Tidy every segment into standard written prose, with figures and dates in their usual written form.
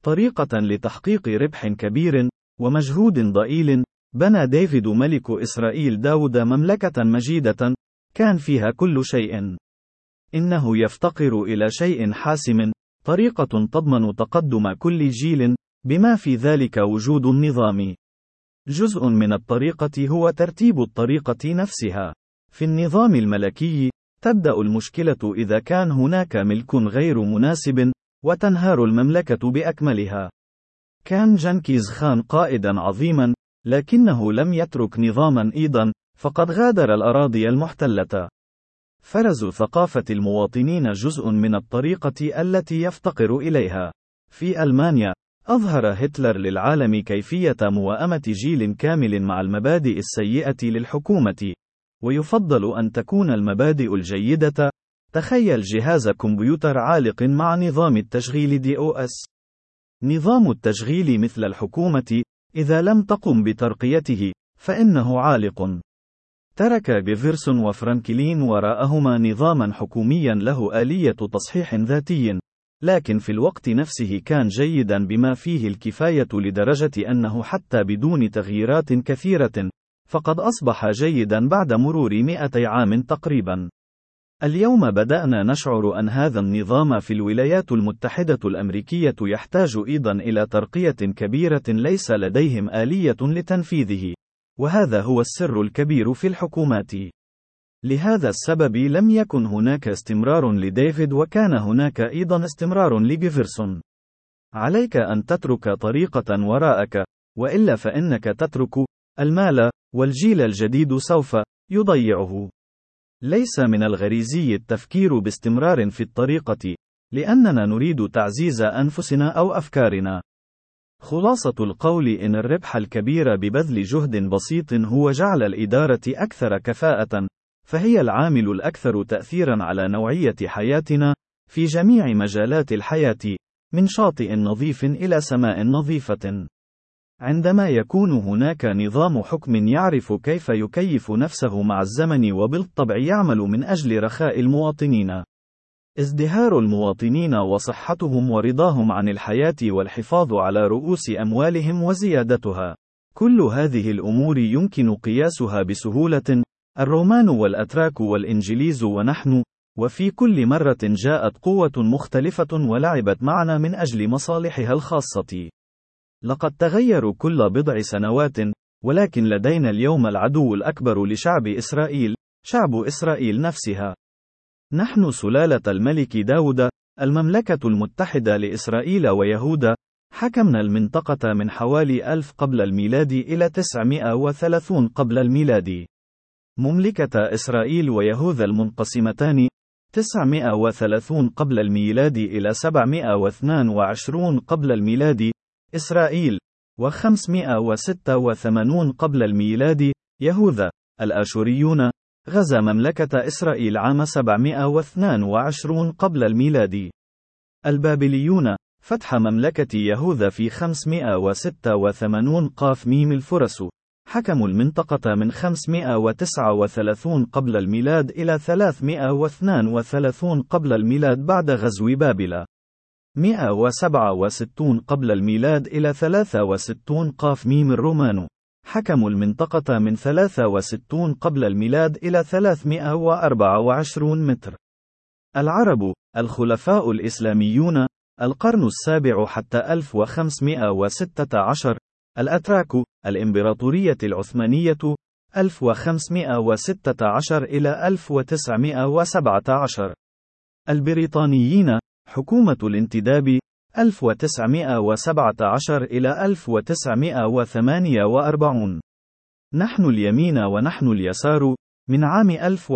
طريقة لتحقيق ربح كبير ومجهود ضئيل، بنى ديفيد ملك إسرائيل داود مملكة مجيدة، كان فيها كل شيء. إنه يفتقر إلى شيء حاسم، طريقة تضمن تقدم كل جيل، بما في ذلك وجود النظام. جزء من الطريقة هو ترتيب الطريقة نفسها. في النظام الملكي، تبدأ المشكلة إذا كان هناك ملك غير مناسب، وتنهار المملكة بأكملها. كان جنكيز خان قائدا عظيما، لكنه لم يترك نظاما أيضا، فقد غادر الأراضي المحتلة. فرز ثقافة المواطنين جزء من الطريقة التي يفتقر إليها. في ألمانيا، أظهر هتلر للعالم كيفية موائمة جيل كامل مع المبادئ السيئة للحكومة، ويفضل أن تكون المبادئ الجيدة. تخيل جهاز كمبيوتر عالق مع نظام التشغيل DOS. نظام التشغيل مثل الحكومة، إذا لم تقم بترقيته، فإنه عالق. ترك جيفرسون وفرانكلين وراءهما نظاما حكوميا له آلية تصحيح ذاتي، لكن في الوقت نفسه كان جيدا بما فيه الكفاية لدرجة أنه حتى بدون تغييرات كثيرة، فقد أصبح جيدا بعد مرور 200 عام تقريبا. اليوم بدأنا نشعر أن هذا النظام في الولايات المتحدة الأمريكية يحتاج أيضا إلى ترقية كبيرة ليس لديهم آلية لتنفيذه، وهذا هو السر الكبير في الحكومات. لهذا السبب لم يكن هناك استمرار لديفيد، وكان هناك أيضا استمرار لجيفرسون. عليك أن تترك طريقة وراءك، وإلا فإنك تترك المال، والجيل الجديد سوف يضيعه. ليس من الغريزي التفكير باستمرار في الطريقة، لأننا نريد تعزيز أنفسنا أو أفكارنا. خلاصة القول إن الربح الكبير ببذل جهد بسيط هو جعل الإدارة أكثر كفاءة، فهي العامل الأكثر تأثيرا على نوعية حياتنا، في جميع مجالات الحياة، من شاطئ نظيف إلى سماء نظيفة. عندما يكون هناك نظام حكم يعرف كيف يكيف نفسه مع الزمن وبالطبع يعمل من أجل رخاء المواطنين، ازدهار المواطنين وصحتهم ورضاهم عن الحياة والحفاظ على رؤوس أموالهم وزيادتها، كل هذه الأمور يمكن قياسها بسهولة. الرومان والأتراك والإنجليز ونحن، وفي كل مرة جاءت قوة مختلفة ولعبت معنا من أجل مصالحها الخاصة. لقد تغيروا كل بضع سنوات، ولكن لدينا اليوم العدو الأكبر لشعب إسرائيل، شعب إسرائيل نفسها. نحن سلالة الملك داود، المملكة المتحدة لإسرائيل ويهوذا، حكمنا المنطقة من حوالي 1000 قبل الميلاد إلى 930 قبل الميلاد. مملكة إسرائيل ويهوذا المنقسمتان، 930 قبل الميلاد إلى 722 قبل الميلاد، إسرائيل، و586 قبل الميلاد، يهوذا. الآشوريون غزا مملكة إسرائيل عام 722 قبل الميلاد. البابليون فتح مملكة يهوذا في 586 قاف ميم. الفرس حكموا المنطقة من 539 قبل الميلاد إلى 332 قبل الميلاد بعد غزو بابل. 167 قبل الميلاد إلى 63 قاف ميم. الرومان حكموا المنطقة من 63 قبل الميلاد إلى 324 متر. العرب، الخلفاء الإسلاميون، القرن السابع حتى 1516. الأتراك، الإمبراطورية العثمانية، 1516 إلى 1917. البريطانيين، حكومة الانتداب، 1917 إلى 1948. نحن اليمين ونحن اليسار، من عام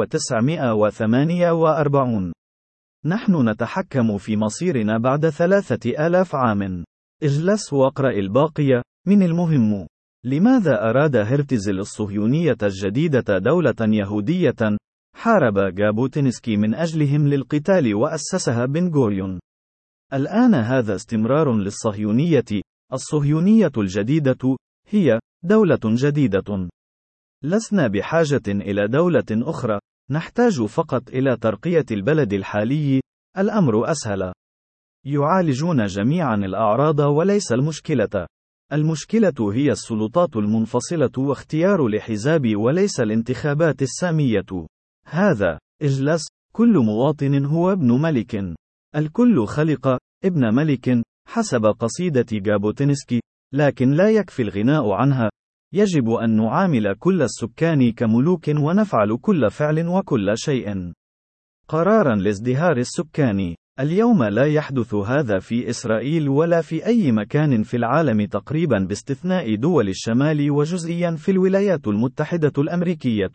1948. نحن نتحكم في مصيرنا بعد 3000 عام. اجلس واقرأ الباقي. من المهم، لماذا أراد هرتزل الصهيونية الجديدة دولة يهودية؟ حارب جابوتينسكي من أجلهم للقتال وأسسها بن غوريون. الآن هذا استمرار للصهيونية. الصهيونية الجديدة هي دولة جديدة. لسنا بحاجة إلى دولة أخرى، نحتاج فقط إلى ترقية البلد الحالي. الأمر أسهل. يعالجون جميعا الأعراض وليس المشكلة. المشكلة هي السلطات المنفصلة واختيار الحزاب وليس الانتخابات السامية. هذا اجلس، كل مواطن هو ابن ملك. الكل خلق ابن ملك، حسب قصيدة جابوتينسكي، لكن لا يكفي الغناء عنها. يجب أن نعامل كل السكان كملوك ونفعل كل فعل وكل شيء قرارا لازدهار السكان. اليوم لا يحدث هذا في إسرائيل ولا في أي مكان في العالم تقريبا باستثناء دول الشمال وجزئيا في الولايات المتحدة الأمريكية.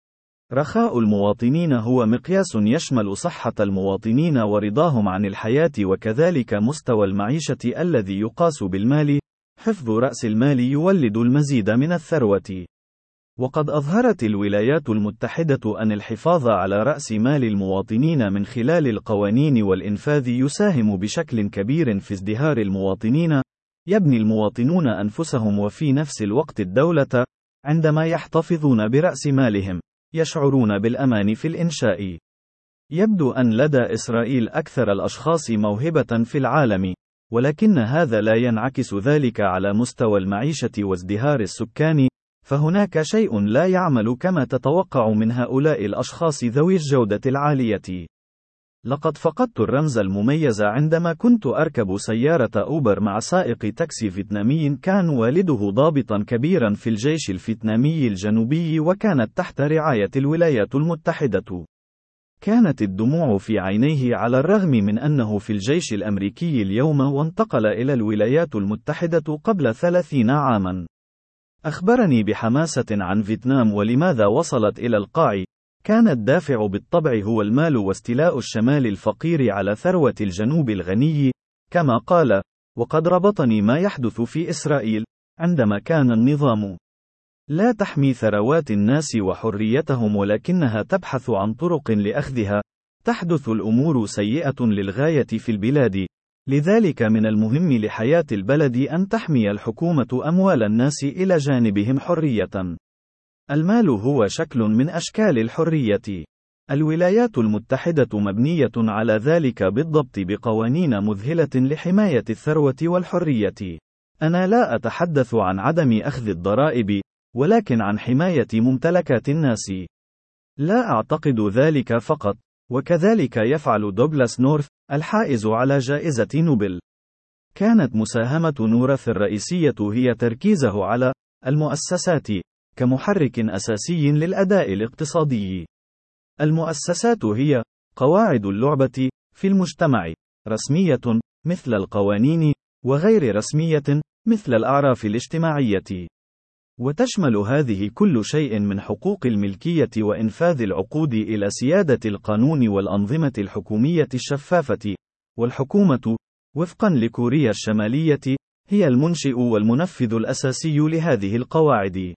رخاء المواطنين هو مقياس يشمل صحة المواطنين ورضاهم عن الحياة وكذلك مستوى المعيشة الذي يقاس بالمال. حفظ رأس المال يولد المزيد من الثروة. وقد أظهرت الولايات المتحدة أن الحفاظ على رأس مال المواطنين من خلال القوانين والإنفاذ يساهم بشكل كبير في ازدهار المواطنين. يبني المواطنون أنفسهم وفي نفس الوقت الدولة. عندما يحتفظون برأس مالهم، يشعرون بالأمان في الإنشاء. يبدو أن لدى إسرائيل أكثر الأشخاص موهبة في العالم، ولكن هذا لا ينعكس ذلك على مستوى المعيشة وازدهار السكان. فهناك شيء لا يعمل كما تتوقع من هؤلاء الأشخاص ذوي الجودة العالية. لقد فقدت الرمز المميز عندما كنت أركب سيارة أوبر مع سائق تاكسي فيتنامي كان والده ضابطا كبيرا في الجيش الفيتنامي الجنوبي وكانت تحت رعاية الولايات المتحدة. كانت الدموع في عينيه على الرغم من أنه في الجيش الأمريكي اليوم وانتقل إلى الولايات المتحدة قبل 30 عاما. أخبرني بحماسة عن فيتنام ولماذا وصلت إلى القاع. كان الدافع بالطبع هو المال واستيلاء الشمال الفقير على ثروة الجنوب الغني. كما قال: وقد ربطني ما يحدث في إسرائيل، عندما كان النظام لا تحمي ثروات الناس وحريتهم ولكنها تبحث عن طرق لأخذها، تحدث الأمور سيئة للغاية في البلاد. لذلك من المهم لحياة البلد أن تحمي الحكومة أموال الناس إلى جانبهم حرية. المال هو شكل من أشكال الحرية. الولايات المتحدة مبنية على ذلك بالضبط بقوانين مذهلة لحماية الثروة والحرية. أنا لا أتحدث عن عدم أخذ الضرائب، ولكن عن حماية ممتلكات الناس. لا أعتقد ذلك فقط، وكذلك يفعل دوغلاس نورث، الحائز على جائزة نوبل. كانت مساهمة نورث الرئيسية هي تركيزه على المؤسسات كمحرك أساسي للأداء الاقتصادي. المؤسسات هي قواعد اللعبة في المجتمع، رسمية مثل القوانين، وغير رسمية مثل الأعراف الاجتماعية. وتشمل هذه كل شيء من حقوق الملكية وإنفاذ العقود إلى سيادة القانون والأنظمة الحكومية الشفافة. والحكومة، وفقا لكوريا الشمالية، هي المنشئ والمنفذ الأساسي لهذه القواعد.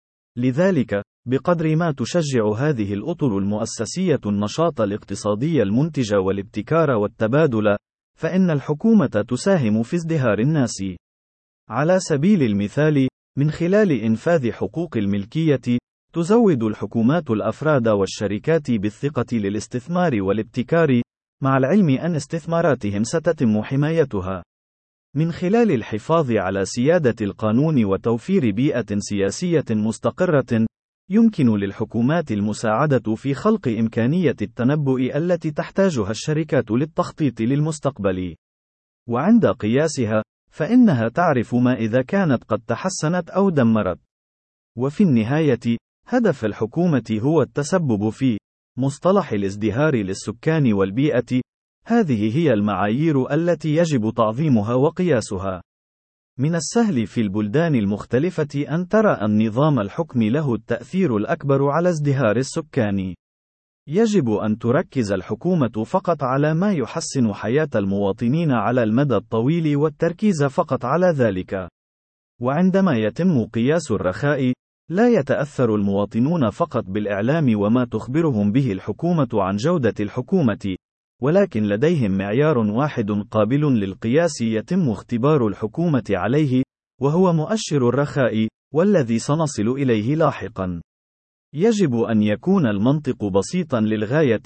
لذلك، بقدر ما تشجع هذه الأطر المؤسسية النشاط الاقتصادي المنتج والابتكار والتبادل، فإن الحكومة تساهم في ازدهار الناس. على سبيل المثال، من خلال إنفاذ حقوق الملكية، تزود الحكومات الأفراد والشركات بالثقة للاستثمار والابتكار، مع العلم أن استثماراتهم ستتم حمايتها. من خلال الحفاظ على سيادة القانون وتوفير بيئة سياسية مستقرة، يمكن للحكومات المساعدة في خلق إمكانية التنبؤ التي تحتاجها الشركات للتخطيط للمستقبل. وعند قياسها، فإنها تعرف ما إذا كانت قد تحسنت أو دمرت. وفي النهاية، هدف الحكومة هو التسبب في مصطلح الازدهار للسكان والبيئة. هذه هي المعايير التي يجب تعظيمها وقياسها. من السهل في البلدان المختلفة أن ترى أن نظام الحكم له التأثير الأكبر على ازدهار السكان. يجب أن تركز الحكومة فقط على ما يحسن حياة المواطنين على المدى الطويل والتركيز فقط على ذلك. وعندما يتم قياس الرخاء، لا يتأثر المواطنون فقط بالإعلام وما تخبرهم به الحكومة عن جودة الحكومة، ولكن لديهم معيار واحد قابل للقياس يتم اختبار الحكومة عليه، وهو مؤشر الرخاء، والذي سنصل إليه لاحقا. يجب أن يكون المنطق بسيطا للغاية.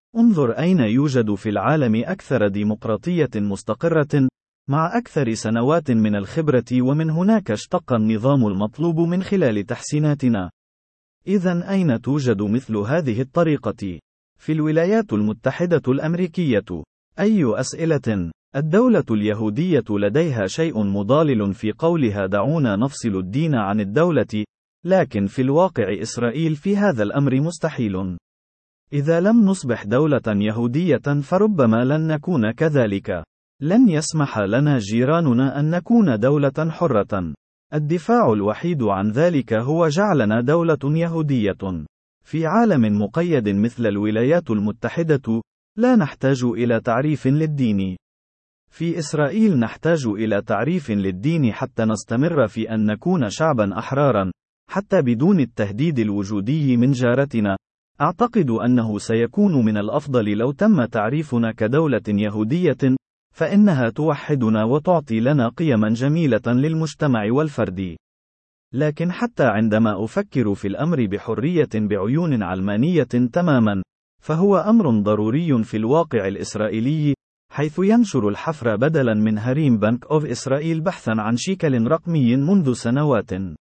انظر أين يوجد في العالم أكثر ديمقراطية مستقرة، مع أكثر سنوات من الخبرة، ومن هناك اشتق النظام المطلوب من خلال تحسيناتنا. إذن أين توجد مثل هذه الطريقة؟ في الولايات المتحدة الأمريكية. أي أسئلة؟ الدولة اليهودية لديها شيء مضلل في قولها دعونا نفصل الدين عن الدولة، لكن في الواقع إسرائيل في هذا الأمر مستحيل. إذا لم نصبح دولة يهودية فربما لن نكون كذلك. لن يسمح لنا جيراننا أن نكون دولة حرة. الدفاع الوحيد عن ذلك هو جعلنا دولة يهودية. في عالم مقيد مثل الولايات المتحدة، لا نحتاج إلى تعريف للدين. في إسرائيل نحتاج إلى تعريف للدين حتى نستمر في أن نكون شعبا أحرارا، حتى بدون التهديد الوجودي من جارتنا. أعتقد أنه سيكون من الأفضل لو تم تعريفنا كدولة يهودية، فإنها توحدنا وتعطي لنا قيما جميلة للمجتمع والفرد. لكن حتى عندما أفكر في الأمر بحرية بعيون علمانية تماما، فهو أمر ضروري في الواقع الإسرائيلي، حيث ينشر الحفر بدلا من هريم بنك أوف إسرائيل بحثا عن شيكل رقمي منذ سنوات.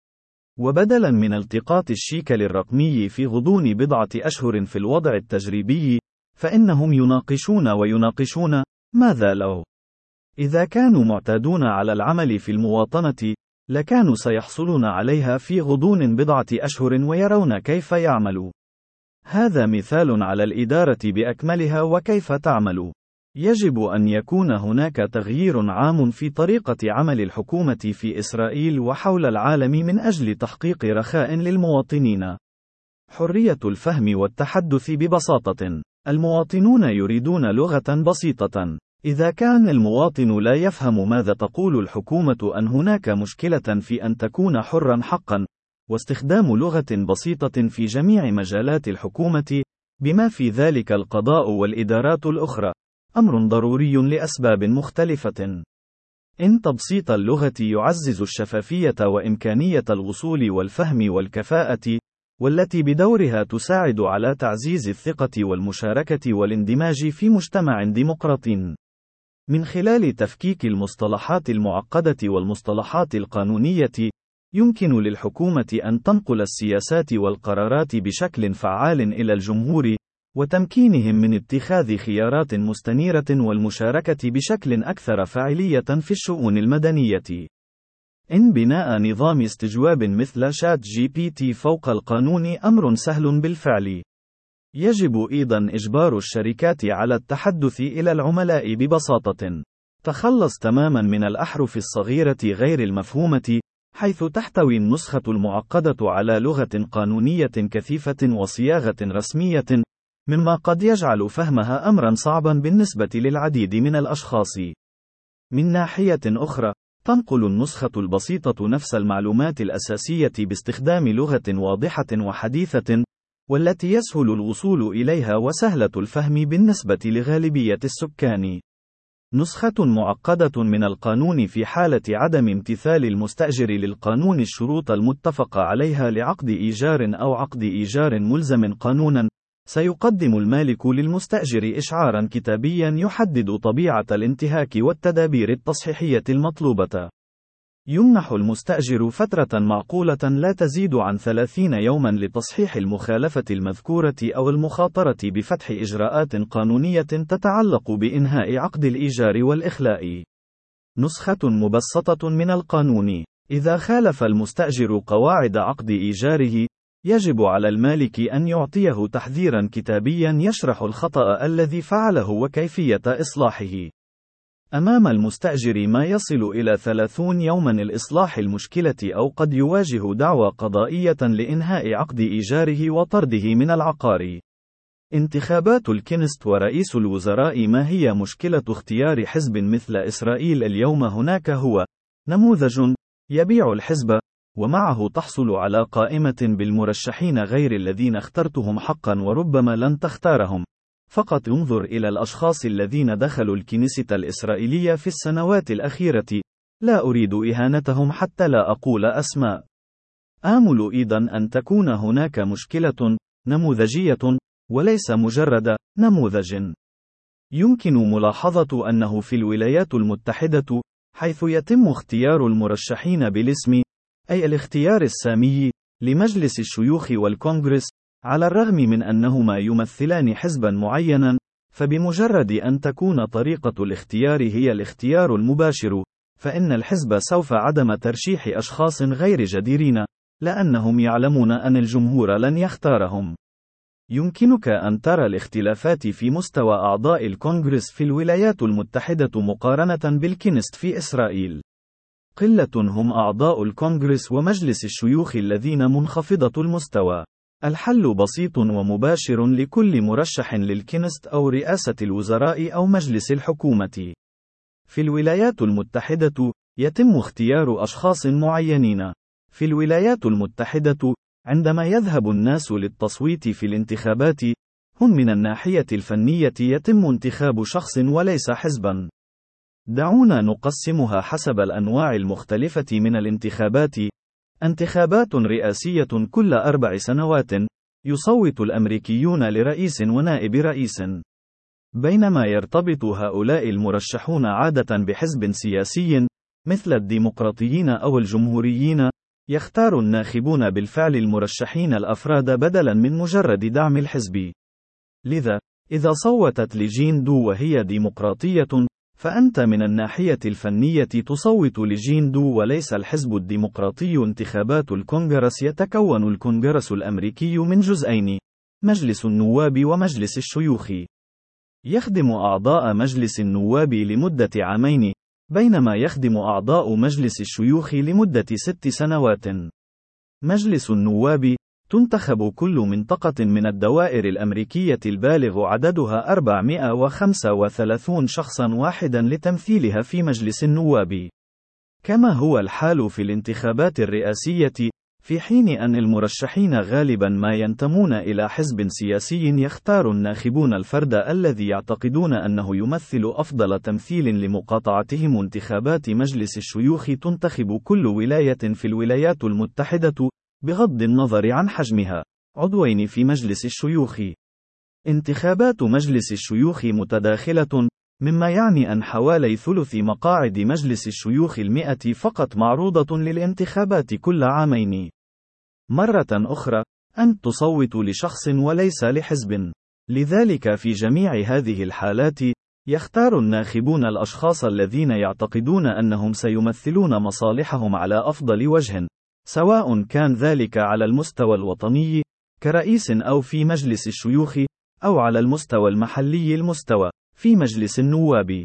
وبدلا من التقاط الشيكل الرقمي في غضون بضعة أشهر في الوضع التجريبي، فإنهم يناقشون ماذا لو؟ إذا كانوا معتادون على العمل في المواطنة، لكانوا سيحصلون عليها في غضون بضعة أشهر ويرون كيف يعمل. هذا مثال على الإدارة بأكملها وكيف تعمل. يجب أن يكون هناك تغيير عام في طريقة عمل الحكومة في إسرائيل وحول العالم من أجل تحقيق رخاء للمواطنين. حرية الفهم والتحدث ببساطة. المواطنون يريدون لغة بسيطة. إذا كان المواطن لا يفهم ماذا تقول الحكومة أن هناك مشكلة في أن تكون حرا حقا، واستخدام لغة بسيطة في جميع مجالات الحكومة، بما في ذلك القضاء والإدارات الأخرى، أمر ضروري لأسباب مختلفة. إن تبسيط اللغة يعزز الشفافية وإمكانية الوصول والفهم والكفاءة، والتي بدورها تساعد على تعزيز الثقة والمشاركة والاندماج في مجتمع ديمقراطي. من خلال تفكيك المصطلحات المعقدة والمصطلحات القانونية، يمكن للحكومة أن تنقل السياسات والقرارات بشكل فعال إلى الجمهور، وتمكينهم من اتخاذ خيارات مستنيرة والمشاركة بشكل أكثر فاعلية في الشؤون المدنية. إن بناء نظام استجواب مثل شات جي بي تي فوق القانون أمر سهل بالفعل. يجب أيضا إجبار الشركات على التحدث إلى العملاء ببساطة. تخلص تماما من الأحرف الصغيرة غير المفهومة، حيث تحتوي النسخة المعقدة على لغة قانونية كثيفة وصياغة رسمية، مما قد يجعل فهمها أمرا صعبا بالنسبة للعديد من الأشخاص. من ناحية أخرى، تنقل النسخة البسيطة نفس المعلومات الأساسية باستخدام لغة واضحة وحديثة، والتي يسهل الوصول إليها وسهلة الفهم بالنسبة لغالبية السكان. نسخة معقدة من القانون في حالة عدم امتثال المستأجر للقانون الشروط المتفق عليها لعقد إيجار أو عقد إيجار ملزم قانونا، سيقدم المالك للمستأجر إشعارا كتابيا يحدد طبيعة الانتهاك والتدابير التصحيحية المطلوبة. يمنح المستأجر فترة معقولة لا تزيد عن 30 يوما لتصحيح المخالفة المذكورة أو المخاطرة بفتح إجراءات قانونية تتعلق بإنهاء عقد الإيجار والإخلاء. نسخة مبسطة من القانون. إذا خالف المستأجر قواعد عقد إيجاره، يجب على المالك أن يعطيه تحذيرا كتابيا يشرح الخطأ الذي فعله وكيفية إصلاحه. أمام المستأجر ما يصل إلى 30 يوما لإصلاح المشكلة، أو قد يواجه دعوى قضائية لإنهاء عقد إيجاره وطرده من العقار. انتخابات الكنيست ورئيس الوزراء. ما هي مشكلة اختيار حزب مثل إسرائيل اليوم؟ هناك هو نموذج يبيع الحزب، ومعه تحصل على قائمة بالمرشحين غير الذين اخترتهم حقا وربما لن تختارهم. فقط انظر إلى الأشخاص الذين دخلوا الكنيسة الإسرائيلية في السنوات الأخيرة. لا أريد إهانتهم حتى لا أقول أسماء. آمل أيضا أن تكون هناك مشكلة نموذجية وليس مجرد نموذج. يمكن ملاحظة أنه في الولايات المتحدة، حيث يتم اختيار المرشحين بالاسم، أي الاختيار السامي، لمجلس الشيوخ والكونغرس، على الرغم من أنهما يمثلان حزبا معينا، فبمجرد أن تكون طريقة الاختيار هي الاختيار المباشر، فإن الحزب سوف عدم ترشيح أشخاص غير جديرين، لأنهم يعلمون أن الجمهور لن يختارهم. يمكنك أن ترى الاختلافات في مستوى أعضاء الكونغرس في الولايات المتحدة مقارنة بالكنيست في إسرائيل. قلة هم أعضاء الكونغرس ومجلس الشيوخ الذين منخفضة المستوى. الحل بسيط ومباشر لكل مرشح للكنيست أو رئاسة الوزراء أو مجلس الحكومة. في الولايات المتحدة، يتم اختيار أشخاص معينين. في الولايات المتحدة، عندما يذهب الناس للتصويت في الانتخابات، هم من الناحية الفنية يتم انتخاب شخص وليس حزبا. دعونا نقسمها حسب الأنواع المختلفة من الانتخابات. انتخابات رئاسية كل 4 سنوات، يصوت الأمريكيون لرئيس ونائب رئيس. بينما يرتبط هؤلاء المرشحون عادة بحزب سياسي، مثل الديمقراطيين أو الجمهوريين، يختار الناخبون بالفعل المرشحين الأفراد بدلا من مجرد دعم الحزب. لذا، إذا صوتت لجين دو وهي ديمقراطية، فأنت من الناحية الفنية تصوت لجين دو وليس الحزب الديمقراطي. انتخابات الكونغرس يتكون الكونغرس الأمريكي من جزئين: مجلس النواب ومجلس الشيوخ. يخدم أعضاء مجلس النواب لمدة 2 عام، بينما يخدم أعضاء مجلس الشيوخ لمدة 6 سنوات. مجلس النواب تنتخب كل منطقة من الدوائر الأمريكية البالغ عددها 435 شخصا واحدا لتمثيلها في مجلس النواب. كما هو الحال في الانتخابات الرئاسية، في حين أن المرشحين غالبا ما ينتمون إلى حزب سياسي، يختار الناخبون الفرد الذي يعتقدون أنه يمثل أفضل تمثيل لمقاطعتهم. انتخابات مجلس الشيوخ تنتخب كل ولاية في الولايات المتحدة، بغض النظر عن حجمها، عضوين في مجلس الشيوخ. انتخابات مجلس الشيوخ متداخلة، مما يعني أن حوالي ثلث مقاعد مجلس الشيوخ 100 فقط معروضة للانتخابات كل 2 عام. مرة أخرى، أنت تصوت لشخص وليس لحزب. لذلك في جميع هذه الحالات، يختار الناخبون الأشخاص الذين يعتقدون أنهم سيمثلون مصالحهم على أفضل وجه، سواء كان ذلك على المستوى الوطني، كرئيس أو في مجلس الشيوخ، أو على المستوى المحلي المستوى، في مجلس النواب.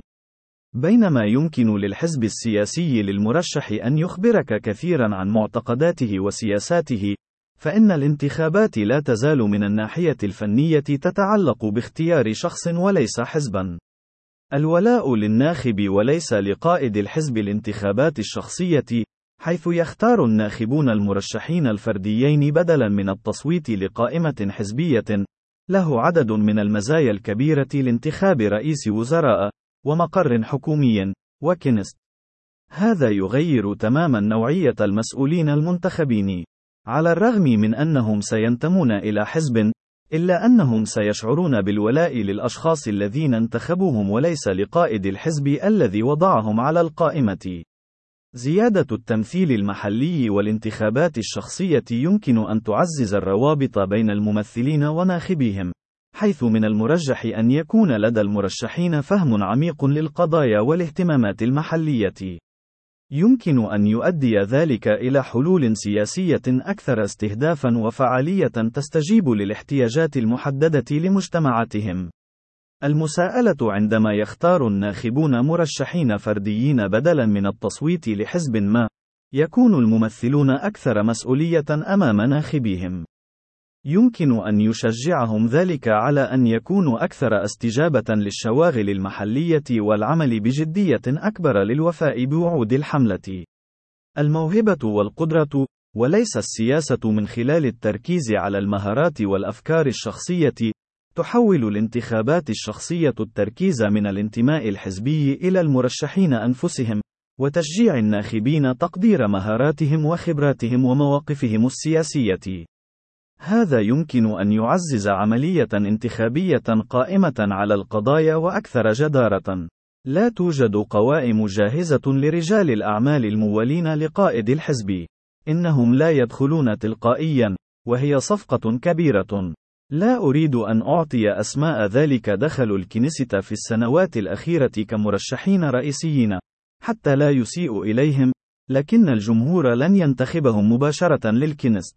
بينما يمكن للحزب السياسي للمرشح أن يخبرك كثيرا عن معتقداته وسياساته، فإن الانتخابات لا تزال من الناحية الفنية تتعلق باختيار شخص وليس حزبا. الولاء للناخب وليس لقائد الحزب. الانتخابات الشخصية، حيث يختار الناخبون المرشحين الفرديين بدلا من التصويت لقائمة حزبية، له عدد من المزايا الكبيرة لانتخاب رئيس وزراء، ومقر حكومي، وكنيست. هذا يغير تماما نوعية المسؤولين المنتخبين. على الرغم من أنهم سينتمون إلى حزب، إلا أنهم سيشعرون بالولاء للأشخاص الذين انتخبوهم وليس لقائد الحزب الذي وضعهم على القائمة. زيادة التمثيل المحلي والانتخابات الشخصية يمكن أن تعزز الروابط بين الممثلين وناخبيهم، حيث من المرجح أن يكون لدى المرشحين فهم عميق للقضايا والاهتمامات المحلية. يمكن أن يؤدي ذلك إلى حلول سياسية أكثر استهدافا وفعالية تستجيب للاحتياجات المحددة لمجتمعاتهم. المساءلة عندما يختار الناخبون مرشحين فرديين بدلا من التصويت لحزب ما، يكون الممثلون أكثر مسؤولية أمام ناخبيهم. يمكن أن يشجعهم ذلك على أن يكونوا أكثر استجابة للشواغل المحلية والعمل بجدية أكبر للوفاء بوعود الحملة. الموهبة والقدرة، وليس السياسة من خلال التركيز على المهارات والأفكار الشخصية، تحول الانتخابات الشخصية التركيز من الانتماء الحزبي إلى المرشحين أنفسهم، وتشجيع الناخبين تقدير مهاراتهم وخبراتهم ومواقفهم السياسية. هذا يمكن أن يعزز عملية انتخابية قائمة على القضايا وأكثر جدارة. لا توجد قوائم جاهزة لرجال الأعمال الموالين لقائد الحزب. إنهم لا يدخلون تلقائيا، وهي صفقة كبيرة. لا أريد أن أعطي أسماء ذلك دخلوا الكنيسة في السنوات الأخيرة كمرشحين رئيسيين، حتى لا يسيء إليهم، لكن الجمهور لن ينتخبهم مباشرة للكنيست.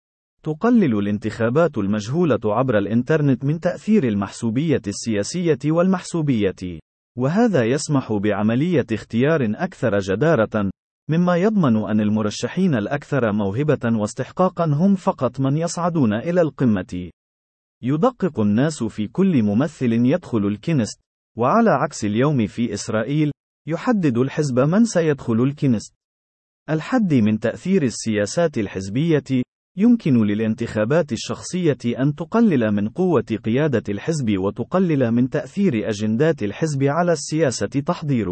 تقلل الانتخابات المجهولة عبر الإنترنت من تأثير المحسوبية السياسية والمحسوبية، وهذا يسمح بعملية اختيار أكثر جدارة، مما يضمن أن المرشحين الأكثر موهبة واستحقاقا هم فقط من يصعدون إلى القمة. يدقق الناس في كل ممثل يدخل الكنيست، وعلى عكس اليوم في إسرائيل، يحدد الحزب من سيدخل الكنيست. الحد من تأثير السياسات الحزبية، يمكن للانتخابات الشخصية أن تقلل من قوة قيادة الحزب وتقلل من تأثير أجندات الحزب على السياسة تحضير.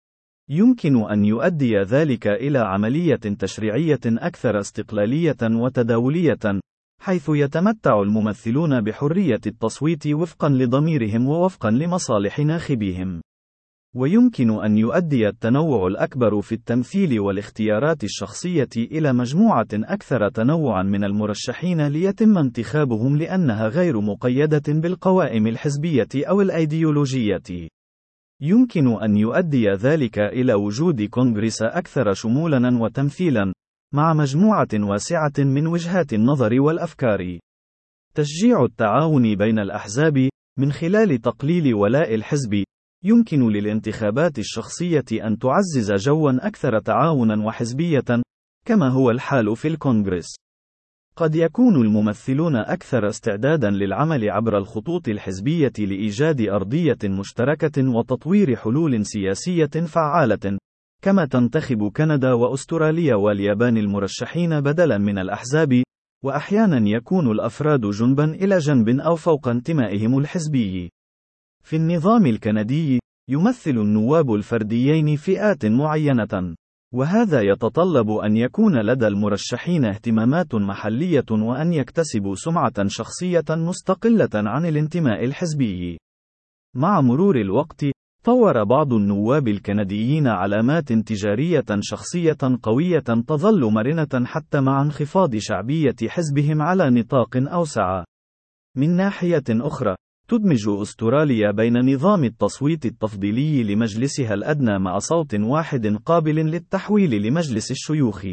يمكن أن يؤدي ذلك إلى عملية تشريعية أكثر استقلالية وتداولية، حيث يتمتع الممثلون بحرية التصويت وفقا لضميرهم ووفقا لمصالح ناخبيهم. ويمكن أن يؤدي التنوع الأكبر في التمثيل والاختيارات الشخصية إلى مجموعة أكثر تنوعًا من المرشحين ليتم انتخابهم لأنها غير مقيدة بالقوائم الحزبية أو الأيديولوجية. يمكن أن يؤدي ذلك إلى وجود كونغرس أكثر شمولاً وتمثيلاً، مع مجموعة واسعة من وجهات النظر والأفكار. تشجيع التعاون بين الأحزاب، من خلال تقليل ولاء الحزب، يمكن للانتخابات الشخصية أن تعزز جواً أكثر تعاوناً وحزبية، كما هو الحال في الكونغرس. قد يكون الممثلون أكثر استعداداً للعمل عبر الخطوط الحزبية لإيجاد أرضية مشتركة وتطوير حلول سياسية فعالة، كما تنتخب كندا وأستراليا واليابان المرشحين بدلاً من الأحزاب، وأحياناً يكون الأفراد جنباً إلى جنب أو فوق انتمائهم الحزبي. في النظام الكندي، يمثل النواب الفرديين فئات معينة، وهذا يتطلب أن يكون لدى المرشحين اهتمامات محلية وأن يكتسبوا سمعة شخصية مستقلة عن الانتماء الحزبي. مع مرور الوقت، طور بعض النواب الكنديين علامات تجارية شخصية قوية تظل مرنة حتى مع انخفاض شعبية حزبهم على نطاق أوسع. من ناحية أخرى، تدمج أستراليا بين نظام التصويت التفضيلي لمجلسها الأدنى مع صوت واحد قابل للتحويل لمجلس الشيوخ.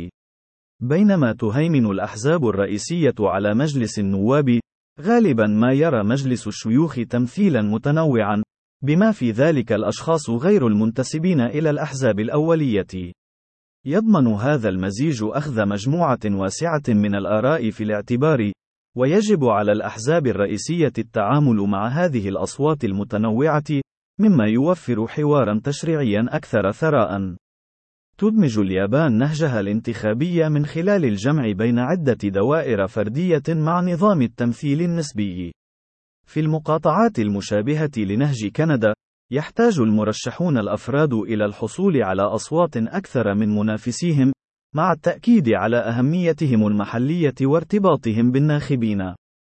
بينما تهيمن الأحزاب الرئيسية على مجلس النواب، غالبا ما يرى مجلس الشيوخ تمثيلا متنوعا، بما في ذلك الأشخاص غير المنتسبين إلى الأحزاب الأولية. يضمن هذا المزيج أخذ مجموعة واسعة من الآراء في الاعتبار، ويجب على الأحزاب الرئيسية التعامل مع هذه الأصوات المتنوعة، مما يوفر حوارا تشريعيا أكثر ثراء. تدمج اليابان نهجها الانتخابي من خلال الجمع بين عدة دوائر فردية مع نظام التمثيل النسبي. في المقاطعات المشابهة لنهج كندا، يحتاج المرشحون الأفراد إلى الحصول على أصوات أكثر من منافسيهم، مع التأكيد على أهميتهم المحلية وارتباطهم بالناخبين.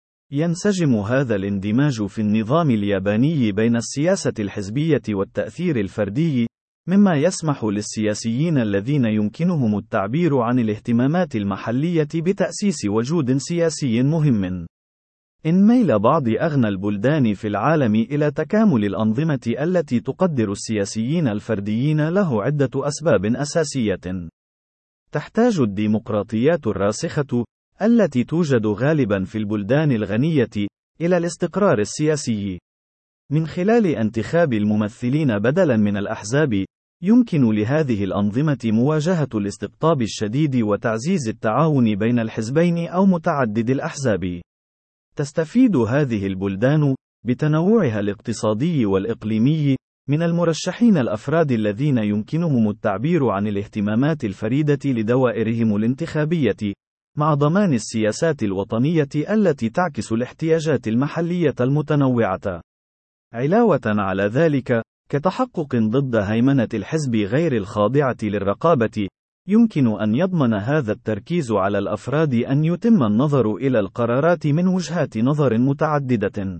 ينسجم هذا الاندماج في النظام الياباني بين السياسة الحزبية والتأثير الفردي، مما يسمح للسياسيين الذين يمكنهم التعبير عن الاهتمامات المحلية بتأسيس وجود سياسي مهم. إن ميل بعض أغنى البلدان في العالم إلى تكامل الأنظمة التي تقدر السياسيين الفرديين له عدة أسباب أساسية. تحتاج الديمقراطيات الراسخة، التي توجد غالبا في البلدان الغنية، إلى الاستقرار السياسي. من خلال انتخاب الممثلين بدلا من الأحزاب، يمكن لهذه الأنظمة مواجهة الاستقطاب الشديد وتعزيز التعاون بين الحزبين أو متعدد الأحزاب. تستفيد هذه البلدان، بتنوعها الاقتصادي والإقليمي، من المرشحين الأفراد الذين يمكنهم التعبير عن الاهتمامات الفريدة لدوائرهم الانتخابية، مع ضمان السياسات الوطنية التي تعكس الاحتياجات المحلية المتنوعة. علاوة على ذلك، كتحقق ضد هيمنة الحزب غير الخاضعة للرقابة، يمكن أن يضمن هذا التركيز على الأفراد أن يتم النظر إلى القرارات من وجهات نظر متعددة.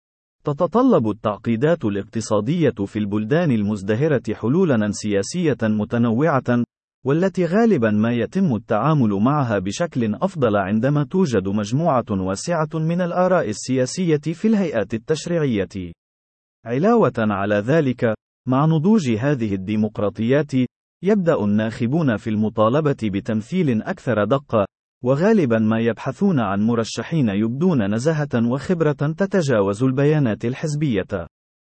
تتطلب التعقيدات الاقتصادية في البلدان المزدهرة حلولاً سياسية متنوعة، والتي غالباً ما يتم التعامل معها بشكل أفضل عندما توجد مجموعة واسعة من الآراء السياسية في الهيئات التشريعية. علاوة على ذلك، مع نضوج هذه الديمقراطيات، يبدأ الناخبون في المطالبة بتمثيل أكثر دقة، وغالبا ما يبحثون عن مرشحين يبدون نزاهة وخبرة تتجاوز البيانات الحزبية.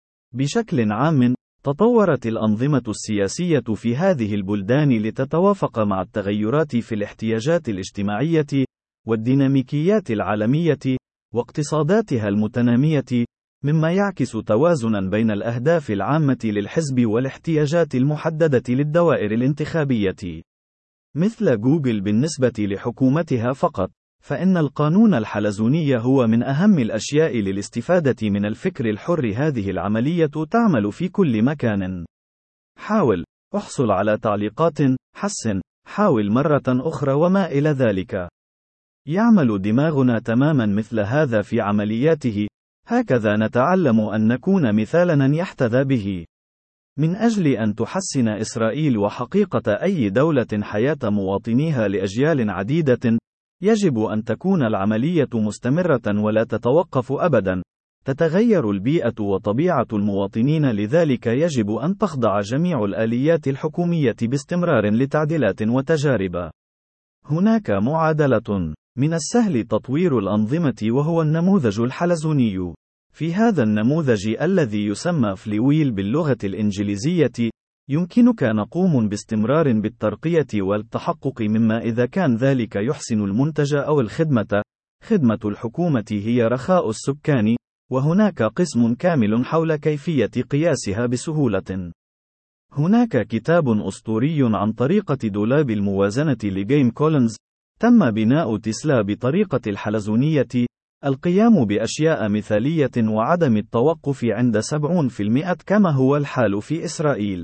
بشكل عام، تطورت الأنظمة السياسية في هذه البلدان لتتوافق مع التغيرات في الاحتياجات الاجتماعية، والديناميكيات العالمية، واقتصاداتها المتنامية، مما يعكس توازنا بين الأهداف العامة للحزب والاحتياجات المحددة للدوائر الانتخابية. مثل جوجل بالنسبة لحكومتها فقط، فإن القانون الحلزوني هو من أهم الأشياء للاستفادة من الفكر الحر. هذه العملية تعمل في كل مكان. حاول. احصل على تعليقات. حسن. حاول مرة أخرى وما إلى ذلك. يعمل دماغنا تماما مثل هذا في عملياته. هكذا نتعلم أن نكون مثالا يحتذى به. من أجل أن تحسن إسرائيل وحقيقة أي دولة حياة مواطنيها لأجيال عديدة، يجب أن تكون العملية مستمرة ولا تتوقف أبدا. تتغير البيئة وطبيعة المواطنين، لذلك يجب أن تخضع جميع الآليات الحكومية باستمرار لتعديلات وتجارب. هناك معادلة. من السهل تطوير الأنظمة وهو النموذج الحلزوني. في هذا النموذج الذي يسمى فليويل باللغة الإنجليزية، يمكنك نقوم باستمرار بالترقية والتحقق مما إذا كان ذلك يحسن المنتج أو الخدمة. خدمة الحكومة هي رخاء السكان، وهناك قسم كامل حول كيفية قياسها بسهولة. هناك كتاب أسطوري عن طريقة دولاب الموازنة لجيم كولينز. تم بناء تسلا بطريقة الحلزونية، القيام بأشياء مثالية وعدم التوقف عند 70% كما هو الحال في إسرائيل.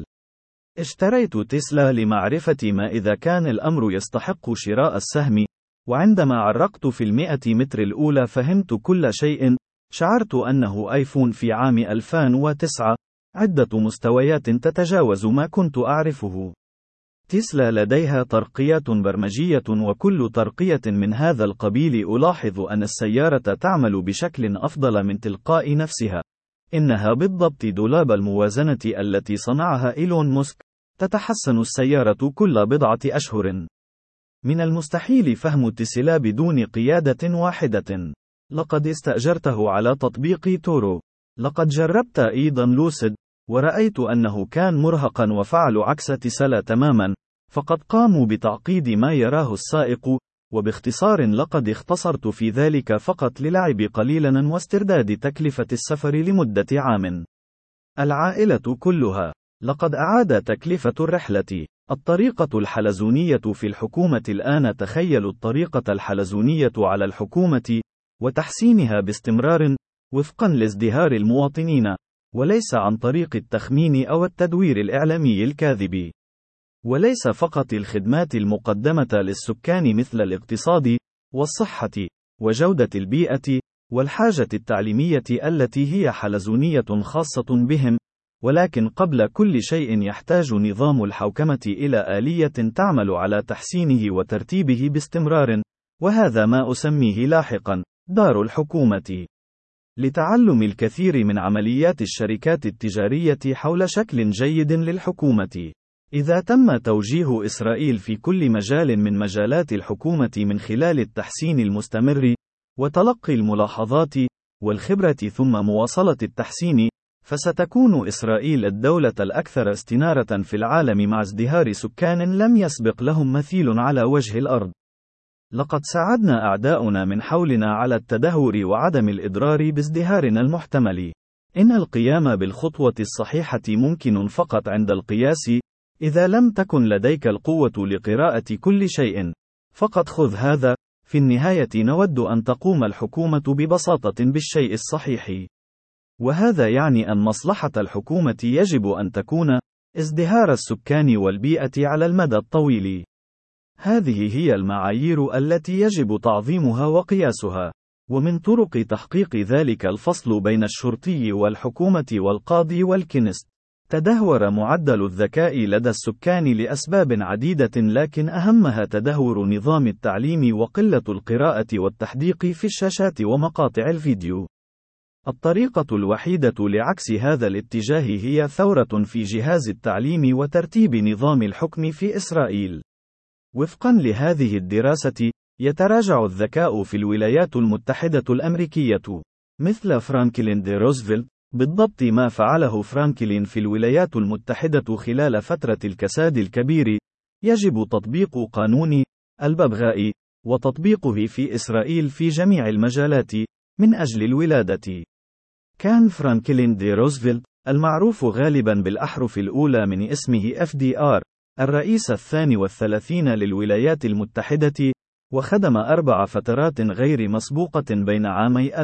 اشتريت تسلا لمعرفة ما إذا كان الأمر يستحق شراء السهم، وعندما عرقت في 100 متر الأولى فهمت كل شيء. شعرت أنه آيفون في عام 2009. عدة مستويات تتجاوز ما كنت أعرفه. تسلا لديها ترقيات برمجية، وكل ترقية من هذا القبيل ألاحظ أن السيارة تعمل بشكل أفضل من تلقاء نفسها. إنها بالضبط دولاب الموازنة التي صنعها إيلون ماسك. تتحسن السيارة كل بضعة أشهر. من المستحيل فهم تسلا بدون قيادة واحدة. لقد استأجرته على تطبيق تورو. لقد جربت أيضا لوسيد، ورأيت أنه كان مرهقا وفعلوا عكس تسلا تماما. فقد قاموا بتعقيد ما يراه السائق، وباختصار لقد اختصرت في ذلك فقط للعب قليلا واسترداد تكلفة السفر لمدة عام. العائلة كلها. لقد أعاد تكلفة الرحلة. الطريقة الحلزونية في الحكومة الآن. تخيلوا الطريقة الحلزونية على الحكومة، وتحسينها باستمرار، وفقا لازدهار المواطنين، وليس عن طريق التخمين أو التدوير الإعلامي الكاذب. وليس فقط الخدمات المقدمة للسكان مثل الاقتصاد، والصحة، وجودة البيئة، والحاجة التعليمية التي هي حلزونية خاصة بهم، ولكن قبل كل شيء يحتاج نظام الحوكمة إلى آلية تعمل على تحسينه وترتيبه باستمرار، وهذا ما أسميه لاحقا دار الحكومة. لتعلم الكثير من عمليات الشركات التجارية حول شكل جيد للحكومة. إذا تم توجيه إسرائيل في كل مجال من مجالات الحكومة من خلال التحسين المستمر، وتلقي الملاحظات، والخبرة ثم مواصلة التحسين، فستكون إسرائيل الدولة الأكثر استنارة في العالم مع ازدهار سكان لم يسبق لهم مثيل على وجه الأرض. لقد ساعدنا أعداؤنا من حولنا على التدهور وعدم الإضرار بازدهارنا المحتمل. إن القيام بالخطوة الصحيحة ممكن فقط عند القياس. إذا لم تكن لديك القوة لقراءة كل شيء، فقط خذ هذا. في النهاية نود أن تقوم الحكومة ببساطة بالشيء الصحيح. وهذا يعني أن مصلحة الحكومة يجب أن تكون ازدهار السكان والبيئة على المدى الطويل. هذه هي المعايير التي يجب تعظيمها وقياسها. ومن طرق تحقيق ذلك الفصل بين الشرطي والحكومة والقاضي والكنيست. تدهور معدل الذكاء لدى السكان لأسباب عديدة، لكن أهمها تدهور نظام التعليم وقلة القراءة والتحديق في الشاشات ومقاطع الفيديو. الطريقة الوحيدة لعكس هذا الاتجاه هي ثورة في جهاز التعليم وترتيب نظام الحكم في إسرائيل. وفقا لهذه الدراسة، يتراجع الذكاء في الولايات المتحدة الأمريكية. مثل فرانكلين دي روزفلت، بالضبط ما فعله فرانكلين في الولايات المتحدة خلال فترة الكساد الكبير، يجب تطبيق قانون الببغاء، وتطبيقه في إسرائيل في جميع المجالات، من أجل الولادة. كان فرانكلين دي روزفلت، المعروف غالبا بالأحرف الأولى من اسمه FDR، الرئيس 32 للولايات المتحدة، وخدم 4 فترات غير مسبوقة بين عامي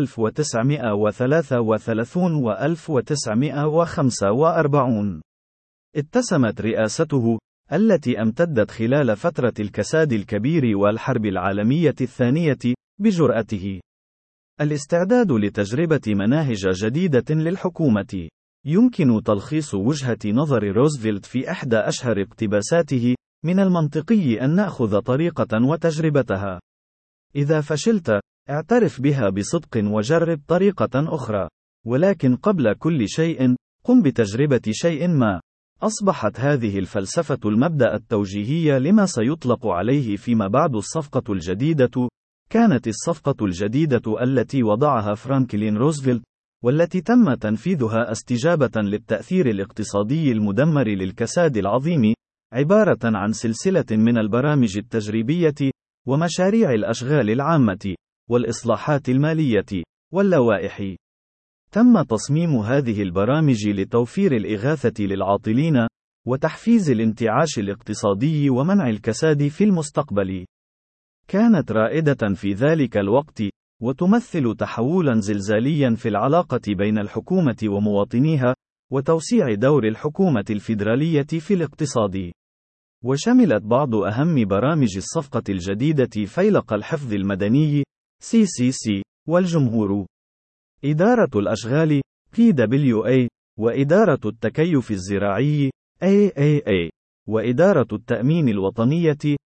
1933 و 1945. اتسمت رئاسته، التي امتدت خلال فترة الكساد الكبير والحرب العالمية الثانية، بجرأته. الاستعداد لتجربة مناهج جديدة للحكومة. يمكن تلخيص وجهة نظر روزفلت في إحدى أشهر اقتباساته: من المنطقي أن نأخذ طريقة وتجربتها. إذا فشلت، اعترف بها بصدق وجرب طريقة أخرى. ولكن قبل كل شيء، قم بتجربة شيء ما. أصبحت هذه الفلسفة المبدأ التوجيهي لما سيطلق عليه فيما بعد الصفقة الجديدة. كانت الصفقة الجديدة التي وضعها فرانكلين روزفلت، والتي تم تنفيذها استجابة للتأثير الاقتصادي المدمر للكساد العظيم، عبارة عن سلسلة من البرامج التجريبية، ومشاريع الأشغال العامة، والإصلاحات المالية، واللوائح. تم تصميم هذه البرامج لتوفير الإغاثة للعاطلين، وتحفيز الانتعاش الاقتصادي ومنع الكساد في المستقبل. كانت رائدة في ذلك الوقت، وتمثل تحولا زلزاليا في العلاقة بين الحكومة ومواطنيها، وتوسيع دور الحكومة الفيدرالية في الاقتصاد. وشملت بعض أهم برامج الصفقة الجديدة فيلق الحفظ المدني CCC، والجمهور، إدارة الأشغال PWA، وإدارة التكيف الزراعي AAA، وإدارة التأمين الوطنية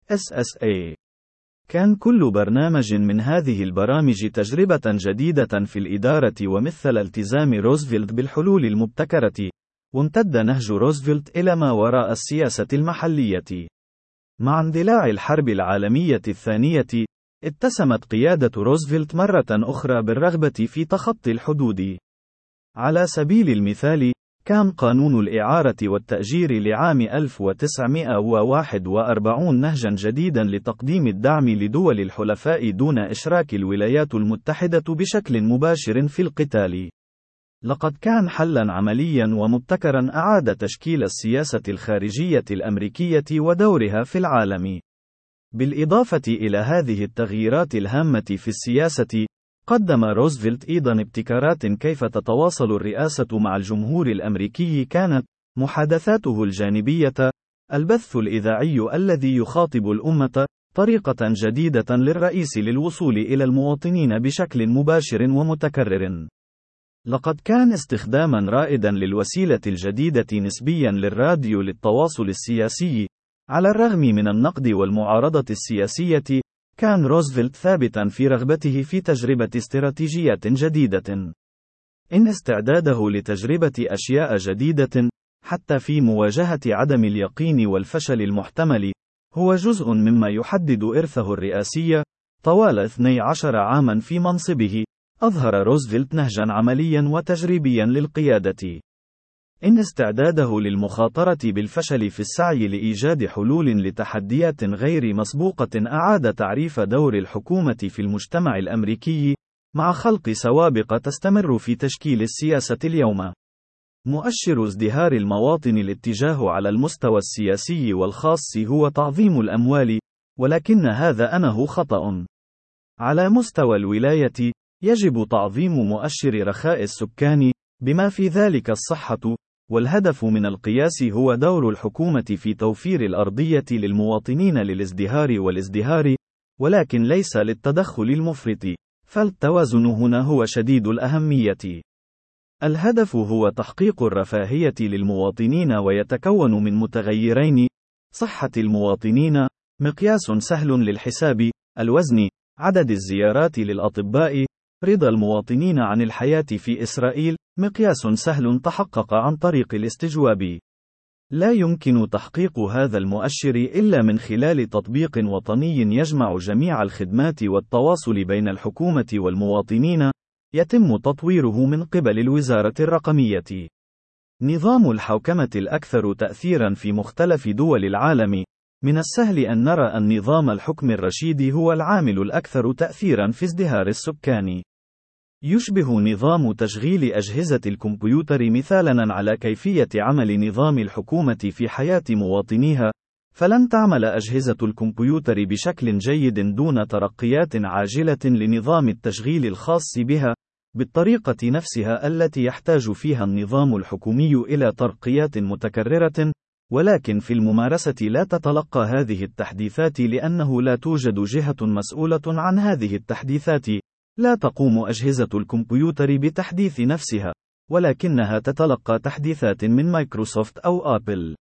SSA. كان كل برنامج من هذه البرامج تجربة جديدة في الإدارة ومثل التزام روزفلت بالحلول المبتكرة. وامتد نهج روزفلت إلى ما وراء السياسة المحلية. مع اندلاع الحرب العالمية الثانية، اتسمت قيادة روزفلت مرة أخرى بالرغبة في تخطي الحدود. على سبيل المثال، كان قانون الإعارة والتأجير لعام 1941 نهجا جديدا لتقديم الدعم لدول الحلفاء دون إشراك الولايات المتحدة بشكل مباشر في القتال. لقد كان حلا عمليا ومبتكرا أعاد تشكيل السياسة الخارجية الأمريكية ودورها في العالم. بالإضافة إلى هذه التغييرات الهامة في السياسة، قدم روزفلت أيضا ابتكارات كيف تتواصل الرئاسة مع الجمهور الأمريكي. كانت محادثاته الجانبية، البث الإذاعي الذي يخاطب الأمة، طريقة جديدة للرئيس للوصول إلى المواطنين بشكل مباشر ومتكرر. لقد كان استخداما رائدا للوسيلة الجديدة نسبيا للراديو للتواصل السياسي. على الرغم من النقد والمعارضة السياسية، كان روزفلت ثابتا في رغبته في تجربة استراتيجيات جديدة. إن استعداده لتجربة أشياء جديدة، حتى في مواجهة عدم اليقين والفشل المحتمل، هو جزء مما يحدد إرثه الرئاسي. طوال 12 عاما في منصبه، أظهر روزفلت نهجا عمليا وتجريبيا للقيادة. إن استعداده للمخاطرة بالفشل في السعي لإيجاد حلول لتحديات غير مسبوقة أعاد تعريف دور الحكومة في المجتمع الأمريكي، مع خلق سوابق تستمر في تشكيل السياسة اليوم. مؤشر ازدهار المواطن الاتجاه على المستوى السياسي والخاص هو تعظيم الأموال، ولكن هذا أنه خطأ. على مستوى الولاية، يجب تعظيم مؤشر رخاء السكان، بما في ذلك الصحة، والهدف من القياس هو دور الحكومة في توفير الأرضية للمواطنين للازدهار والازدهار، ولكن ليس للتدخل المفرط، فالتوازن هنا هو شديد الأهمية. الهدف هو تحقيق الرفاهية للمواطنين ويتكون من متغيرين: صحة المواطنين، مقياس سهل للحساب، الوزن، عدد الزيارات للأطباء، رضا المواطنين عن الحياة في إسرائيل، مقياس سهل تحقق عن طريق الاستجواب. لا يمكن تحقيق هذا المؤشر إلا من خلال تطبيق وطني يجمع جميع الخدمات والتواصل بين الحكومة والمواطنين، يتم تطويره من قبل الوزارة الرقمية. نظام الحوكمة الأكثر تأثيرا في مختلف دول العالم. من السهل أن نرى النظام الحكم الرشيد هو العامل الأكثر تأثيرا في ازدهار السكان. يشبه نظام تشغيل أجهزة الكمبيوتر مثالا على كيفية عمل نظام الحكومة في حياة مواطنيها، فلن تعمل أجهزة الكمبيوتر بشكل جيد دون ترقيات عاجلة لنظام التشغيل الخاص بها، بالطريقة نفسها التي يحتاج فيها النظام الحكومي إلى ترقيات متكررة، ولكن في الممارسة لا تتلقى هذه التحديثات لأنه لا توجد جهة مسؤولة عن هذه التحديثات. لا تقوم أجهزة الكمبيوتر بتحديث نفسها، ولكنها تتلقى تحديثات من مايكروسوفت أو آبل.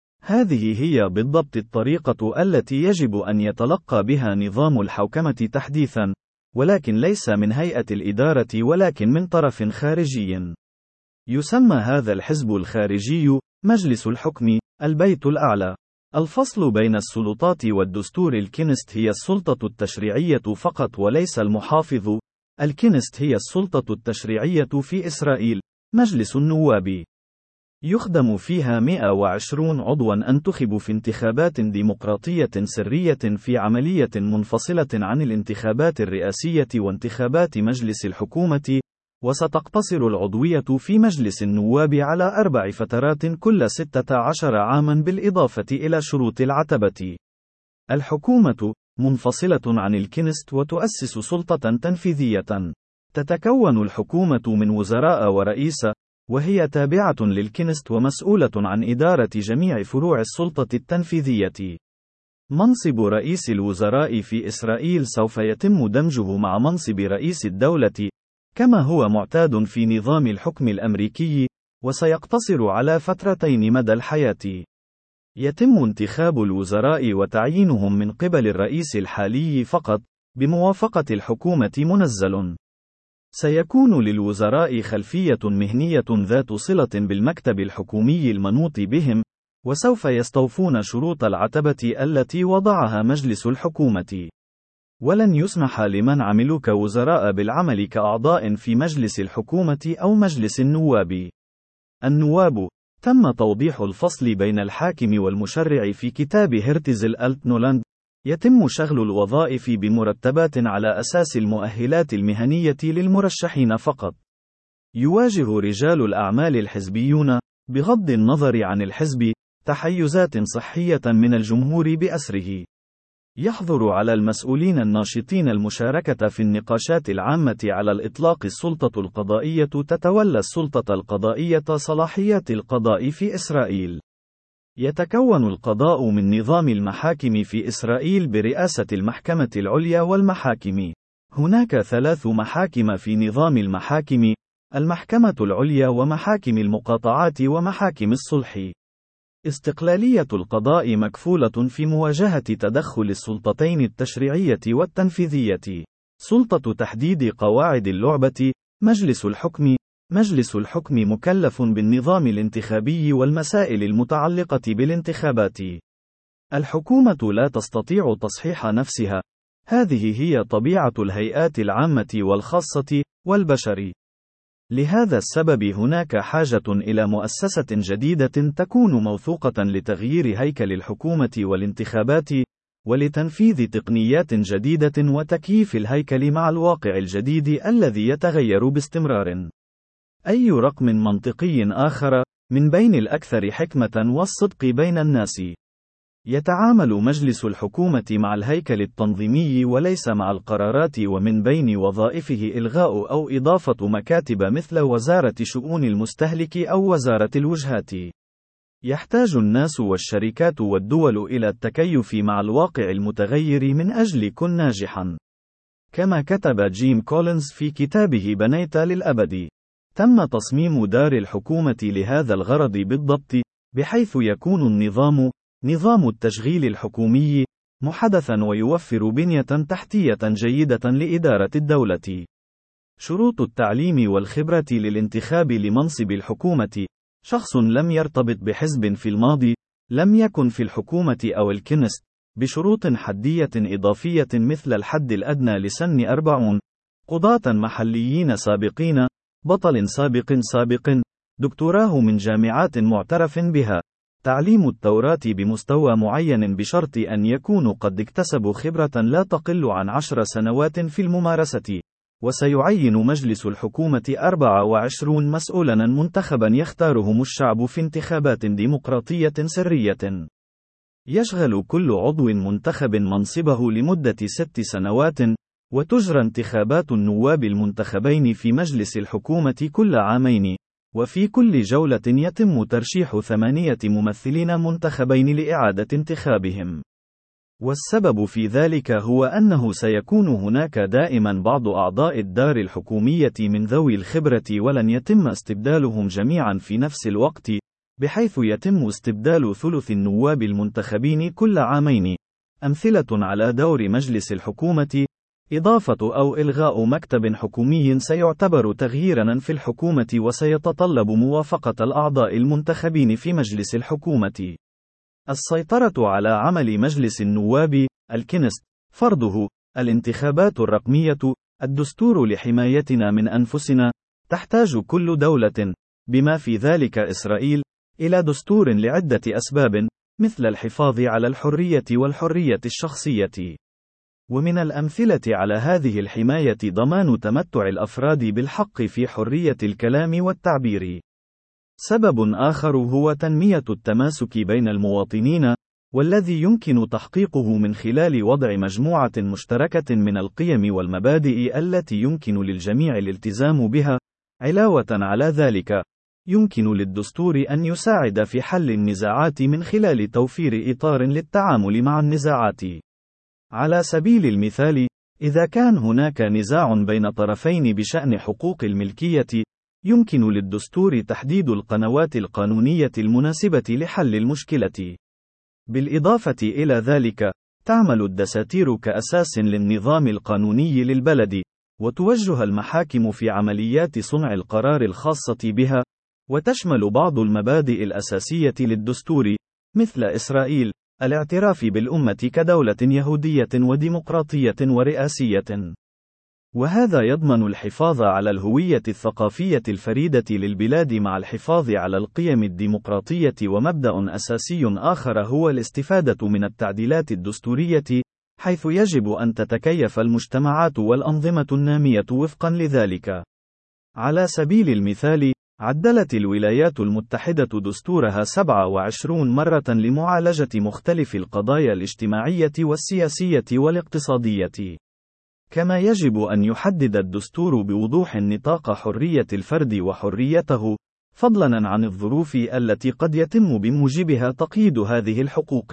هذه هي بالضبط الطريقة التي يجب أن يتلقى بها نظام الحوكمة تحديثا، ولكن ليس من هيئة الإدارة ولكن من طرف خارجي. يسمى هذا الحزب الخارجي مجلس الحكم، البيت الأعلى. الفصل بين السلطات والدستور: الكنست هي السلطة التشريعية فقط وليس المحافظ. الكنست هي السلطة التشريعية في إسرائيل، مجلس النواب. يخدم فيها 120 عضوا انتخبوا في انتخابات ديمقراطية سرية في عملية منفصلة عن الانتخابات الرئاسية وانتخابات مجلس الحكومة، وستقتصر العضوية في مجلس النواب على 4 فترات كل 16 عاما بالإضافة إلى شروط العتبة. الحكومة منفصلة عن الكنست وتؤسس سلطة تنفيذية. تتكون الحكومة من وزراء ورئيس، وهي تابعة للكنست ومسؤولة عن إدارة جميع فروع السلطة التنفيذية. منصب رئيس الوزراء في إسرائيل سوف يتم دمجه مع منصب رئيس الدولة، كما هو معتاد في نظام الحكم الأمريكي، وسيقتصر على فترتين مدى الحياة. يتم انتخاب الوزراء وتعيينهم من قبل الرئيس الحالي فقط، بموافقة الحكومة منزل. سيكون للوزراء خلفية مهنية ذات صلة بالمكتب الحكومي المنوط بهم، وسوف يستوفون شروط العتبة التي وضعها مجلس الحكومة. ولن يسمح لمن عملوا كوزراء بالعمل كأعضاء في مجلس الحكومة أو مجلس النواب. النواب. تم توضيح الفصل بين الحاكم والمشرع في كتاب هرتزل ألتنولاند. يتم شغل الوظائف بمرتبات على أساس المؤهلات المهنية للمرشحين فقط. يواجه رجال الأعمال الحزبيون، بغض النظر عن الحزب، تحيزات صحية من الجمهور بأسره. يحظر على المسؤولين الناشطين المشاركة في النقاشات العامة. على الإطلاق السلطة القضائية تتولى السلطة القضائية صلاحيات القضاء في إسرائيل. يتكون القضاء من نظام المحاكم في إسرائيل برئاسة المحكمة العليا والمحاكم. هناك 3 محاكم في نظام المحاكم: المحكمة العليا ومحاكم المقاطعات ومحاكم الصلح. استقلالية القضاء مكفولة في مواجهة تدخل السلطتين التشريعية والتنفيذية. سلطة تحديد قواعد اللعبة. مجلس الحكم. مجلس الحكم مكلف بالنظام الانتخابي والمسائل المتعلقة بالانتخابات. الحكومة لا تستطيع تصحيح نفسها. هذه هي طبيعة الهيئات العامة والخاصة والبشر. لهذا السبب هناك حاجة إلى مؤسسة جديدة تكون موثوقة لتغيير هيكل الحكومة والانتخابات، ولتنفيذ تقنيات جديدة وتكييف الهيكل مع الواقع الجديد الذي يتغير باستمرار. أي رقم منطقي آخر، من بين الأكثر حكمة والصدق بين الناس. يتعامل مجلس الحكومة مع الهيكل التنظيمي وليس مع القرارات، ومن بين وظائفه إلغاء أو إضافة مكاتب مثل وزارة شؤون المستهلك أو وزارة الوجهات. يحتاج الناس والشركات والدول إلى التكيف مع الواقع المتغير من أجل كن ناجحا. كما كتب جيم كولينز في كتابه بنيت للأبد: تم تصميم دار الحكومة لهذا الغرض بالضبط، بحيث يكون نظام التشغيل الحكومي محدثا ويوفر بنية تحتية جيدة لإدارة الدولة. شروط التعليم والخبرة للانتخاب لمنصب الحكومة: شخص لم يرتبط بحزب في الماضي، لم يكن في الحكومة أو الكنست، بشروط حدية إضافية مثل الحد الأدنى لسن 40، قضاة محليين سابقين، بطل سابق، دكتوراه من جامعات معترف بها، تعليم التوراة بمستوى معين بشرط أن يكونوا قد اكتسبوا خبرة لا تقل عن 10 سنوات في الممارسة. وسيعين مجلس الحكومة 24 مسؤولا منتخبا يختارهم الشعب في انتخابات ديمقراطية سرية. يشغل كل عضو منتخب منصبه لمدة 6 سنوات، وتجرى انتخابات النواب المنتخبين في مجلس الحكومة كل عامين، وفي كل جولة يتم ترشيح 8 ممثلين منتخبين لإعادة انتخابهم. والسبب في ذلك هو أنه سيكون هناك دائما بعض أعضاء الدار الحكومية من ذوي الخبرة، ولن يتم استبدالهم جميعا في نفس الوقت، بحيث يتم استبدال ثلث النواب المنتخبين كل عامين. أمثلة على دور مجلس الحكومة: إضافة أو إلغاء مكتب حكومي سيعتبر تغييرا في الحكومة وسيتطلب موافقة الأعضاء المنتخبين في مجلس الحكومة. السيطرة على عمل مجلس النواب الكنست، فرضه الانتخابات الرقمية، الدستور لحمايتنا من أنفسنا. تحتاج كل دولة، بما في ذلك إسرائيل، إلى دستور لعدة أسباب، مثل الحفاظ على الحرية والحرية الشخصية. ومن الأمثلة على هذه الحماية ضمان تمتع الأفراد بالحق في حرية الكلام والتعبير. سبب آخر هو تنمية التماسك بين المواطنين، والذي يمكن تحقيقه من خلال وضع مجموعة مشتركة من القيم والمبادئ التي يمكن للجميع الالتزام بها. علاوة على ذلك، يمكن للدستور أن يساعد في حل النزاعات من خلال توفير إطار للتعامل مع النزاعات. على سبيل المثال، إذا كان هناك نزاع بين طرفين بشأن حقوق الملكية، يمكن للدستور تحديد القنوات القانونية المناسبة لحل المشكلة. بالإضافة إلى ذلك، تعمل الدساتير كأساس للنظام القانوني للبلد، وتوجه المحاكم في عمليات صنع القرار الخاصة بها، وتشمل بعض المبادئ الأساسية للدستور، مثل إسرائيل، الاعتراف بالأمة كدولة يهودية وديمقراطية ورئاسية. وهذا يضمن الحفاظ على الهوية الثقافية الفريدة للبلاد مع الحفاظ على القيم الديمقراطية. ومبدأ أساسي آخر هو الاستفادة من التعديلات الدستورية، حيث يجب أن تتكيف المجتمعات والأنظمة النامية وفقا لذلك. على سبيل المثال، عدلت الولايات المتحدة دستورها 27 مرة لمعالجة مختلف القضايا الاجتماعية والسياسية والاقتصادية. كما يجب أن يحدد الدستور بوضوح نطاق حرية الفرد وحريته، فضلاً عن الظروف التي قد يتم بموجبها تقييد هذه الحقوق.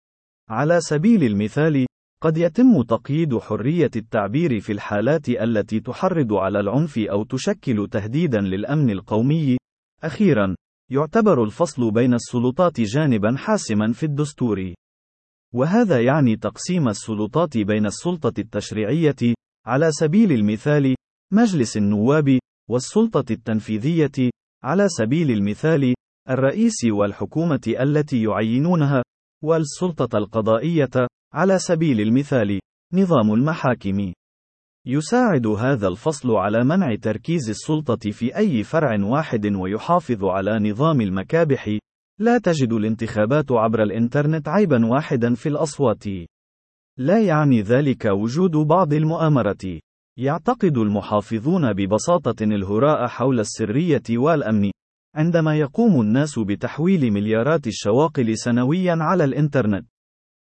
على سبيل المثال، قد يتم تقييد حرية التعبير في الحالات التي تحرض على العنف أو تشكل تهديداً للأمن القومي. أخيراً، يعتبر الفصل بين السلطات جانباً حاسماً في الدستور. وهذا يعني تقسيم السلطات بين السلطة التشريعية، على سبيل المثال، مجلس النواب، والسلطة التنفيذية، على سبيل المثال، الرئيس والحكومة التي يعينونها، والسلطة القضائية، على سبيل المثال، نظام المحاكم. يساعد هذا الفصل على منع تركيز السلطة في أي فرع واحد ويحافظ على نظام المكابح. لا تجد الانتخابات عبر الإنترنت عيبا واحدا في الأصوات. لا يعني ذلك وجود بعض المؤامرة. يعتقد المحافظون ببساطة الهراء حول السرية والأمن، عندما يقوم الناس بتحويل مليارات الشواقل سنويا على الإنترنت.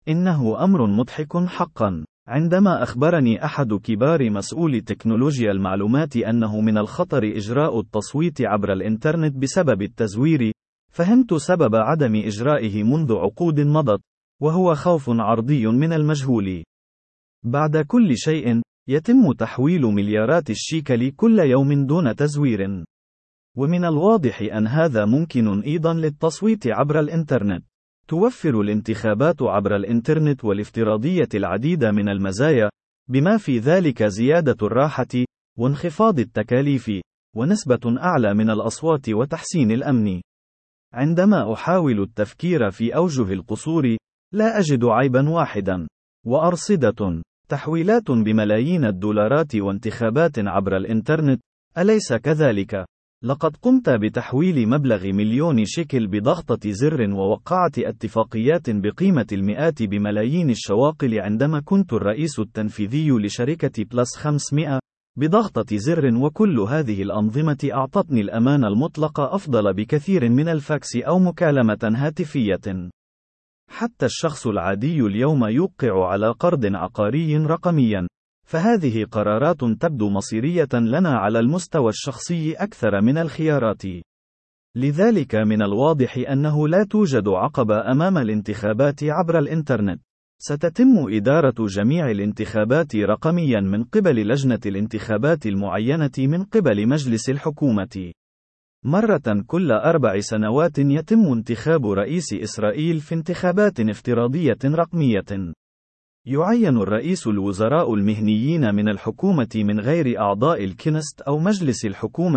إنه أمر مضحك حقا. عندما أخبرني أحد كبار مسؤولي تكنولوجيا المعلومات أنه من الخطر إجراء التصويت عبر الإنترنت بسبب التزوير، فهمت سبب عدم إجرائه منذ عقود مضت، وهو خوف عرضي من المجهول. بعد كل شيء، يتم تحويل مليارات الشيكل كل يوم دون تزوير. ومن الواضح أن هذا ممكن أيضا للتصويت عبر الإنترنت. توفر الانتخابات عبر الإنترنت والافتراضية العديد من المزايا، بما في ذلك زيادة الراحة، وانخفاض التكاليف، ونسبة أعلى من الأصوات وتحسين الأمن. عندما أحاول التفكير في أوجه القصور، لا أجد عيبا واحدا. وأرصدة تحويلات بملايين الدولارات وانتخابات عبر الإنترنت، أليس كذلك؟ لقد قمت بتحويل مبلغ مليون شيكل بضغطة زر ووقعت اتفاقيات بقيمة المئات بملايين الشواقل عندما كنت الرئيس التنفيذي لشركة بلس 500 بضغطة زر، وكل هذه الأنظمة أعطتني الأمان المطلق أفضل بكثير من الفاكس أو مكالمة هاتفية. حتى الشخص العادي اليوم يوقع على قرض عقاري رقميا، فهذه قرارات تبدو مصيرية لنا على المستوى الشخصي أكثر من الخيارات. لذلك من الواضح أنه لا توجد عقبة أمام الانتخابات عبر الإنترنت. ستتم إدارة جميع الانتخابات رقميا من قبل لجنة الانتخابات المعينة من قبل مجلس الحكومة. مرة كل 4 سنوات يتم انتخاب رئيس إسرائيل في انتخابات افتراضية رقمية. يعين الرئيس الوزراء المهنيين من الحكومة من غير أعضاء الكنست أو مجلس الحكومة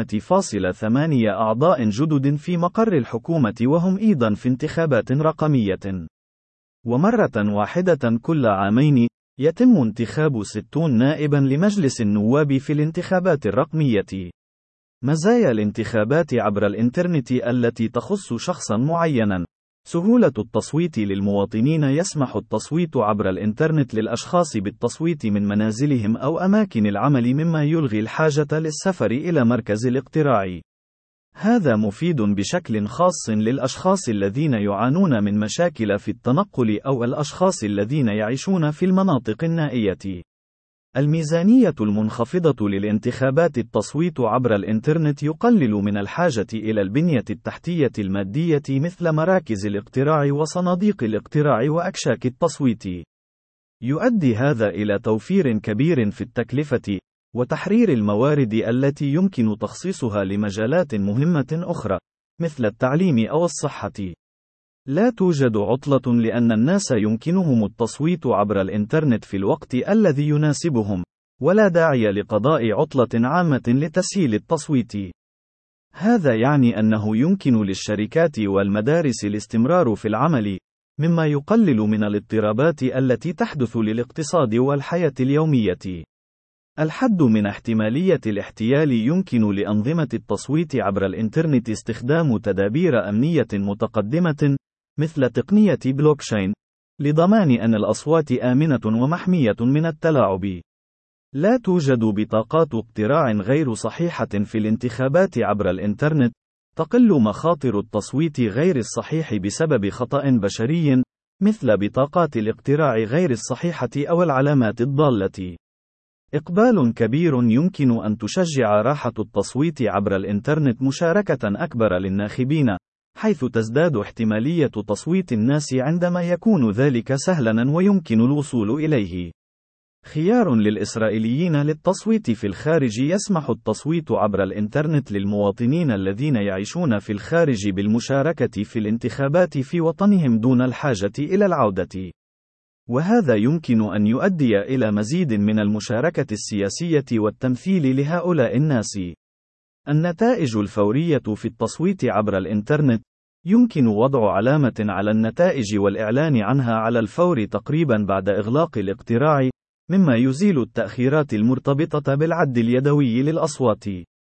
8 أعضاء جدد في مقر الحكومة، وهم أيضا في انتخابات رقمية. ومرة واحدة كل عامين، يتم انتخاب 60 نائبا لمجلس النواب في الانتخابات الرقمية. مزايا الانتخابات عبر الإنترنت التي تخص شخصا معينا: سهولة التصويت للمواطنين. يسمح التصويت عبر الإنترنت للأشخاص بالتصويت من منازلهم أو أماكن العمل، مما يلغي الحاجة للسفر إلى مركز الاقتراع. هذا مفيد بشكل خاص للأشخاص الذين يعانون من مشاكل في التنقل أو الأشخاص الذين يعيشون في المناطق النائية. الميزانية المنخفضة للانتخابات. التصويت عبر الإنترنت يقلل من الحاجة إلى البنية التحتية المادية مثل مراكز الاقتراع وصناديق الاقتراع وأكشاك التصويت. يؤدي هذا إلى توفير كبير في التكلفة، وتحرير الموارد التي يمكن تخصيصها لمجالات مهمة أخرى، مثل التعليم أو الصحة. لا توجد عطلة لأن الناس يمكنهم التصويت عبر الإنترنت في الوقت الذي يناسبهم، ولا داعي لقضاء عطلة عامة لتسهيل التصويت. هذا يعني أنه يمكن للشركات والمدارس الاستمرار في العمل، مما يقلل من الاضطرابات التي تحدث للاقتصاد والحياة اليومية. الحد من احتمالية الاحتيال. يمكن لأنظمة التصويت عبر الإنترنت استخدام تدابير أمنية متقدمة، مثل تقنية بلوكشين، لضمان أن الأصوات آمنة ومحمية من التلاعب. لا توجد بطاقات اقتراع غير صحيحة في الانتخابات عبر الإنترنت. تقل مخاطر التصويت غير الصحيح بسبب خطأ بشري، مثل بطاقات الاقتراع غير الصحيحة أو العلامات الضالة. إقبال كبير. يمكن أن تشجع راحة التصويت عبر الإنترنت مشاركة أكبر للناخبين، حيث تزداد احتمالية تصويت الناس عندما يكون ذلك سهلا ويمكن الوصول إليه. خيار للإسرائيليين للتصويت في الخارج. يسمح التصويت عبر الإنترنت للمواطنين الذين يعيشون في الخارج بالمشاركة في الانتخابات في وطنهم دون الحاجة إلى العودة. وهذا يمكن أن يؤدي إلى مزيد من المشاركة السياسية والتمثيل لهؤلاء الناس. النتائج الفورية في التصويت عبر الإنترنت. يمكن وضع علامة على النتائج والإعلان عنها على الفور تقريبا بعد إغلاق الاقتراع، مما يزيل التأخيرات المرتبطة بالعد اليدوي للأصوات.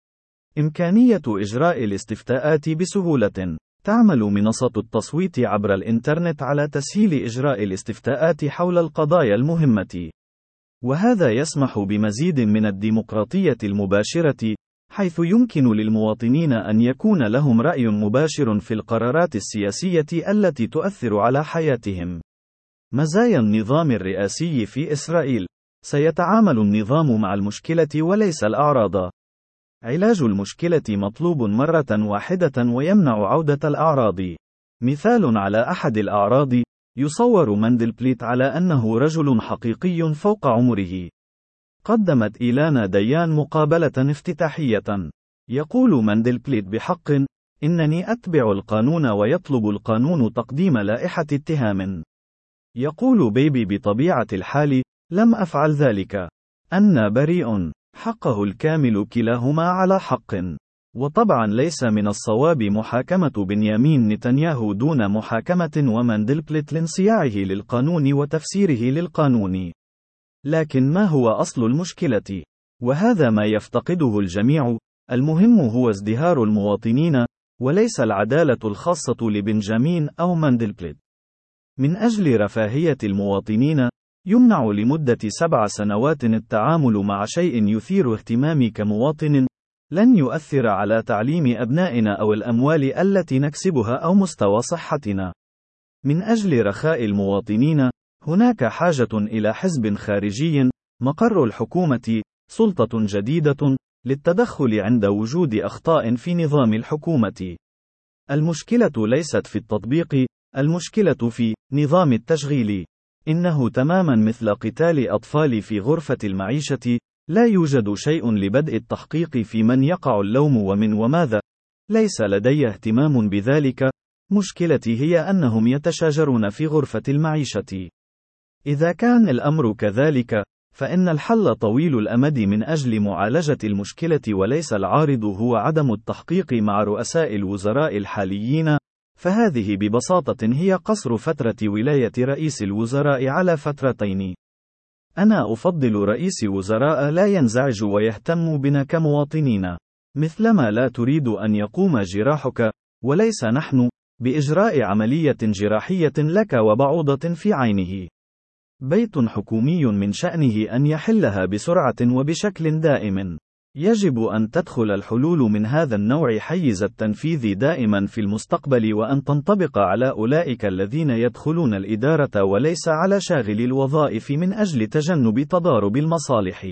إمكانية إجراء الاستفتاءات بسهولة. تعمل منصة التصويت عبر الإنترنت على تسهيل إجراء الاستفتاءات حول القضايا المهمة. وهذا يسمح بمزيد من الديمقراطية المباشرة، حيث يمكن للمواطنين أن يكون لهم رأي مباشر في القرارات السياسية التي تؤثر على حياتهم. مزايا النظام الرئاسي في إسرائيل. سيتعامل النظام مع المشكلة وليس الأعراض. علاج المشكلة مطلوب مرة واحدة ويمنع عودة الأعراض. مثال على أحد الأعراض، يصور ماندلبليت على أنه رجل حقيقي فوق عمره. قدمت إيلانا ديان مقابلة افتتاحية. يقول ماندلبليت بحق: إنني أتبع القانون ويطلب القانون تقديم لائحة اتهام. يقول بيبي بطبيعة الحال: لم أفعل ذلك. أنا بريء. حقه الكامل، كلاهما على حق. وطبعا ليس من الصواب محاكمة بنيامين نتنياهو دون محاكمة وماندلبليت لانصياعه للقانون وتفسيره للقانون. لكن ما هو أصل المشكلة؟ وهذا ما يفتقده الجميع. المهم هو ازدهار المواطنين، وليس العدالة الخاصة لبنجامين أو ماندلبليت. من أجل رفاهية المواطنين، يمنع لمدة 7 سنوات التعامل مع شيء يثير اهتمامي كمواطن، لن يؤثر على تعليم أبنائنا أو الأموال التي نكسبها أو مستوى صحتنا. من أجل رخاء المواطنين، هناك حاجة إلى حزب خارجي، مقر الحكومة، سلطة جديدة، للتدخل عند وجود أخطاء في نظام الحكومة. المشكلة ليست في التطبيق، المشكلة في نظام التشغيل. إنه تماما مثل قتال أطفال في غرفة المعيشة، لا يوجد شيء لبدء التحقيق في من يقع اللوم ومن وماذا. ليس لدي اهتمام بذلك، مشكلتي هي أنهم يتشاجرون في غرفة المعيشة. إذا كان الأمر كذلك، فإن الحل طويل الأمد من أجل معالجة المشكلة وليس العارض هو عدم التحقيق مع رؤساء الوزراء الحاليين، فهذه ببساطة هي قصر فترة ولاية رئيس الوزراء على فترتين. أنا أفضل رئيس وزراء لا ينزعج ويهتم بنا كمواطنين، مثلما لا تريد أن يقوم جراحك، وليس نحن، بإجراء عملية جراحية لك وبعوضة في عينه. بيت حكومي من شأنه أن يحلها بسرعة وبشكل دائم. يجب أن تدخل الحلول من هذا النوع حيز التنفيذ دائما في المستقبل، وأن تنطبق على أولئك الذين يدخلون الإدارة وليس على شاغل الوظائف من أجل تجنب تضارب المصالح.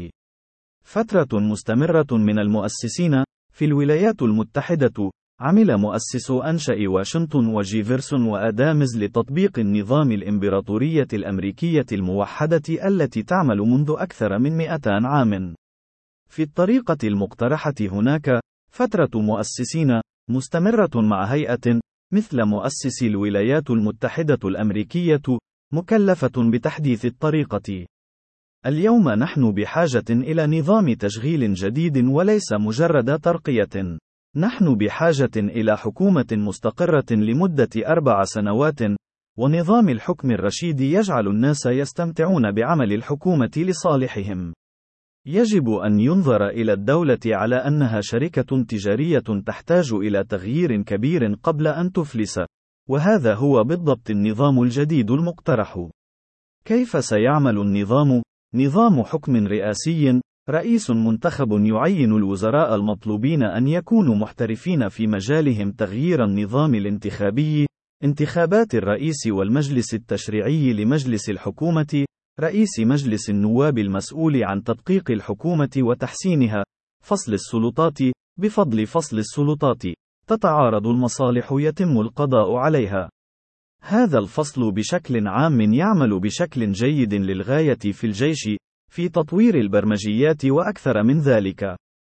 فترة مستمرة من المؤسسين. في الولايات المتحدة، عمل مؤسس أنشأ واشنطن وجيفرسون وآدامز لتطبيق النظام الإمبراطورية الأمريكية الموحدة التي تعمل منذ أكثر من 200 عام. في الطريقة المقترحة هناك فترة مؤسسين مستمرة مع هيئة مثل مؤسس الولايات المتحدة الأمريكية، مكلفة بتحديث الطريقة. اليوم نحن بحاجة إلى نظام تشغيل جديد وليس مجرد ترقية. نحن بحاجة إلى حكومة مستقرة لمدة 4 سنوات، ونظام الحكم الرشيد يجعل الناس يستمتعون بعمل الحكومة لصالحهم. يجب أن ينظر إلى الدولة على أنها شركة تجارية تحتاج إلى تغيير كبير قبل أن تفلس، وهذا هو بالضبط النظام الجديد المقترح. كيف سيعمل النظام؟ نظام حكم رئاسي، رئيس منتخب يعين الوزراء المطلوبين أن يكونوا محترفين في مجالهم، تغيير النظام الانتخابي، انتخابات الرئيس والمجلس التشريعي لمجلس الحكومة، رئيس مجلس النواب المسؤول عن تدقيق الحكومة وتحسينها، فصل السلطات. بفضل فصل السلطات، تتعارض المصالح يتم القضاء عليها. هذا الفصل بشكل عام يعمل بشكل جيد للغاية في الجيش، في تطوير البرمجيات وأكثر من ذلك.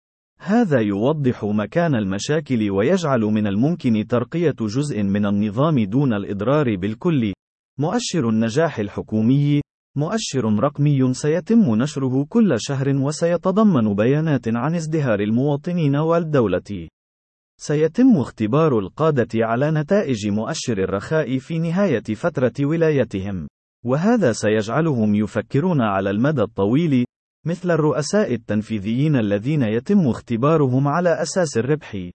هذا يوضح مكان المشاكل ويجعل من الممكن ترقية جزء من النظام دون الإضرار بالكل. مؤشر النجاح الحكومي، مؤشر رقمي سيتم نشره كل شهر وسيتضمن بيانات عن ازدهار المواطنين والدولة. سيتم اختبار القادة على نتائج مؤشر الرخاء في نهاية فترة ولايتهم، وهذا سيجعلهم يفكرون على المدى الطويل، مثل الرؤساء التنفيذيين الذين يتم اختبارهم على أساس الربح.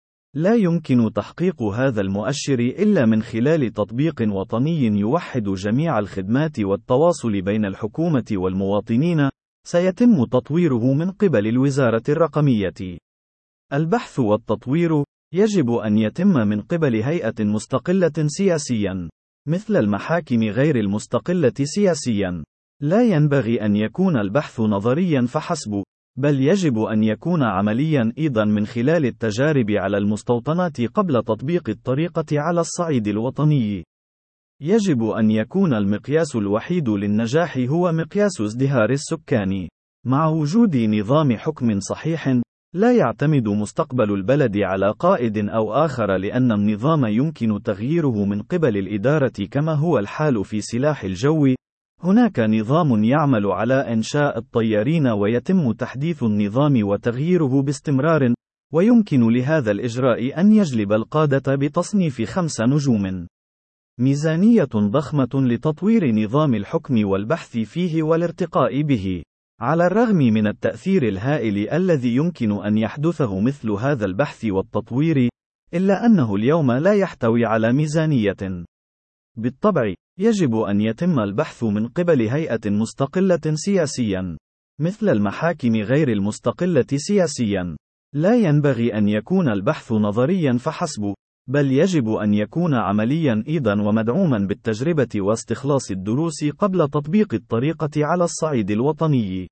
لا يمكن تحقيق هذا المؤشر إلا من خلال تطبيق وطني يوحد جميع الخدمات والتواصل بين الحكومة والمواطنين، سيتم تطويره من قبل الوزارة الرقمية. البحث والتطوير يجب أن يتم من قبل هيئة مستقلة سياسيا. مثل المحاكم غير المستقلة سياسيا. لا ينبغي أن يكون البحث نظريا فحسب، بل يجب أن يكون عمليا أيضا من خلال التجارب على المستوطنات قبل تطبيق الطريقة على الصعيد الوطني. يجب أن يكون المقياس الوحيد للنجاح هو مقياس ازدهار السكان. مع وجود نظام حكم صحيح، لا يعتمد مستقبل البلد على قائد أو آخر، لأن النظام يمكن تغييره من قبل الإدارة كما هو الحال في سلاح الجو. هناك نظام يعمل على إنشاء الطيارين ويتم تحديث النظام وتغييره باستمرار، ويمكن لهذا الإجراء أن يجلب القادة بتصنيف 5 نجوم. ميزانية ضخمة لتطوير نظام الحكم والبحث فيه والارتقاء به. على الرغم من التأثير الهائل الذي يمكن أن يحدثه مثل هذا البحث والتطوير، إلا أنه اليوم لا يحتوي على ميزانية. بالطبع، يجب أن يتم البحث من قبل هيئة مستقلة سياسيا، مثل المحاكم غير المستقلة سياسيا. لا ينبغي أن يكون البحث نظريا فحسب، بل يجب أن يكون عمليا أيضا ومدعوما بالتجربة واستخلاص الدروس قبل تطبيق الطريقة على الصعيد الوطني.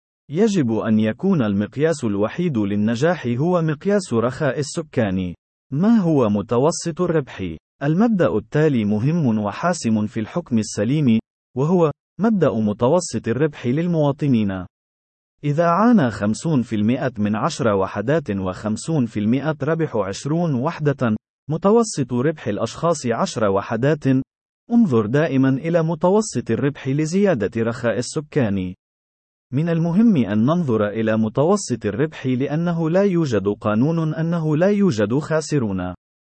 يجب أن يكون المقياس الوحيد للنجاح هو مقياس رخاء السكان. ما هو متوسط الربح؟ المبدأ التالي مهم وحاسم في الحكم السليم، وهو مبدأ متوسط الربح للمواطنين. إذا عانى 50% من 10 وحدات و50% ربح 20 وحدة، متوسط ربح الأشخاص 10 وحدات. انظر دائما إلى متوسط الربح لزيادة رخاء السكان. من المهم أن ننظر إلى متوسط الربح لأنه لا يوجد قانون أنه لا يوجد خاسرون.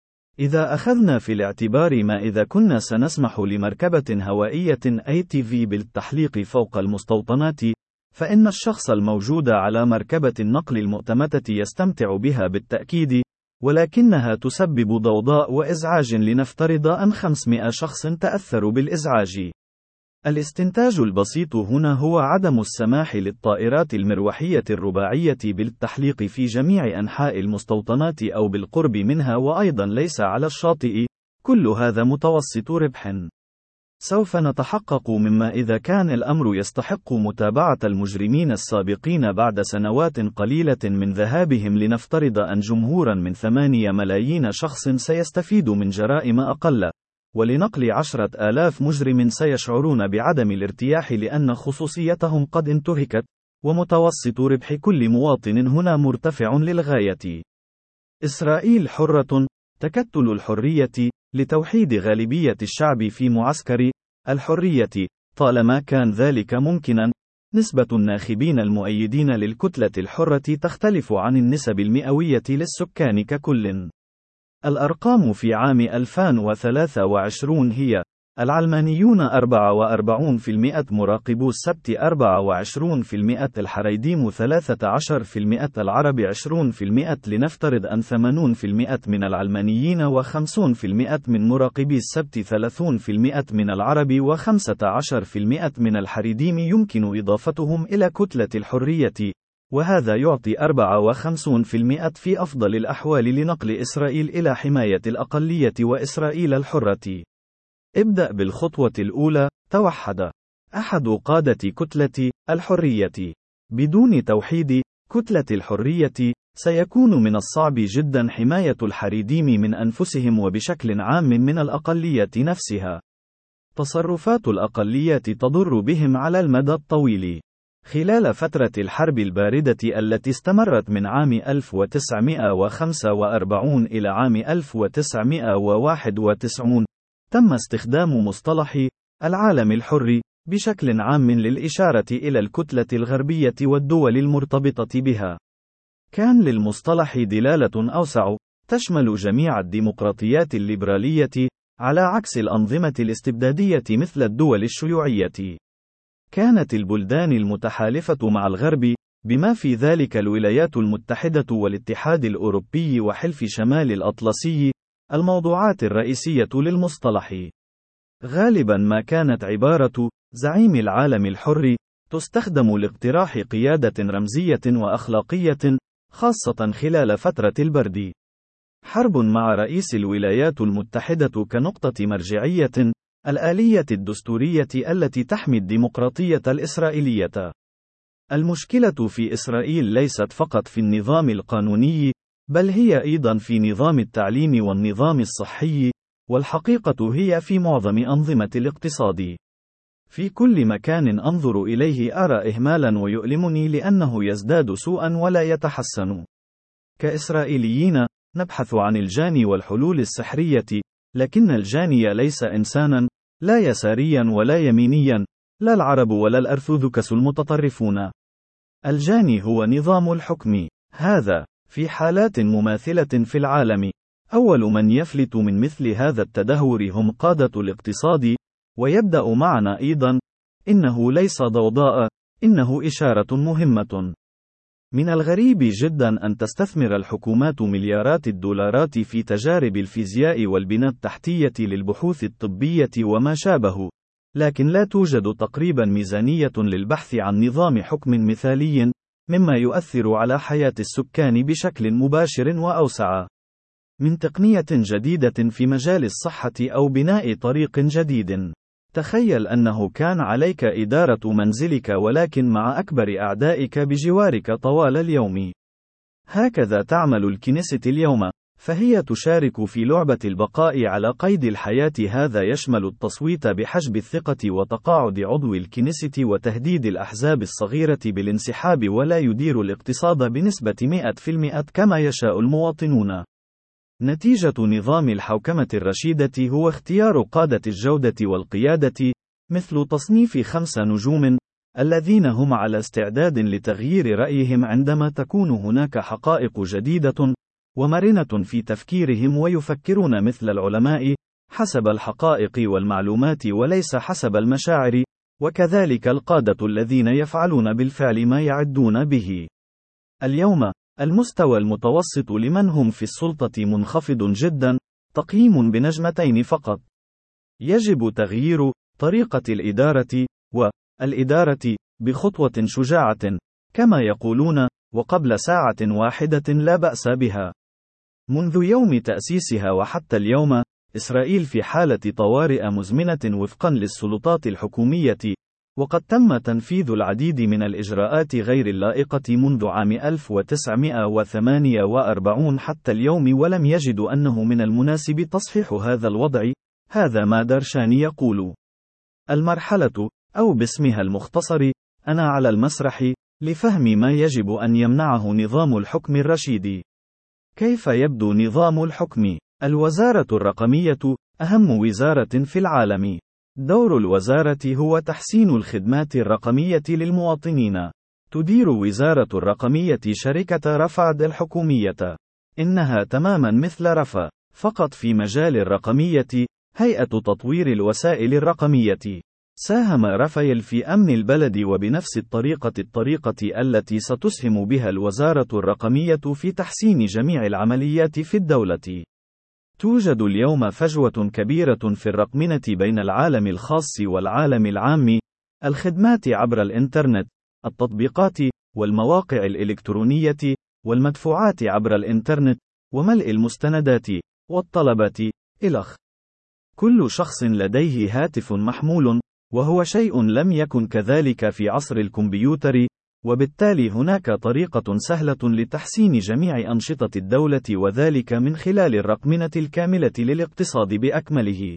إذا أخذنا في الاعتبار ما إذا كنا سنسمح لمركبة هوائية ATV بالتحليق فوق المستوطنات، فإن الشخص الموجود على مركبة النقل المؤتمتة يستمتع بها بالتأكيد، ولكنها تسبب ضوضاء وإزعاج. لنفترض أن 500 شخص تأثروا بالإزعاج. الاستنتاج البسيط هنا هو عدم السماح للطائرات المروحية الرباعية بالتحليق في جميع أنحاء المستوطنات أو بالقرب منها، وأيضا ليس على الشاطئ. كل هذا متوسط ربح. سوف نتحقق مما إذا كان الأمر يستحق متابعة المجرمين السابقين بعد سنوات قليلة من ذهابهم. لنفترض أن جمهورا من 8 ملايين شخص سيستفيد من جرائم أقل، ولنقل 10,000 مجرم سيشعرون بعدم الارتياح لأن خصوصيتهم قد انتهكت، ومتوسط ربح كل مواطن هنا مرتفع للغاية. إسرائيل حرة. تكتل الحرية لتوحيد غالبية الشعب في معسكر الحرية. طالما كان ذلك ممكنا، نسبة الناخبين المؤيدين للكتلة الحرة تختلف عن النسب المئوية للسكان ككل. الأرقام في عام 2023 هي: العلمانيون 44%، مراقبو السبت 24%، الحريديم 13%، العرب 20%. لنفترض أن 80% من العلمانيين و50% من مراقبي السبت، 30% من العرب و15% من الحريديم يمكن إضافتهم إلى كتلة الحرية، وهذا يعطي 54% في أفضل الأحوال لنقل إسرائيل إلى حماية الأقلية وإسرائيل الحرة. ابدأ بالخطوة الأولى. توحد أحد قادة كتلة الحرية. بدون توحيد كتلة الحرية، سيكون من الصعب جدا حماية الحريديم من أنفسهم وبشكل عام من الأقلية نفسها. تصرفات الأقليات تضر بهم على المدى الطويل. خلال فترة الحرب الباردة التي استمرت من عام 1945 إلى عام 1991، تم استخدام مصطلح العالم الحر بشكل عام للإشارة إلى الكتلة الغربية والدول المرتبطة بها. كان للمصطلح دلالة أوسع، تشمل جميع الديمقراطيات الليبرالية، على عكس الأنظمة الاستبدادية مثل الدول الشيوعية. كانت البلدان المتحالفة مع الغرب، بما في ذلك الولايات المتحدة والاتحاد الأوروبي وحلف شمال الأطلسي، الموضوعات الرئيسية للمصطلح. غالبا ما كانت عبارة زعيم العالم الحر تستخدم لاقتراح قيادة رمزية وأخلاقية، خاصة خلال فترة البرد. حرب مع رئيس الولايات المتحدة كنقطة مرجعية، الآلية الدستورية التي تحمي الديمقراطية الإسرائيلية. المشكلة في إسرائيل ليست فقط في النظام القانوني، بل هي أيضا في نظام التعليم والنظام الصحي، والحقيقة هي في معظم أنظمة الاقتصاد. في كل مكان أنظر إليه أرى إهمالا ويؤلمني لأنه يزداد سوءا ولا يتحسن. كإسرائيليين، نبحث عن الجاني والحلول السحرية، لكن الجاني ليس إنسانا، لا يساريا ولا يمينيا، لا العرب ولا الأرثوذكس المتطرفون. الجاني هو نظام الحكم. هذا، في حالات مماثلة في العالم، أول من يفلت من مثل هذا التدهور هم قادة الاقتصاد، ويبدأ معنا أيضا. إنه ليس ضوضاء، إنه إشارة مهمة. من الغريب جدا أن تستثمر الحكومات مليارات الدولارات في تجارب الفيزياء والبنى التحتية للبحوث الطبية وما شابه، لكن لا توجد تقريبا ميزانية للبحث عن نظام حكم مثالي، مما يؤثر على حياة السكان بشكل مباشر وأوسع. من تقنية جديدة في مجال الصحة أو بناء طريق جديد. تخيل أنه كان عليك إدارة منزلك ولكن مع أكبر أعدائك بجوارك طوال اليوم. هكذا تعمل الكنيسة اليوم، فهي تشارك في لعبة البقاء على قيد الحياة. هذا يشمل التصويت بحجب الثقة وتقاعد عضو الكنيسة وتهديد الأحزاب الصغيرة بالانسحاب، ولا يدير الاقتصاد بنسبة 100% كما يشاء المواطنون. نتيجة نظام الحوكمة الرشيدة هو اختيار قادة الجودة والقيادة، مثل تصنيف 5 نجوم، الذين هم على استعداد لتغيير رأيهم عندما تكون هناك حقائق جديدة، ومرنة في تفكيرهم ويفكرون مثل العلماء، حسب الحقائق والمعلومات وليس حسب المشاعر، وكذلك القادة الذين يفعلون بالفعل ما يعدون به. اليوم، المستوى المتوسط لمن هم في السلطة منخفض جدا، تقييم بنجمتين فقط. يجب تغيير طريقة الإدارة، والإدارة بخطوة شجاعة، كما يقولون، وقبل ساعة واحدة لا بأس بها. منذ يوم تأسيسها وحتى اليوم، إسرائيل في حالة طوارئ مزمنة وفقا للسلطات الحكومية، وقد تم تنفيذ العديد من الإجراءات غير اللائقة منذ عام 1948 حتى اليوم، ولم يجدوا أنه من المناسب تصحيح هذا الوضع. هذا ما درشان يقول. المرحلة، أو باسمها المختصر، أنا على المسرح، لفهم ما يجب أن يمنعه نظام الحكم الرشيد. كيف يبدو نظام الحكم؟ الوزارة الرقمية، أهم وزارة في العالم. دور الوزارة هو تحسين الخدمات الرقمية للمواطنين. تدير وزارة الرقمية شركة رفعد الحكومية. إنها تماما مثل رفا، فقط في مجال الرقمية، هيئة تطوير الوسائل الرقمية. ساهم رافائيل في أمن البلد وبنفس الطريقة التي ستسهم بها الوزارة الرقمية في تحسين جميع العمليات في الدولة. توجد اليوم فجوة كبيرة في الرقمنة بين العالم الخاص والعالم العام. الخدمات عبر الإنترنت، التطبيقات، والمواقع الإلكترونية، والمدفوعات عبر الإنترنت، وملء المستندات، والطلبات، إلخ. كل شخص لديه هاتف محمول، وهو شيء لم يكن كذلك في عصر الكمبيوتر، وبالتالي هناك طريقة سهلة لتحسين جميع أنشطة الدولة، وذلك من خلال الرقمنة الكاملة للاقتصاد بأكمله.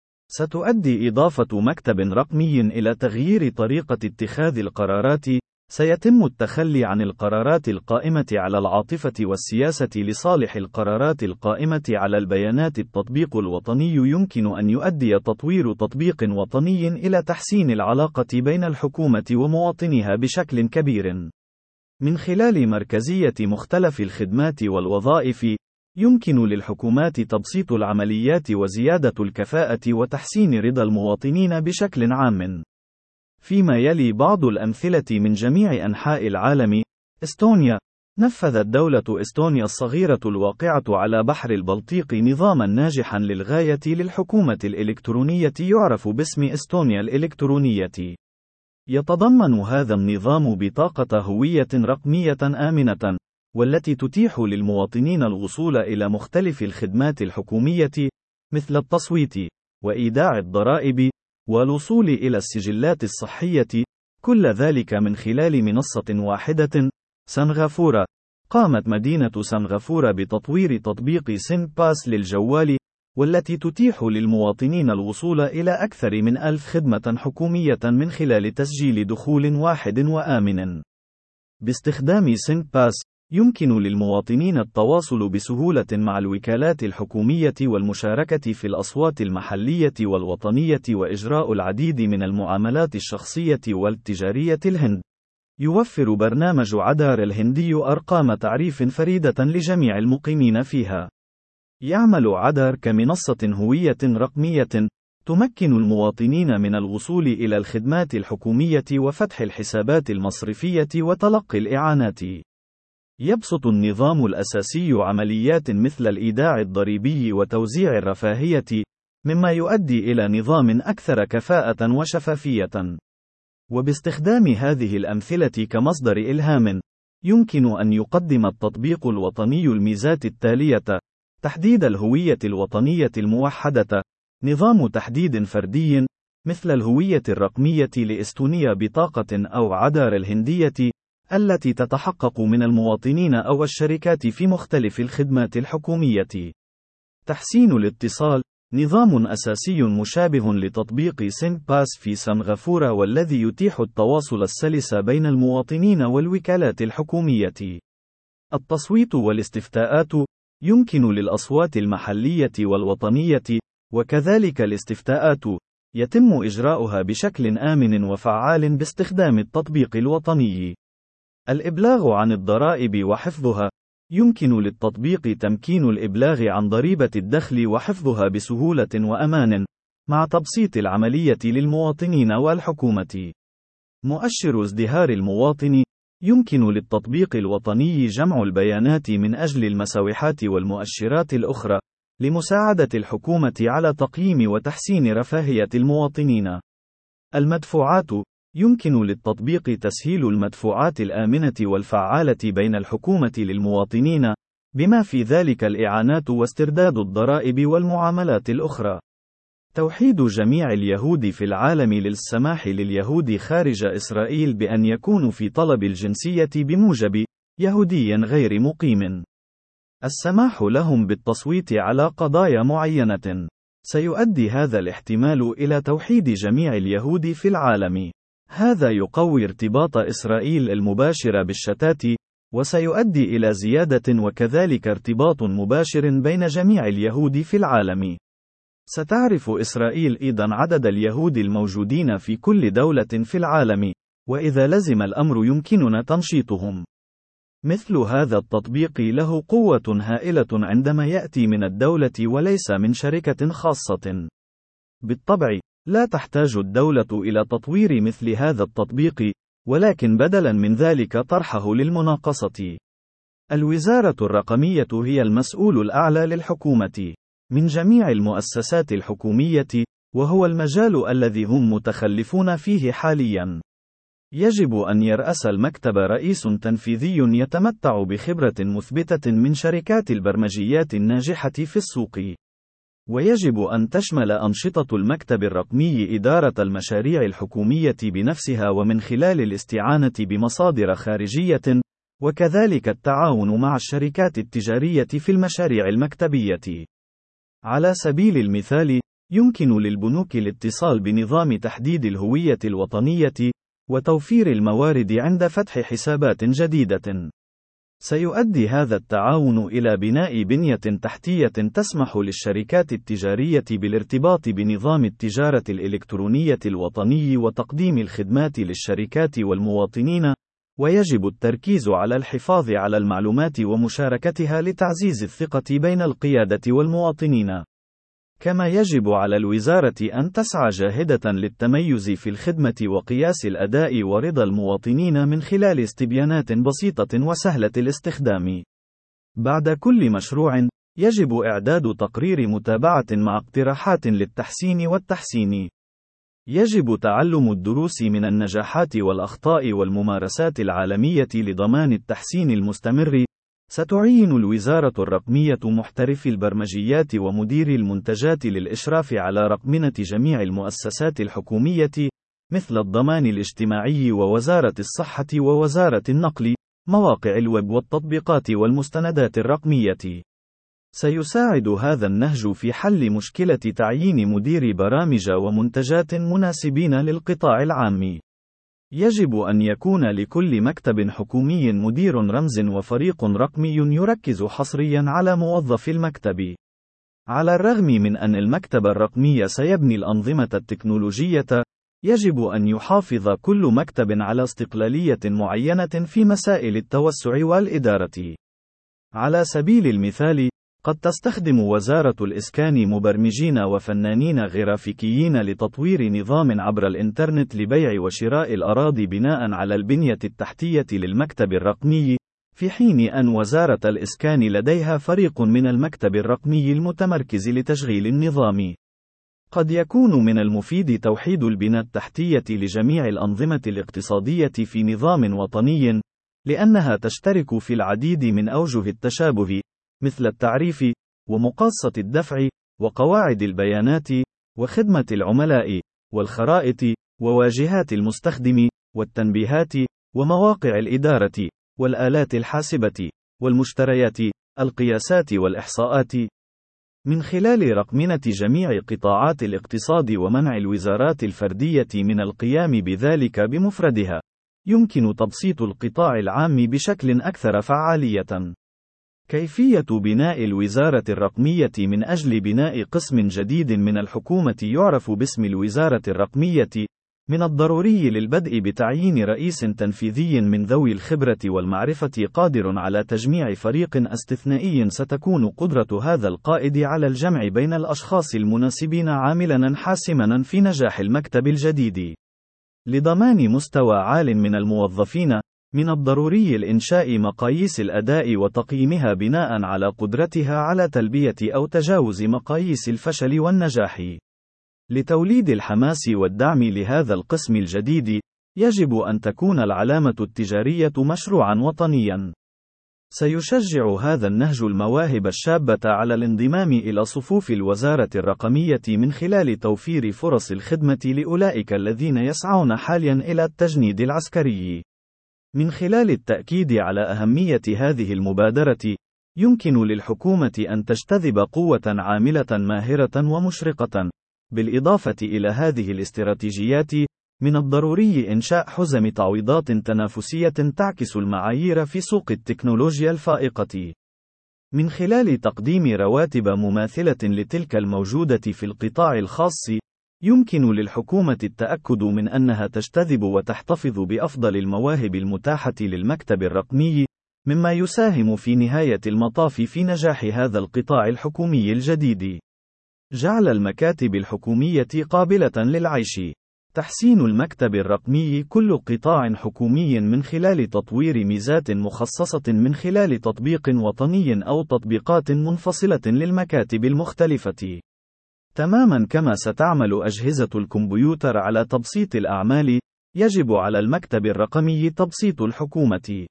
ستؤدي إضافة مكتب رقمي إلى تغيير طريقة اتخاذ القرارات. سيتم التخلي عن القرارات القائمة على العاطفة والسياسة لصالح القرارات القائمة على البيانات. التطبيق الوطني يمكن أن يؤدي تطوير تطبيق وطني إلى تحسين العلاقة بين الحكومة ومواطنيها بشكل كبير. من خلال مركزية مختلف الخدمات والوظائف، يمكن للحكومات تبسيط العمليات وزيادة الكفاءة وتحسين رضا المواطنين بشكل عام. فيما يلي بعض الأمثلة من جميع أنحاء العالم. إستونيا. نفذت دولة إستونيا الصغيرة الواقعة على بحر البلطيق نظاما ناجحا للغاية للحكومة الإلكترونية يعرف باسم إستونيا الإلكترونية. يتضمن هذا النظام بطاقة هوية رقمية آمنة، والتي تتيح للمواطنين الوصول إلى مختلف الخدمات الحكومية، مثل التصويت، وإيداع الضرائب، والوصول إلى السجلات الصحية، كل ذلك من خلال منصة واحدة، سنغافورة. قامت مدينة سنغافورة بتطوير تطبيق سينباس للجوال، والتي تتيح للمواطنين الوصول إلى أكثر من 1000 خدمة حكومية من خلال تسجيل دخول واحد وآمن. باستخدام سينباس، يمكن للمواطنين التواصل بسهولة مع الوكالات الحكومية والمشاركة في الأصوات المحلية والوطنية وإجراء العديد من المعاملات الشخصية والتجارية. الهند يوفر برنامج عدار الهندي أرقام تعريف فريدة لجميع المقيمين فيها. يعمل عدار كمنصة هوية رقمية، تمكن المواطنين من الوصول إلى الخدمات الحكومية وفتح الحسابات المصرفية وتلقي الإعانات. يبسط النظام الأساسي عمليات مثل الإيداع الضريبي وتوزيع الرفاهية، مما يؤدي إلى نظام أكثر كفاءة وشفافية. وباستخدام هذه الأمثلة كمصدر إلهام، يمكن أن يقدم التطبيق الوطني الميزات التالية: تحديد الهوية الوطنية الموحدة، نظام تحديد فردي مثل الهوية الرقمية لإستونيا بطاقة أو عدار الهندية التي تتحقق من المواطنين أو الشركات في مختلف الخدمات الحكومية. تحسين الاتصال، نظام أساسي مشابه لتطبيق سينباس في سنغافورة والذي يتيح التواصل السلس بين المواطنين والوكالات الحكومية. التصويت والاستفتاءات، يمكن للأصوات المحلية والوطنية، وكذلك الاستفتاءات، يتم إجراؤها بشكل آمن وفعال باستخدام التطبيق الوطني. الإبلاغ عن الضرائب وحفظها، يمكن للتطبيق تمكين الإبلاغ عن ضريبة الدخل وحفظها بسهولة وأمان، مع تبسيط العملية للمواطنين والحكومة. مؤشر ازدهار المواطن، يمكن للتطبيق الوطني جمع البيانات من أجل المساوحات والمؤشرات الأخرى، لمساعدة الحكومة على تقييم وتحسين رفاهية المواطنين. المدفوعات، يمكن للتطبيق تسهيل المدفوعات الآمنة والفعالة بين الحكومة للمواطنين، بما في ذلك الإعانات واسترداد الضرائب والمعاملات الأخرى. توحيد جميع اليهود في العالم للسماح لليهود خارج إسرائيل بأن يكونوا في طلب الجنسية بموجب يهودي غير مقيم. السماح لهم بالتصويت على قضايا معينة. سيؤدي هذا الاحتمال إلى توحيد جميع اليهود في العالم. هذا يقوي ارتباط إسرائيل المباشر بالشتات، وسيؤدي إلى زيادة وكذلك ارتباط مباشر بين جميع اليهود في العالم. ستعرف إسرائيل أيضا عدد اليهود الموجودين في كل دولة في العالم، وإذا لزم الأمر يمكننا تنشيطهم. مثل هذا التطبيق له قوة هائلة عندما يأتي من الدولة وليس من شركة خاصة. بالطبع، لا تحتاج الدولة إلى تطوير مثل هذا التطبيق، ولكن بدلاً من ذلك طرحه للمناقصة. الوزارة الرقمية هي المسؤول الأعلى للحكومة من جميع المؤسسات الحكومية، وهو المجال الذي هم متخلفون فيه حالياً. يجب أن يرأس المكتب رئيس تنفيذي يتمتع بخبرة مثبتة من شركات البرمجيات الناجحة في السوق. ويجب أن تشمل أنشطة المكتب الرقمي إدارة المشاريع الحكومية بنفسها ومن خلال الاستعانة بمصادر خارجية، وكذلك التعاون مع الشركات التجارية في المشاريع المكتبية. على سبيل المثال، يمكن للبنوك الاتصال بنظام تحديد الهوية الوطنية، وتوفير الموارد عند فتح حسابات جديدة. سيؤدي هذا التعاون إلى بناء بنية تحتية تسمح للشركات التجارية بالارتباط بنظام التجارة الإلكترونية الوطني وتقديم الخدمات للشركات والمواطنين، ويجب التركيز على الحفاظ على المعلومات ومشاركتها لتعزيز الثقة بين القيادة والمواطنين. كما يجب على الوزارة أن تسعى جاهدة للتميز في الخدمة وقياس الأداء ورضا المواطنين من خلال استبيانات بسيطة وسهلة الاستخدام. بعد كل مشروع، يجب إعداد تقرير متابعة مع اقتراحات للتحسين والتحسين. يجب تعلم الدروس من النجاحات والأخطاء والممارسات العالمية لضمان التحسين المستمر. ستعين الوزارة الرقمية محترفي البرمجيات ومديري المنتجات للإشراف على رقمنة جميع المؤسسات الحكومية، مثل الضمان الاجتماعي ووزارة الصحة ووزارة النقل، مواقع الويب والتطبيقات والمستندات الرقمية. سيساعد هذا النهج في حل مشكلة تعيين مدير برامج ومنتجات مناسبين للقطاع العام. يجب أن يكون لكل مكتب حكومي مدير رمز وفريق رقمي يركز حصريا على موظف المكتب. على الرغم من أن المكتب الرقمي سيبني الأنظمة التكنولوجية، يجب أن يحافظ كل مكتب على استقلالية معينة في مسائل التوسع والإدارة. على سبيل المثال، قد تستخدم وزارة الإسكان مبرمجين وفنانين غرافيكيين لتطوير نظام عبر الإنترنت لبيع وشراء الأراضي بناء على البنية التحتية للمكتب الرقمي، في حين أن وزارة الإسكان لديها فريق من المكتب الرقمي المتمركز لتشغيل النظام. قد يكون من المفيد توحيد البنى التحتية لجميع الأنظمة الاقتصادية في نظام وطني، لأنها تشترك في العديد من أوجه التشابه، مثل التعريف، ومقاصة الدفع، وقواعد البيانات، وخدمة العملاء، والخرائط، وواجهات المستخدم، والتنبيهات، ومواقع الإدارة، والآلات الحاسبة، والمشتريات، القياسات والإحصاءات. من خلال رقمنة جميع قطاعات الاقتصاد ومنع الوزارات الفردية من القيام بذلك بمفردها، يمكن تبسيط القطاع العام بشكل أكثر فعالية. كيفية بناء الوزارة الرقمية. من أجل بناء قسم جديد من الحكومة يعرف باسم الوزارة الرقمية، من الضروري للبدء بتعيين رئيس تنفيذي من ذوي الخبرة والمعرفة قادر على تجميع فريق استثنائي. ستكون قدرة هذا القائد على الجمع بين الأشخاص المناسبين عاملاً حاسماً في نجاح المكتب الجديد. لضمان مستوى عال من الموظفين، من الضروري الإنشاء مقاييس الأداء وتقييمها بناء على قدرتها على تلبية أو تجاوز مقاييس الفشل والنجاح. لتوليد الحماس والدعم لهذا القسم الجديد، يجب أن تكون العلامة التجارية مشروعًا وطنيًا. سيشجع هذا النهج المواهب الشابة على الانضمام إلى صفوف الوزارة الرقمية من خلال توفير فرص الخدمة لأولئك الذين يسعون حاليًا إلى التجنيد العسكري. من خلال التأكيد على أهمية هذه المبادرة، يمكن للحكومة أن تجتذب قوة عاملة ماهرة ومشرقة. بالإضافة إلى هذه الاستراتيجيات، من الضروري إنشاء حزم تعويضات تنافسية تعكس المعايير في سوق التكنولوجيا الفائقة. من خلال تقديم رواتب مماثلة لتلك الموجودة في القطاع الخاص، يمكن للحكومة التأكد من أنها تجتذب وتحتفظ بأفضل المواهب المتاحة للمكتب الرقمي، مما يساهم في نهاية المطاف في نجاح هذا القطاع الحكومي الجديد. جعل المكاتب الحكومية قابلة للعيش. تحسين المكتب الرقمي. كل قطاع حكومي من خلال تطوير ميزات مخصصة من خلال تطبيق وطني أو تطبيقات منفصلة للمكاتب المختلفة. تماما كما ستعمل أجهزة الكمبيوتر على تبسيط الأعمال، يجب على المكتب الرقمي تبسيط الحكومة.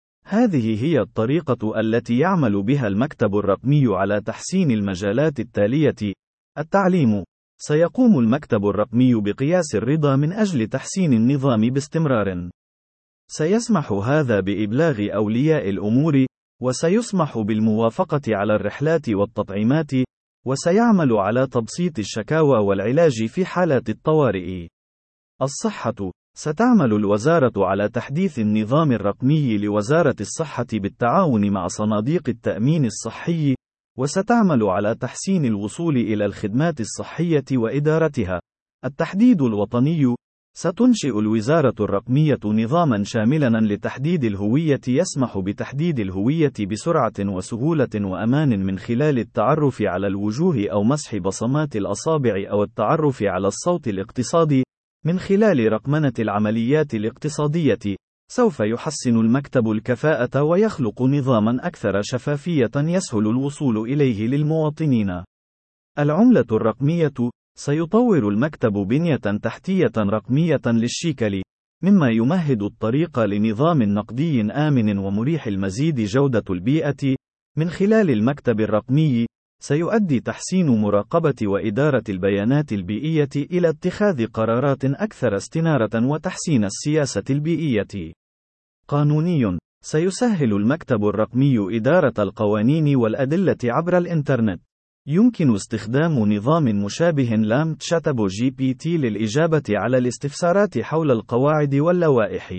هذه هي الطريقة التي يعمل بها المكتب الرقمي على تحسين المجالات التالية. التعليم. سيقوم المكتب الرقمي بقياس الرضا من أجل تحسين النظام باستمرار. سيسمح هذا بإبلاغ أولياء الأمور، وسيسمح بالموافقة على الرحلات والتطعيمات، وسيعمل على تبسيط الشكاوى والعلاج في حالات الطوارئ. الصحة. ستعمل الوزارة على تحديث النظام الرقمي لوزارة الصحة بالتعاون مع صناديق التأمين الصحي، وستعمل على تحسين الوصول إلى الخدمات الصحية وإدارتها. التحديد الوطني. ستنشئ الوزارة الرقمية نظامًا شاملًا لتحديد الهوية يسمح بتحديد الهوية بسرعة وسهولة وأمان من خلال التعرف على الوجوه أو مسح بصمات الأصابع أو التعرف على الصوت الاقتصادي. من خلال رقمنة العمليات الاقتصادية، سوف يحسن المكتب الكفاءة ويخلق نظامًا أكثر شفافية يسهل الوصول إليه للمواطنين. العملة الرقمية. سيطور المكتب بنية تحتية رقمية للشيكل، مما يمهد الطريق لنظام نقدي آمن ومريح المزيد جودة البيئة. من خلال المكتب الرقمي، سيؤدي تحسين مراقبة وإدارة البيانات البيئية إلى اتخاذ قرارات أكثر استنارة وتحسين السياسة البيئية. قانوني، سيسهل المكتب الرقمي إدارة القوانين والأدلة عبر الإنترنت. يمكن استخدام نظام مشابه لام تشاتبو جي بي تي للإجابة على الاستفسارات حول القواعد واللوائح.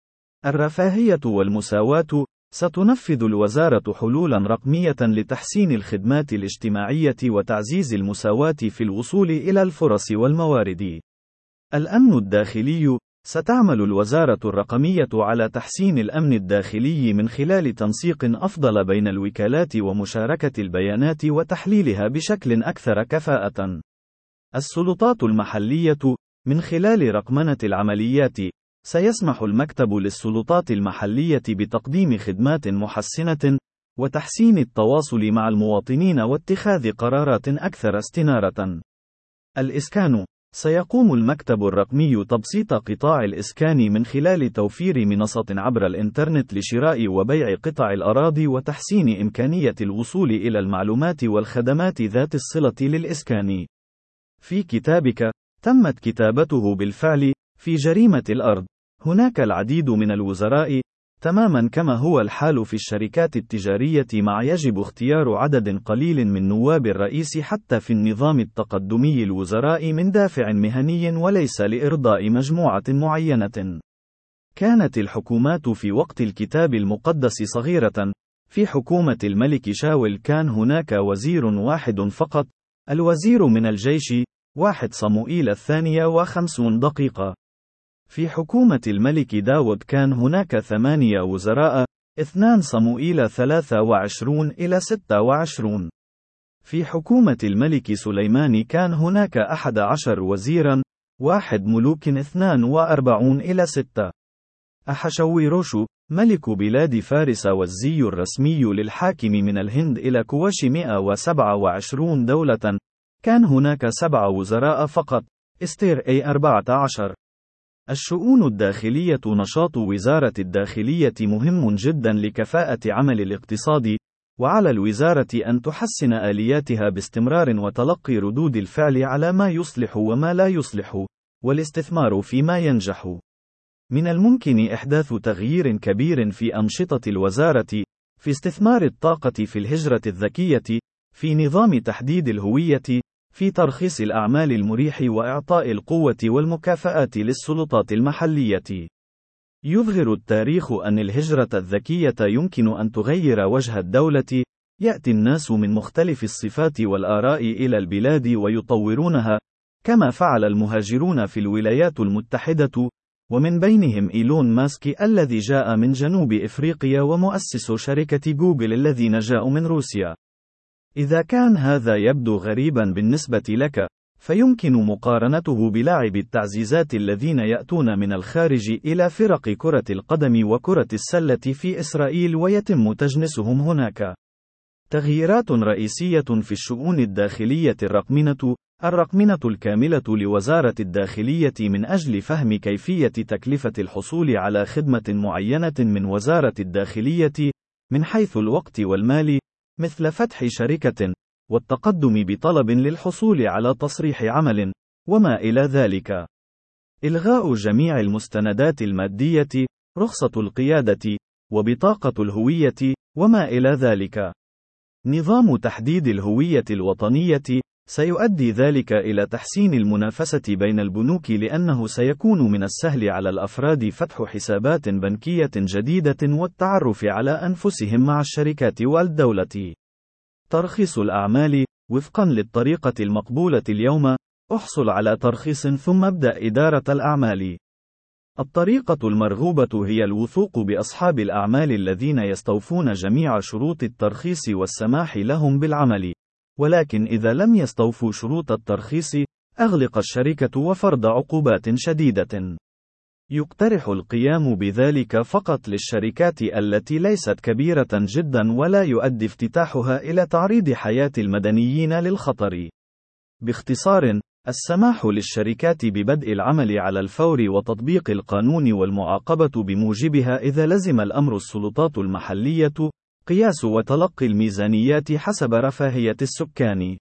الرفاهية والمساواة، ستنفذ الوزارة حلولا رقمية لتحسين الخدمات الاجتماعية وتعزيز المساواة في الوصول إلى الفرص والموارد. الأمن الداخلي، ستعمل الوزارة الرقمية على تحسين الأمن الداخلي من خلال تنسيق أفضل بين الوكالات ومشاركة البيانات وتحليلها بشكل أكثر كفاءة. السلطات المحلية، من خلال رقمنة العمليات، سيسمح المكتب للسلطات المحلية بتقديم خدمات محسنة وتحسين التواصل مع المواطنين واتخاذ قرارات أكثر استنارة. الإسكان، سيقوم المكتب الرقمي تبسيط قطاع الإسكان من خلال توفير منصة عبر الإنترنت لشراء وبيع قطع الأراضي وتحسين إمكانية الوصول إلى المعلومات والخدمات ذات الصلة للإسكان. في كتابك، تمت كتابته بالفعل. في جريمة الأرض، هناك العديد من الوزراء، تماما كما هو الحال في الشركات التجارية، مع يجب اختيار عدد قليل من نواب الرئيس حتى في النظام التقدمي الوزراء من دافع مهني وليس لإرضاء مجموعة معينة. كانت الحكومات في وقت الكتاب المقدس صغيرة. في حكومة الملك شاول كان هناك وزير واحد فقط، الوزير من الجيش. 1 صموئيل 52 دقيقة. في حكومة الملك داود كان هناك 8 وزراء. 2 صموئيل 23 إلى 26. في حكومة الملك سليمان كان هناك 11 وزيرا. 1 ملوك 42 إلى 6. أحشويروش، ملك بلاد فارس والزي الرسمي للحاكم من الهند إلى كوش 127 دولة، كان هناك 7 وزراء فقط. استير 14. الشؤون الداخلية، نشاط وزارة الداخلية مهم جدا لكفاءة عمل الاقتصاد، وعلى الوزارة أن تحسن آلياتها باستمرار وتلقي ردود الفعل على ما يصلح وما لا يصلح، والاستثمار فيما ينجح. من الممكن إحداث تغيير كبير في أنشطة الوزارة، في استثمار الطاقة في الهجرة الذكية، في نظام تحديد الهوية، في ترخيص الأعمال المريح وإعطاء القوة والمكافآت للسلطات المحلية. يظهر التاريخ أن الهجرة الذكية يمكن أن تغير وجه الدولة. يأتي الناس من مختلف الصفات والآراء إلى البلاد ويطورونها، كما فعل المهاجرون في الولايات المتحدة، ومن بينهم إيلون ماسك الذي جاء من جنوب إفريقيا ومؤسس شركة جوجل الذين جاءوا من روسيا. إذا كان هذا يبدو غريبا بالنسبة لك، فيمكن مقارنته بلاعب التعزيزات الذين يأتون من الخارج إلى فرق كرة القدم وكرة السلة في إسرائيل ويتم تجنيسهم هناك. تغييرات رئيسية في الشؤون الداخلية. الرقمنة الكاملة لوزارة الداخلية من أجل فهم كيفية تكلفة الحصول على خدمة معينة من وزارة الداخلية، من حيث الوقت والمال، مثل فتح شركة، والتقدم بطلب للحصول على تصريح عمل، وما إلى ذلك. إلغاء جميع المستندات المادية، رخصة القيادة، وبطاقة الهوية، وما إلى ذلك. نظام تحديد الهوية الوطنية، سيؤدي ذلك إلى تحسين المنافسة بين البنوك لأنه سيكون من السهل على الأفراد فتح حسابات بنكية جديدة والتعرف على أنفسهم مع الشركات والدولة. ترخيص الأعمال، وفقا للطريقة المقبولة اليوم، احصل على ترخيص ثم ابدأ إدارة الأعمال. الطريقة المرغوبة هي الوثوق بأصحاب الأعمال الذين يستوفون جميع شروط الترخيص والسماح لهم بالعمل، ولكن إذا لم يستوفوا شروط الترخيص، أغلق الشركة وفرض عقوبات شديدة. يقترح القيام بذلك فقط للشركات التي ليست كبيرة جدا ولا يؤدي افتتاحها إلى تعريض حياة المدنيين للخطر. باختصار، السماح للشركات ببدء العمل على الفور وتطبيق القانون والمعاقبة بموجبها إذا لزم الأمر. السلطات المحلية، قياس وتلقي الميزانيات حسب رفاهية السكان.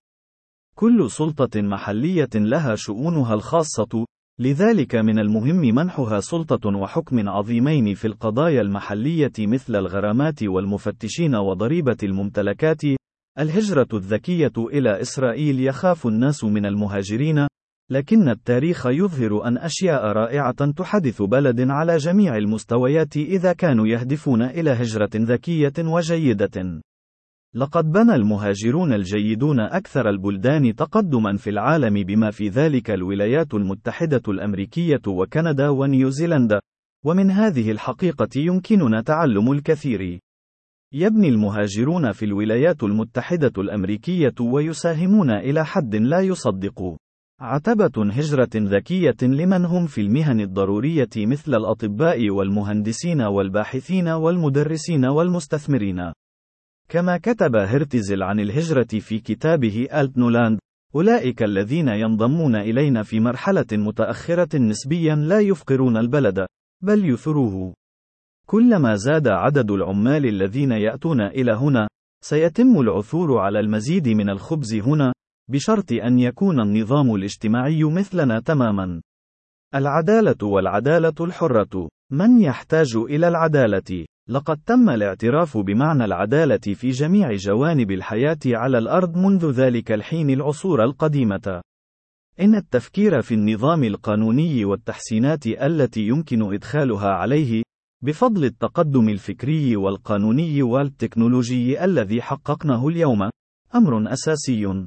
كل سلطة محلية لها شؤونها الخاصة، لذلك من المهم منحها سلطة وحكم عظيمين في القضايا المحلية مثل الغرامات والمفتشين وضريبة الممتلكات. الهجرة الذكية إلى إسرائيل. يخاف الناس من المهاجرين، لكن التاريخ يظهر أن أشياء رائعة تحدث بلد على جميع المستويات إذا كانوا يهدفون إلى هجرة ذكية وجيدة. لقد بنى المهاجرون الجيدون أكثر البلدان تقدمًا في العالم بما في ذلك الولايات المتحدة الأمريكية وكندا ونيوزيلندا، ومن هذه الحقيقة يمكننا تعلم الكثير. يبني المهاجرون في الولايات المتحدة الأمريكية ويساهمون إلى حد لا يصدق. عتبة هجرة ذكية لمن هم في المهن الضرورية مثل الأطباء والمهندسين والباحثين والمدرسين والمستثمرين. كما كتب هرتزل عن الهجرة في كتابه ألتنولاند، أولئك الذين ينضمون إلينا في مرحلة متأخرة نسبيا لا يفقرون البلد، بل يثروه. كلما زاد عدد العمال الذين يأتون إلى هنا، سيتم العثور على المزيد من الخبز هنا، بشرط أن يكون النظام الاجتماعي مثلنا تماما. العدالة والعدالة الحرة. من يحتاج إلى العدالة؟ لقد تم الاعتراف بمعنى العدالة في جميع جوانب الحياة على الأرض منذ ذلك الحين العصور القديمة. إن التفكير في النظام القانوني والتحسينات التي يمكن إدخالها عليه، بفضل التقدم الفكري والقانوني والتكنولوجي الذي حققناه اليوم، أمر أساسي.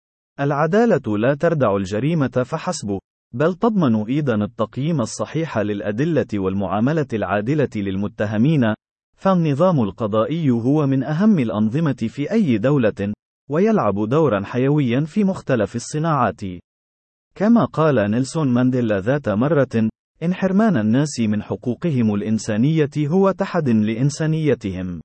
العدالة لا تردع الجريمة فحسب، بل تضمن أيضا التقييم الصحيح للأدلة والمعاملة العادلة للمتهمين. فالنظام القضائي هو من أهم الأنظمة في أي دولة، ويلعب دورا حيويا في مختلف الصناعات. كما قال نيلسون مانديلا ذات مرة: إن حرمان الناس من حقوقهم الإنسانية هو تحد لإنسانيتهم.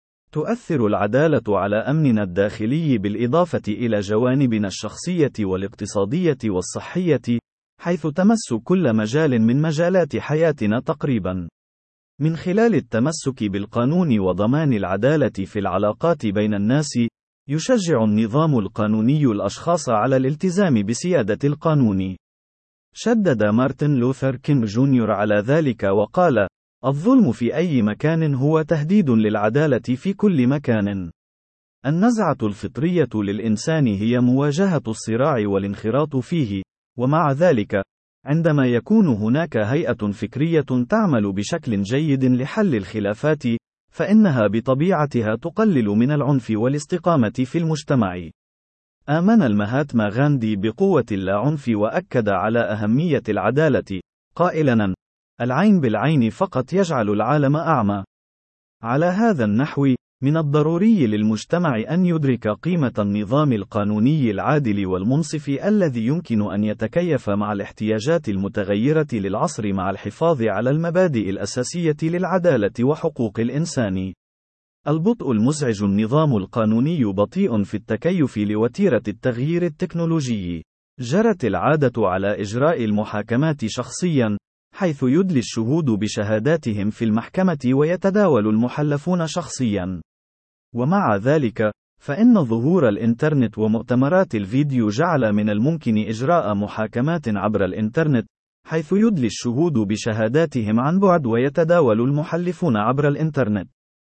تؤثر العدالة على أمننا الداخلي بالإضافة إلى جوانبنا الشخصية والاقتصادية والصحية، حيث تمس كل مجال من مجالات حياتنا تقريبا. من خلال التمسك بالقانون وضمان العدالة في العلاقات بين الناس، يشجع النظام القانوني الأشخاص على الالتزام بسيادة القانون. شدد مارتن لوثر كينغ جونيور على ذلك وقال: الظلم في أي مكان هو تهديد للعدالة في كل مكان. النزعة الفطرية للإنسان هي مواجهة الصراع والانخراط فيه، ومع ذلك، عندما يكون هناك هيئة فكرية تعمل بشكل جيد لحل الخلافات، فإنها بطبيعتها تقلل من العنف والاستقامة في المجتمع. آمن المهاتما غاندي بقوة اللاعنف وأكد على أهمية العدالة، قائلاً: العين بالعين فقط يجعل العالم أعمى. على هذا النحو، من الضروري للمجتمع أن يدرك قيمة النظام القانوني العادل والمنصف الذي يمكن أن يتكيف مع الاحتياجات المتغيرة للعصر مع الحفاظ على المبادئ الأساسية للعدالة وحقوق الإنسان. البطء المزعج. النظام القانوني بطيء في التكيف لوتيرة التغيير التكنولوجي. جرت العادة على إجراء المحاكمات شخصياً، حيث يدلي الشهود بشهاداتهم في المحكمة ويتداول المحلفون شخصياً. ومع ذلك، فإن ظهور الإنترنت ومؤتمرات الفيديو جعل من الممكن إجراء محاكمات عبر الإنترنت، حيث يدلي الشهود بشهاداتهم عن بعد ويتداول المحلفون عبر الإنترنت.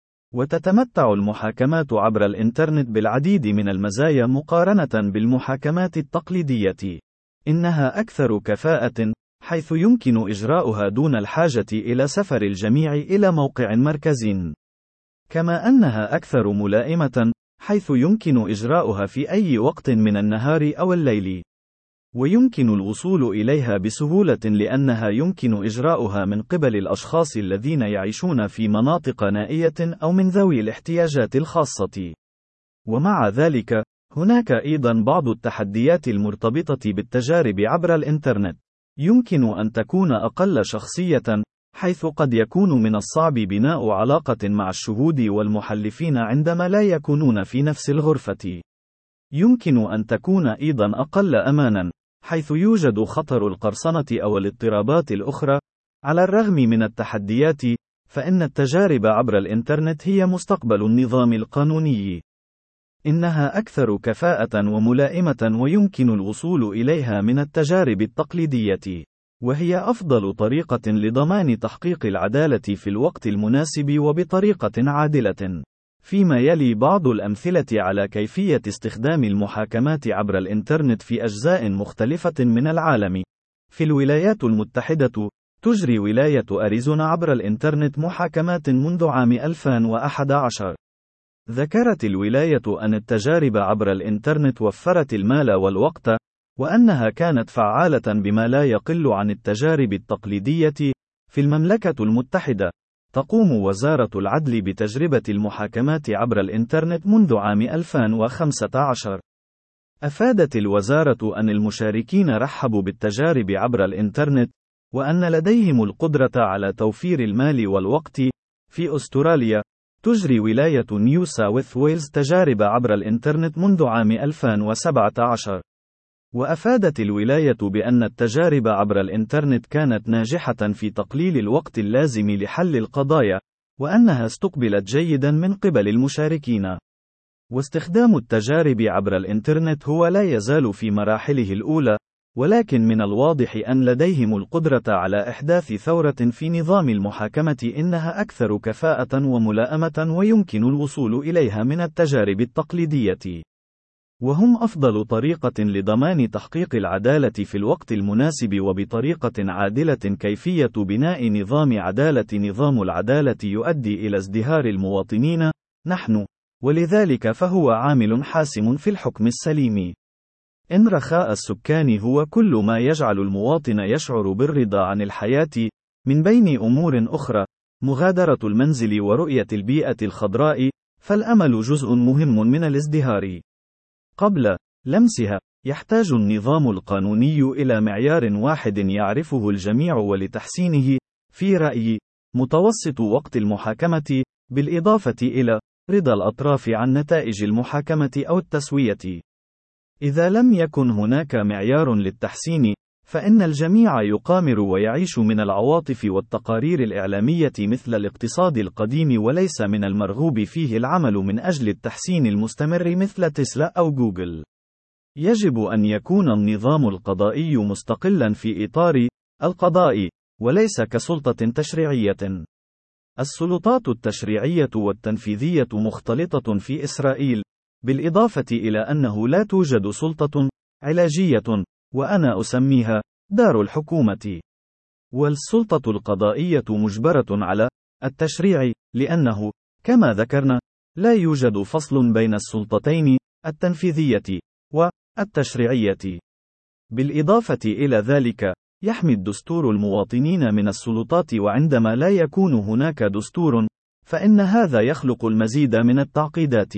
وتتمتع المحاكمات عبر الإنترنت بالعديد من المزايا مقارنة بالمحاكمات التقليدية. إنها أكثر كفاءة، حيث يمكن إجراؤها دون الحاجة إلى سفر الجميع إلى موقع مركزي. كما أنها أكثر ملائمة، حيث يمكن إجراؤها في أي وقت من النهار أو الليل. ويمكن الوصول إليها بسهولة لأنها يمكن إجراؤها من قبل الأشخاص الذين يعيشون في مناطق نائية أو من ذوي الاحتياجات الخاصة. ومع ذلك، هناك أيضا بعض التحديات المرتبطة بالتجارب عبر الإنترنت. يمكن أن تكون أقل شخصية، حيث قد يكون من الصعب بناء علاقة مع الشهود والمحلفين عندما لا يكونون في نفس الغرفة. يمكن أن تكون أيضا أقل أمانا، حيث يوجد خطر القرصنة أو الاضطرابات الأخرى. على الرغم من التحديات، فإن التجارب عبر الإنترنت هي مستقبل النظام القانوني. إنها أكثر كفاءة وملائمة ويمكن الوصول إليها من التجارب التقليدية، وهي أفضل طريقة لضمان تحقيق العدالة في الوقت المناسب وبطريقة عادلة. فيما يلي بعض الأمثلة على كيفية استخدام المحاكمات عبر الإنترنت في أجزاء مختلفة من العالم. في الولايات المتحدة، تجري ولاية أريزونا عبر الإنترنت محاكمات منذ عام 2011. ذكرت الولاية أن التجارب عبر الإنترنت وفرت المال والوقت، وأنها كانت فعالة بما لا يقل عن التجارب التقليدية. في المملكة المتحدة، تقوم وزارة العدل بتجربة المحاكمات عبر الإنترنت منذ عام 2015. أفادت الوزارة أن المشاركين رحبوا بالتجارب عبر الإنترنت، وأن لديهم القدرة على توفير المال والوقت. في أستراليا، تجري ولاية نيو ساوث ويلز تجارب عبر الإنترنت منذ عام 2017. وأفادت الولاية بأن التجارب عبر الإنترنت كانت ناجحة في تقليل الوقت اللازم لحل القضايا، وأنها استقبلت جيدا من قبل المشاركين. واستخدام التجارب عبر الإنترنت هو لا يزال في مراحله الأولى، ولكن من الواضح أن لديهم القدرة على إحداث ثورة في نظام المحاكمة. إنها أكثر كفاءة وملائمة ويمكن الوصول إليها من التجارب التقليدية، وهم أفضل طريقة لضمان تحقيق العدالة في الوقت المناسب وبطريقة عادلة. كيفية بناء نظام عدالة. نظام العدالة يؤدي إلى ازدهار المواطنين، ولذلك فهو عامل حاسم في الحكم السليم. إن رخاء السكان هو كل ما يجعل المواطن يشعر بالرضا عن الحياة، من بين أمور أخرى، مغادرة المنزل ورؤية البيئة الخضراء، فالأمل جزء مهم من الازدهار. قبل لمسها، يحتاج النظام القانوني إلى معيار واحد يعرفه الجميع، ولتحسينه، في رأيي، متوسط وقت المحاكمة، بالإضافة إلى رضا الأطراف عن نتائج المحاكمة أو التسوية. إذا لم يكن هناك معيار للتحسين، فإن الجميع يقامر ويعيش من العواطف والتقارير الإعلامية مثل الاقتصاد القديم، وليس من المرغوب فيه العمل من أجل التحسين المستمر مثل تسلا أو جوجل. يجب أن يكون النظام القضائي مستقلا في إطار القضاء، وليس كسلطة تشريعية. السلطات التشريعية والتنفيذية مختلطة في إسرائيل، بالإضافة إلى أنه لا توجد سلطة علاجية، وأنا أسميها دار الحكومة. والسلطة القضائية مجبرة على التشريع، لأنه، كما ذكرنا، لا يوجد فصل بين السلطتين، التنفيذية والتشريعية. بالإضافة إلى ذلك، يحمي الدستور المواطنين من السلطات، وعندما لا يكون هناك دستور، فإن هذا يخلق المزيد من التعقيدات.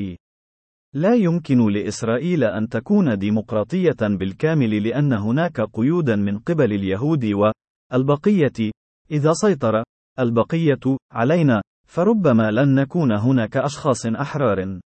لا يمكن لإسرائيل أن تكون ديمقراطية بالكامل، لأن هناك قيودا من قبل اليهود والبقية. إذا سيطر البقية علينا، فربما لن نكون هناك أشخاص أحرار.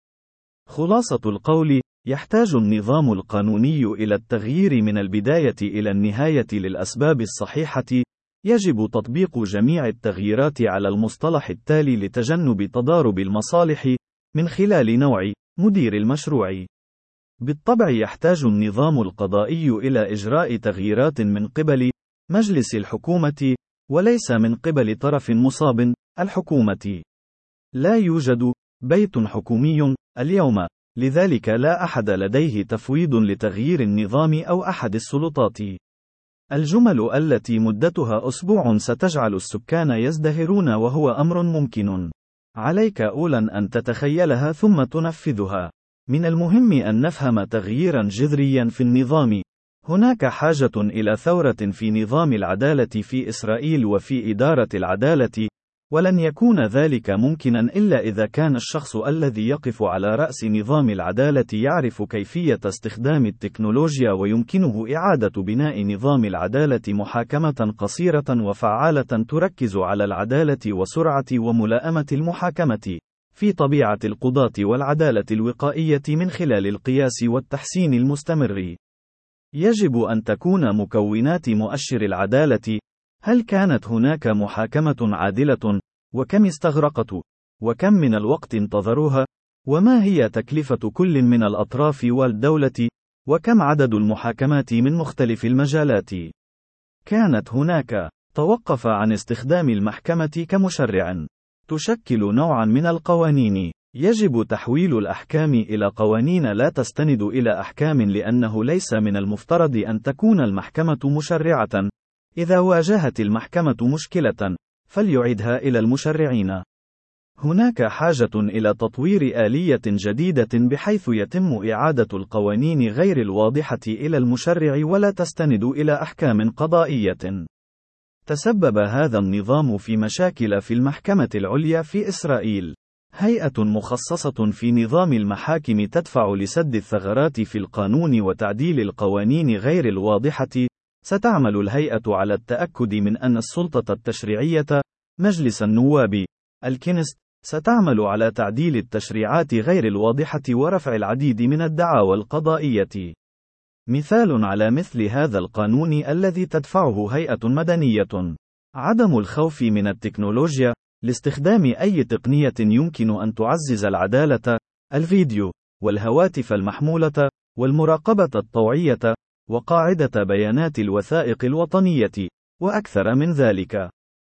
خلاصة القول، يحتاج النظام القانوني إلى التغيير من البداية إلى النهاية للأسباب الصحيحة. يجب تطبيق جميع التغييرات على المصطلح التالي لتجنب تضارب المصالح، من خلال نوع مدير المشروع. بالطبع يحتاج النظام القضائي إلى إجراء تغييرات من قبل مجلس الحكومة، وليس من قبل طرف مصاب، الحكومة. لا يوجد بيت حكومي اليوم، لذلك لا أحد لديه تفويض لتغيير النظام أو أحد السلطات. الجمل التي مدتها أسبوع ستجعل السكان يزدهرون، وهو أمر ممكن. عليك أولاً أن تتخيلها ثم تنفذها. من المهم أن نفهم تغييراً جذرياً في النظام. هناك حاجة إلى ثورة في نظام العدالة في إسرائيل وفي إدارة العدالة، ولن يكون ذلك ممكنا إلا إذا كان الشخص الذي يقف على رأس نظام العدالة يعرف كيفية استخدام التكنولوجيا، ويمكنه إعادة بناء نظام العدالة محاكمة قصيرة وفعالة تركز على العدالة وسرعة وملائمة المحاكمة، في طبيعة القضاة والعدالة الوقائية من خلال القياس والتحسين المستمر. يجب أن تكون مكونات مؤشر العدالة: هل كانت هناك محاكمة عادلة؟ وكم استغرقت؟ وكم من الوقت انتظروها؟ وما هي تكلفة كل من الأطراف والدولة؟ وكم عدد المحاكمات من مختلف المجالات؟ كانت هناك. توقف عن استخدام المحكمة كمشرع. تشكل نوعا من القوانين. يجب تحويل الأحكام إلى قوانين لا تستند إلى أحكام، لأنه ليس من المفترض أن تكون المحكمة مشرعة. إذا واجهت المحكمة مشكلة، فليعدها إلى المشرعين. هناك حاجة إلى تطوير آلية جديدة بحيث يتم إعادة القوانين غير الواضحة إلى المشرع ولا تستند إلى أحكام قضائية. تسبب هذا النظام في مشاكل في المحكمة العليا في إسرائيل. هيئة مخصصة في نظام المحاكم تدفع لسد الثغرات في القانون وتعديل القوانين غير الواضحة. ستعمل الهيئة على التأكد من أن السلطة التشريعية، مجلس النواب، الكنيست، ستعمل على تعديل التشريعات غير الواضحة ورفع العديد من الدعاوى القضائية. مثال على مثل هذا القانون الذي تدفعه هيئة مدنية: عدم الخوف من التكنولوجيا، لاستخدام أي تقنية يمكن أن تعزز العدالة، الفيديو، والهواتف المحمولة، والمراقبة الطوعية، وقاعدة بيانات الوثائق الوطنية، وأكثر من ذلك.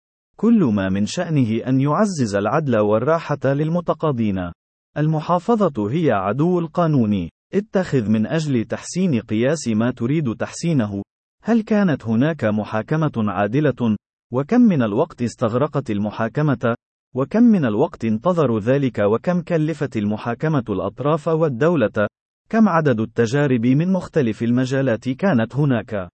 كل ما من شأنه أن يعزز العدل والراحة للمتقاضين. المحافظة هي عدو القانون. اتخذ من أجل تحسين قياس ما تريد تحسينه: هل كانت هناك محاكمة عادلة؟ وكم من الوقت استغرقت المحاكمة؟ وكم من الوقت انتظروا ذلك؟ وكم كلفت المحاكمة الأطراف والدولة؟ كم عدد التجارب من مختلف المجالات كانت هناك؟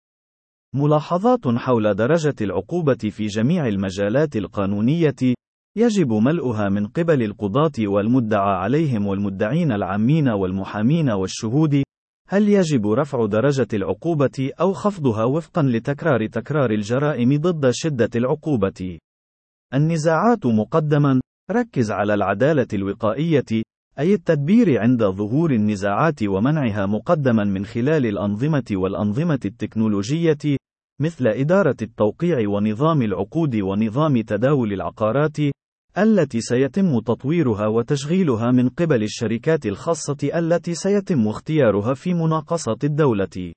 ملاحظات حول درجة العقوبة في جميع المجالات القانونية يجب ملؤها من قبل القضاة والمدعى عليهم والمدعين العامين والمحامين والشهود. هل يجب رفع درجة العقوبة أو خفضها وفقا لتكرار الجرائم ضد شدة العقوبة؟ النزاعات مقدما. ركز على العدالة الوقائية، أي التدبير عند ظهور النزاعات ومنعها مقدما من خلال الأنظمة والأنظمة التكنولوجية، مثل إدارة التوقيع ونظام العقود ونظام تداول العقارات، التي سيتم تطويرها وتشغيلها من قبل الشركات الخاصة التي سيتم اختيارها في مناقصة الدولة.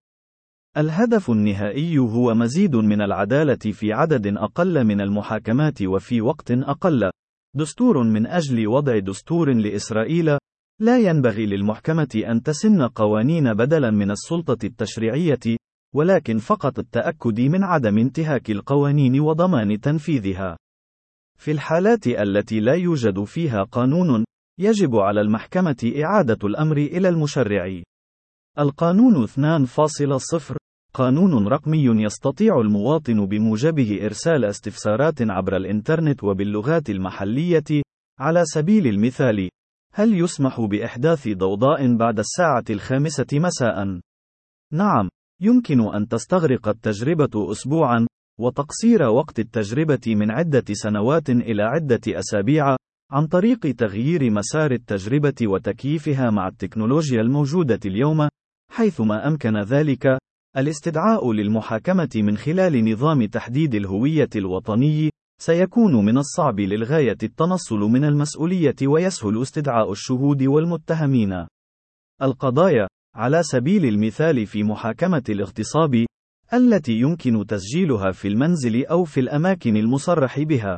الهدف النهائي هو مزيد من العدالة في عدد أقل من المحاكمات وفي وقت أقل. دستور من أجل وضع دستور لإسرائيل. لا ينبغي للمحكمة أن تسن قوانين بدلا من السلطة التشريعية، ولكن فقط التأكد من عدم انتهاك القوانين وضمان تنفيذها. في الحالات التي لا يوجد فيها قانون، يجب على المحكمة إعادة الأمر إلى المشرع. القانون 2.0 قانون رقمي يستطيع المواطن بموجبه إرسال استفسارات عبر الإنترنت وباللغات المحلية. على سبيل المثال، هل يسمح بإحداث ضوضاء بعد 5:00 مساء؟ نعم، يمكن أن تستغرق التجربة أسبوعا، وتقصير وقت التجربة من عدة سنوات إلى عدة أسابيع، عن طريق تغيير مسار التجربة وتكييفها مع التكنولوجيا الموجودة اليوم، حيثما أمكن ذلك. الاستدعاء للمحاكمة من خلال نظام تحديد الهوية الوطني سيكون من الصعب للغاية التنصل من المسؤولية، ويسهل استدعاء الشهود والمتهمين. القضايا، على سبيل المثال في محاكمة الاغتصاب، التي يمكن تسجيلها في المنزل أو في الأماكن المصرح بها.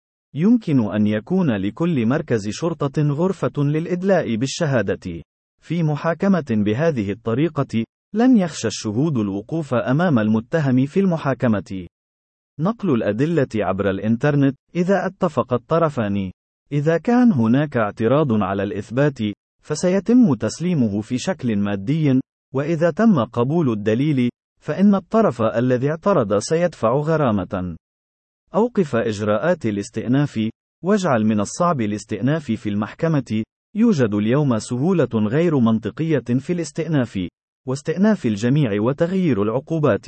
يمكن أن يكون لكل مركز شرطة غرفة للإدلاء بالشهادة. في محاكمة بهذه الطريقة، لن يخشى الشهود الوقوف أمام المتهم في المحاكمة. نقل الأدلة عبر الإنترنت، إذا اتفق الطرفان. إذا كان هناك اعتراض على الإثبات، فسيتم تسليمه في شكل مادي، وإذا تم قبول الدليل، فإن الطرف الذي اعترض سيدفع غرامة. أوقف إجراءات الاستئناف، واجعل من الصعب الاستئناف في المحكمة. يوجد اليوم سهولة غير منطقية في الاستئناف، واستئناف الجميع وتغيير العقوبات.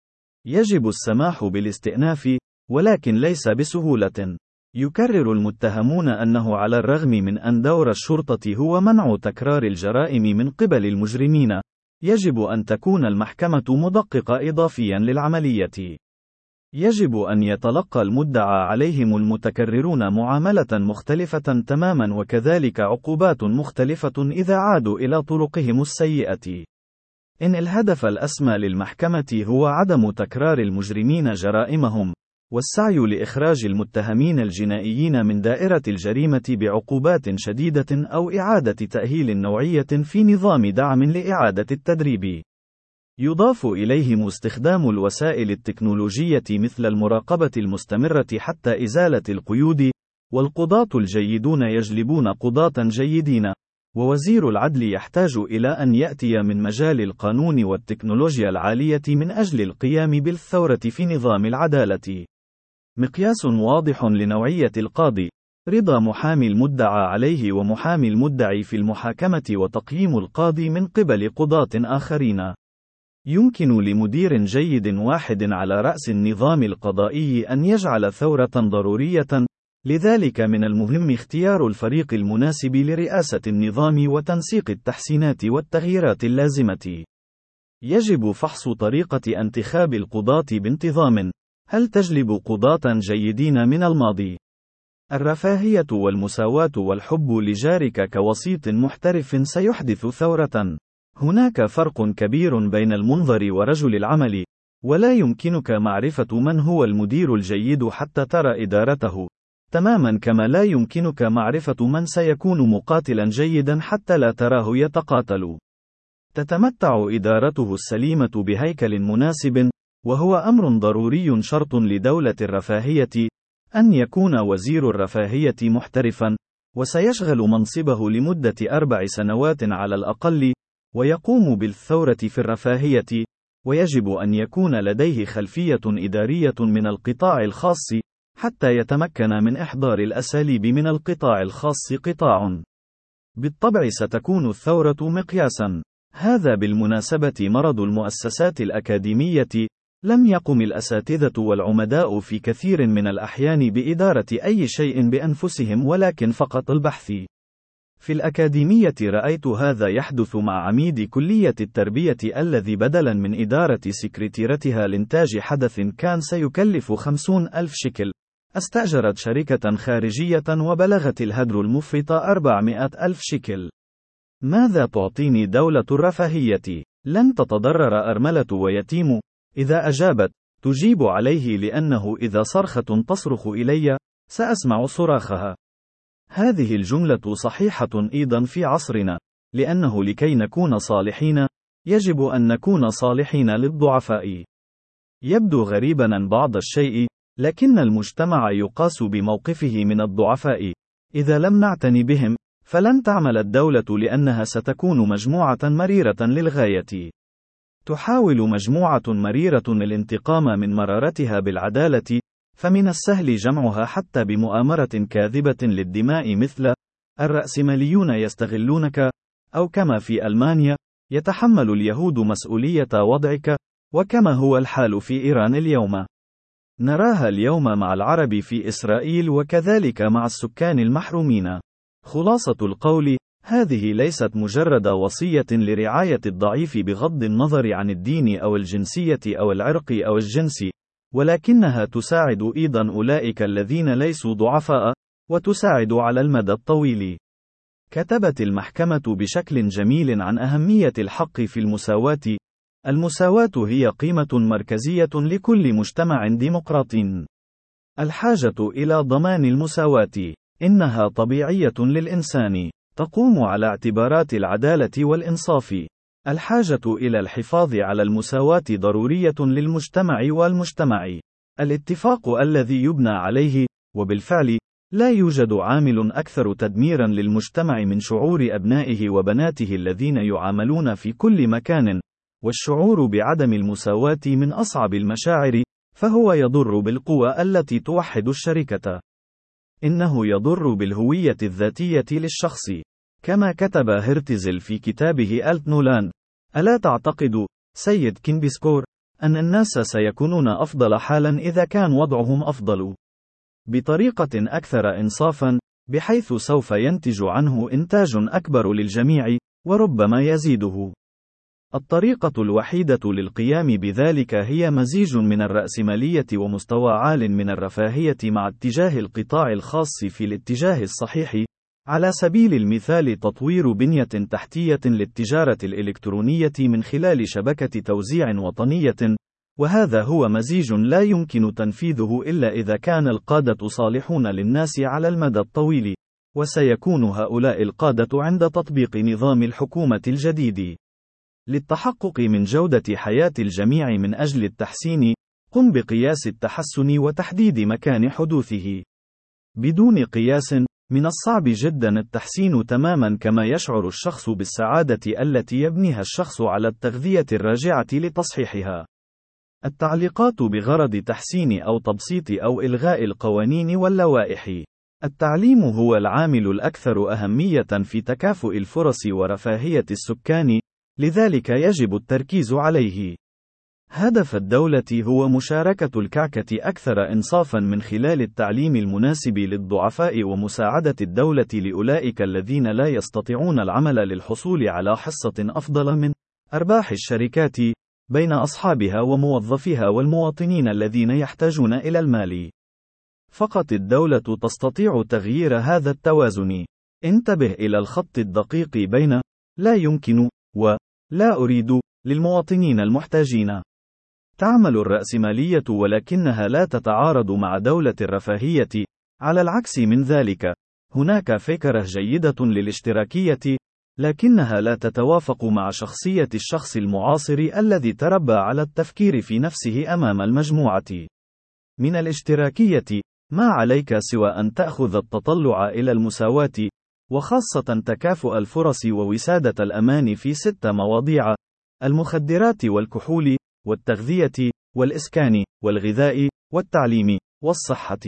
يجب السماح بالاستئناف، ولكن ليس بسهولة. يكرر المتهمون أنه على الرغم من أن دور الشرطة هو منع تكرار الجرائم من قبل المجرمين، يجب أن تكون المحكمة مدققة إضافيًا للعملية. يجب أن يتلقى المدعى عليهم المتكررون معاملة مختلفة تمامًا وكذلك عقوبات مختلفة إذا عادوا إلى طرقهم السيئة. إن الهدف الأسمى للمحكمة هو عدم تكرار المجرمين جرائمهم، والسعي لإخراج المتهمين الجنائيين من دائرة الجريمة بعقوبات شديدة أو إعادة تأهيل نوعية في نظام دعم لإعادة التدريب. يضاف إليهم استخدام الوسائل التكنولوجية مثل المراقبة المستمرة حتى إزالة القيود، والقضاة الجيدون يجلبون قضاة جيدين، ووزير العدل يحتاج إلى أن يأتي من مجال القانون والتكنولوجيا العالية من أجل القيام بالثورة في نظام العدالة. مقياس واضح لنوعية القاضي: رضا محامي المدعى عليه ومحامي المدعي في المحاكمة وتقييم القاضي من قبل قضاة آخرين. يمكن لمدير جيد واحد على رأس النظام القضائي أن يجعل ثورة ضرورية، لذلك من المهم اختيار الفريق المناسب لرئاسة النظام وتنسيق التحسينات والتغييرات اللازمة. يجب فحص طريقة انتخاب القضاة بانتظام. هل تجلب قضاة جيدين من الماضي؟ الرفاهية والمساواة والحب لجارك كوسيط محترف سيحدث ثورة. هناك فرق كبير بين المنظر ورجل العمل، ولا يمكنك معرفة من هو المدير الجيد حتى ترى إدارته، تماما كما لا يمكنك معرفة من سيكون مقاتلا جيدا حتى لا تراه يتقاتل. تتمتع إدارته السليمة بهيكل مناسب، وهو أمر ضروري شرط لدولة الرفاهية، أن يكون وزير الرفاهية محترفا، وسيشغل منصبه لمدة 4 سنوات على الأقل، ويقوم بالثورة في الرفاهية، ويجب أن يكون لديه خلفية إدارية من القطاع الخاص، حتى يتمكن من إحضار الأساليب من القطاع الخاص قطاع. بالطبع ستكون الثورة مقياسا. هذا بالمناسبة مرض المؤسسات الأكاديمية. لم يقم الأساتذة والعمداء في كثير من الأحيان بإدارة أي شيء بأنفسهم ولكن فقط البحث. في الأكاديمية رأيت هذا يحدث مع عميد كلية التربية الذي بدلا من إدارة سكرتيرتها لإنتاج حدث كان سيكلف 50,000 شيكل، استأجرت شركة خارجية وبلغت الهدر المفرط 400,000 شيكل. ماذا تعطيني دولة الرفاهية؟ لن تتضرر أرملة ويتيم. إذا أجابت، تجيب عليه لأنه إذا صرخة تصرخ إلي، سأسمع صراخها. هذه الجملة صحيحة أيضا في عصرنا، لأنه لكي نكون صالحين، يجب أن نكون صالحين للضعفاء. يبدو غريبا بعض الشيء، لكن المجتمع يقاس بموقفه من الضعفاء. إذا لم نعتني بهم، فلن تعمل الدولة لأنها ستكون مجموعة مريرة للغاية. تحاول مجموعة مريرة الانتقام من مرارتها بالعدالة، فمن السهل جمعها حتى بمؤامرة كاذبة للدماء مثل الرأسماليون يستغلونك، أو كما في ألمانيا يتحمل اليهود مسؤولية وضعك، وكما هو الحال في إيران اليوم. نراها اليوم مع العرب في إسرائيل وكذلك مع السكان المحرومين. خلاصة القول: هذه ليست مجرد وصية لرعاية الضعيف بغض النظر عن الدين أو الجنسية أو العرق أو الجنس، ولكنها تساعد أيضا أولئك الذين ليسوا ضعفاء، وتساعد على المدى الطويل. كتبت المحكمة بشكل جميل عن أهمية الحق في المساواة. المساواة هي قيمة مركزية لكل مجتمع ديمقراطي. الحاجة إلى ضمان المساواة إنها طبيعية للإنسان، تقوم على اعتبارات العدالة والإنصاف. الحاجة إلى الحفاظ على المساواة ضرورية للمجتمع والمجتمع. الاتفاق الذي يبنى عليه، وبالفعل، لا يوجد عامل أكثر تدميرا للمجتمع من شعور أبنائه وبناته الذين يعاملون في كل مكان، والشعور بعدم المساواة من أصعب المشاعر، فهو يضر بالقوى التي توحد الشركة. إنه يضر بالهوية الذاتية للشخص. كما كتب هرتزل في كتابه ألتنولاند: ألا تعتقد، سيد كينبسكور، أن الناس سيكونون أفضل حالا إذا كان وضعهم أفضل؟ بطريقة أكثر إنصافا، بحيث سوف ينتج عنه إنتاج أكبر للجميع، وربما يزيده. الطريقة الوحيدة للقيام بذلك هي مزيج من الرأسمالية ومستوى عال من الرفاهية مع اتجاه القطاع الخاص في الاتجاه الصحيح، على سبيل المثال تطوير بنية تحتية للتجارة الإلكترونية من خلال شبكة توزيع وطنية، وهذا هو مزيج لا يمكن تنفيذه إلا إذا كان القادة صالحون للناس على المدى الطويل، وسيكون هؤلاء القادة عند تطبيق نظام الحكومة الجديد. للتحقق من جودة حياة الجميع من أجل التحسين، قم بقياس التحسن وتحديد مكان حدوثه. بدون قياس، من الصعب جدا التحسين تماما كما يشعر الشخص بالسعادة التي يبنيها الشخص على التغذية الراجعة لتصحيحها. التعليقات بغرض تحسين أو تبسيط أو إلغاء القوانين واللوائح. التعليم هو العامل الأكثر أهمية في تكافؤ الفرص ورفاهية السكان، لذلك يجب التركيز عليه. هدف الدولة هو مشاركة الكعكة أكثر إنصافًا من خلال التعليم المناسب للضعفاء ومساعدة الدولة لأولئك الذين لا يستطيعون العمل للحصول على حصة أفضل من أرباح الشركات بين أصحابها وموظفيها والمواطنين الذين يحتاجون إلى المال. فقط الدولة تستطيع تغيير هذا التوازن. انتبه إلى الخط الدقيق بين لا يمكن ولا أريد للمواطنين المحتاجين. تعمل الرأسمالية ولكنها لا تتعارض مع دولة الرفاهية، على العكس من ذلك، هناك فكرة جيدة للاشتراكية، لكنها لا تتوافق مع شخصية الشخص المعاصر الذي تربى على التفكير في نفسه أمام المجموعة. من الاشتراكية، ما عليك سوى أن تأخذ التطلع إلى المساواة، وخاصة تكافؤ الفرص ووسادة الأمان في 6 مواضيع: المخدرات والكحول، والتغذية، والإسكان، والغذاء، والتعليم، والصحة.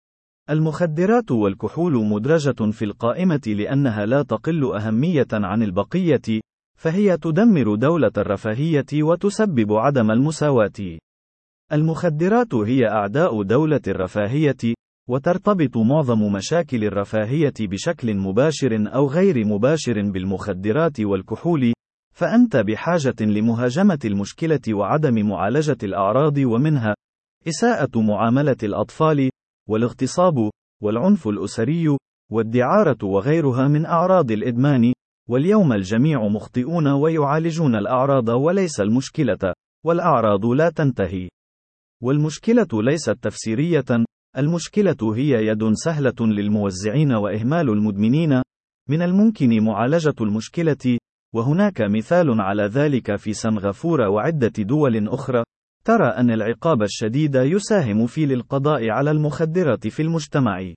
المخدرات والكحول مدرجة في القائمة لأنها لا تقل أهمية عن البقية، فهي تدمر دولة الرفاهية وتسبب عدم المساواة. المخدرات هي أعداء دولة الرفاهية، وترتبط معظم مشاكل الرفاهية بشكل مباشر أو غير مباشر بالمخدرات والكحول، فأنت بحاجة لمهاجمة المشكلة وعدم معالجة الأعراض، ومنها إساءة معاملة الأطفال، والاغتصاب، والعنف الأسري، والدعارة وغيرها من أعراض الإدمان. واليوم الجميع مخطئون ويعالجون الأعراض وليس المشكلة، والأعراض لا تنتهي. والمشكلة ليست تفسيرية، المشكلة هي يد سهلة للموزعين وإهمال المدمنين. من الممكن معالجة المشكلة، وهناك مثال على ذلك في سنغافورة وعدة دول أخرى، ترى أن العقاب الشديد يساهم في القضاء على المخدرات في المجتمع.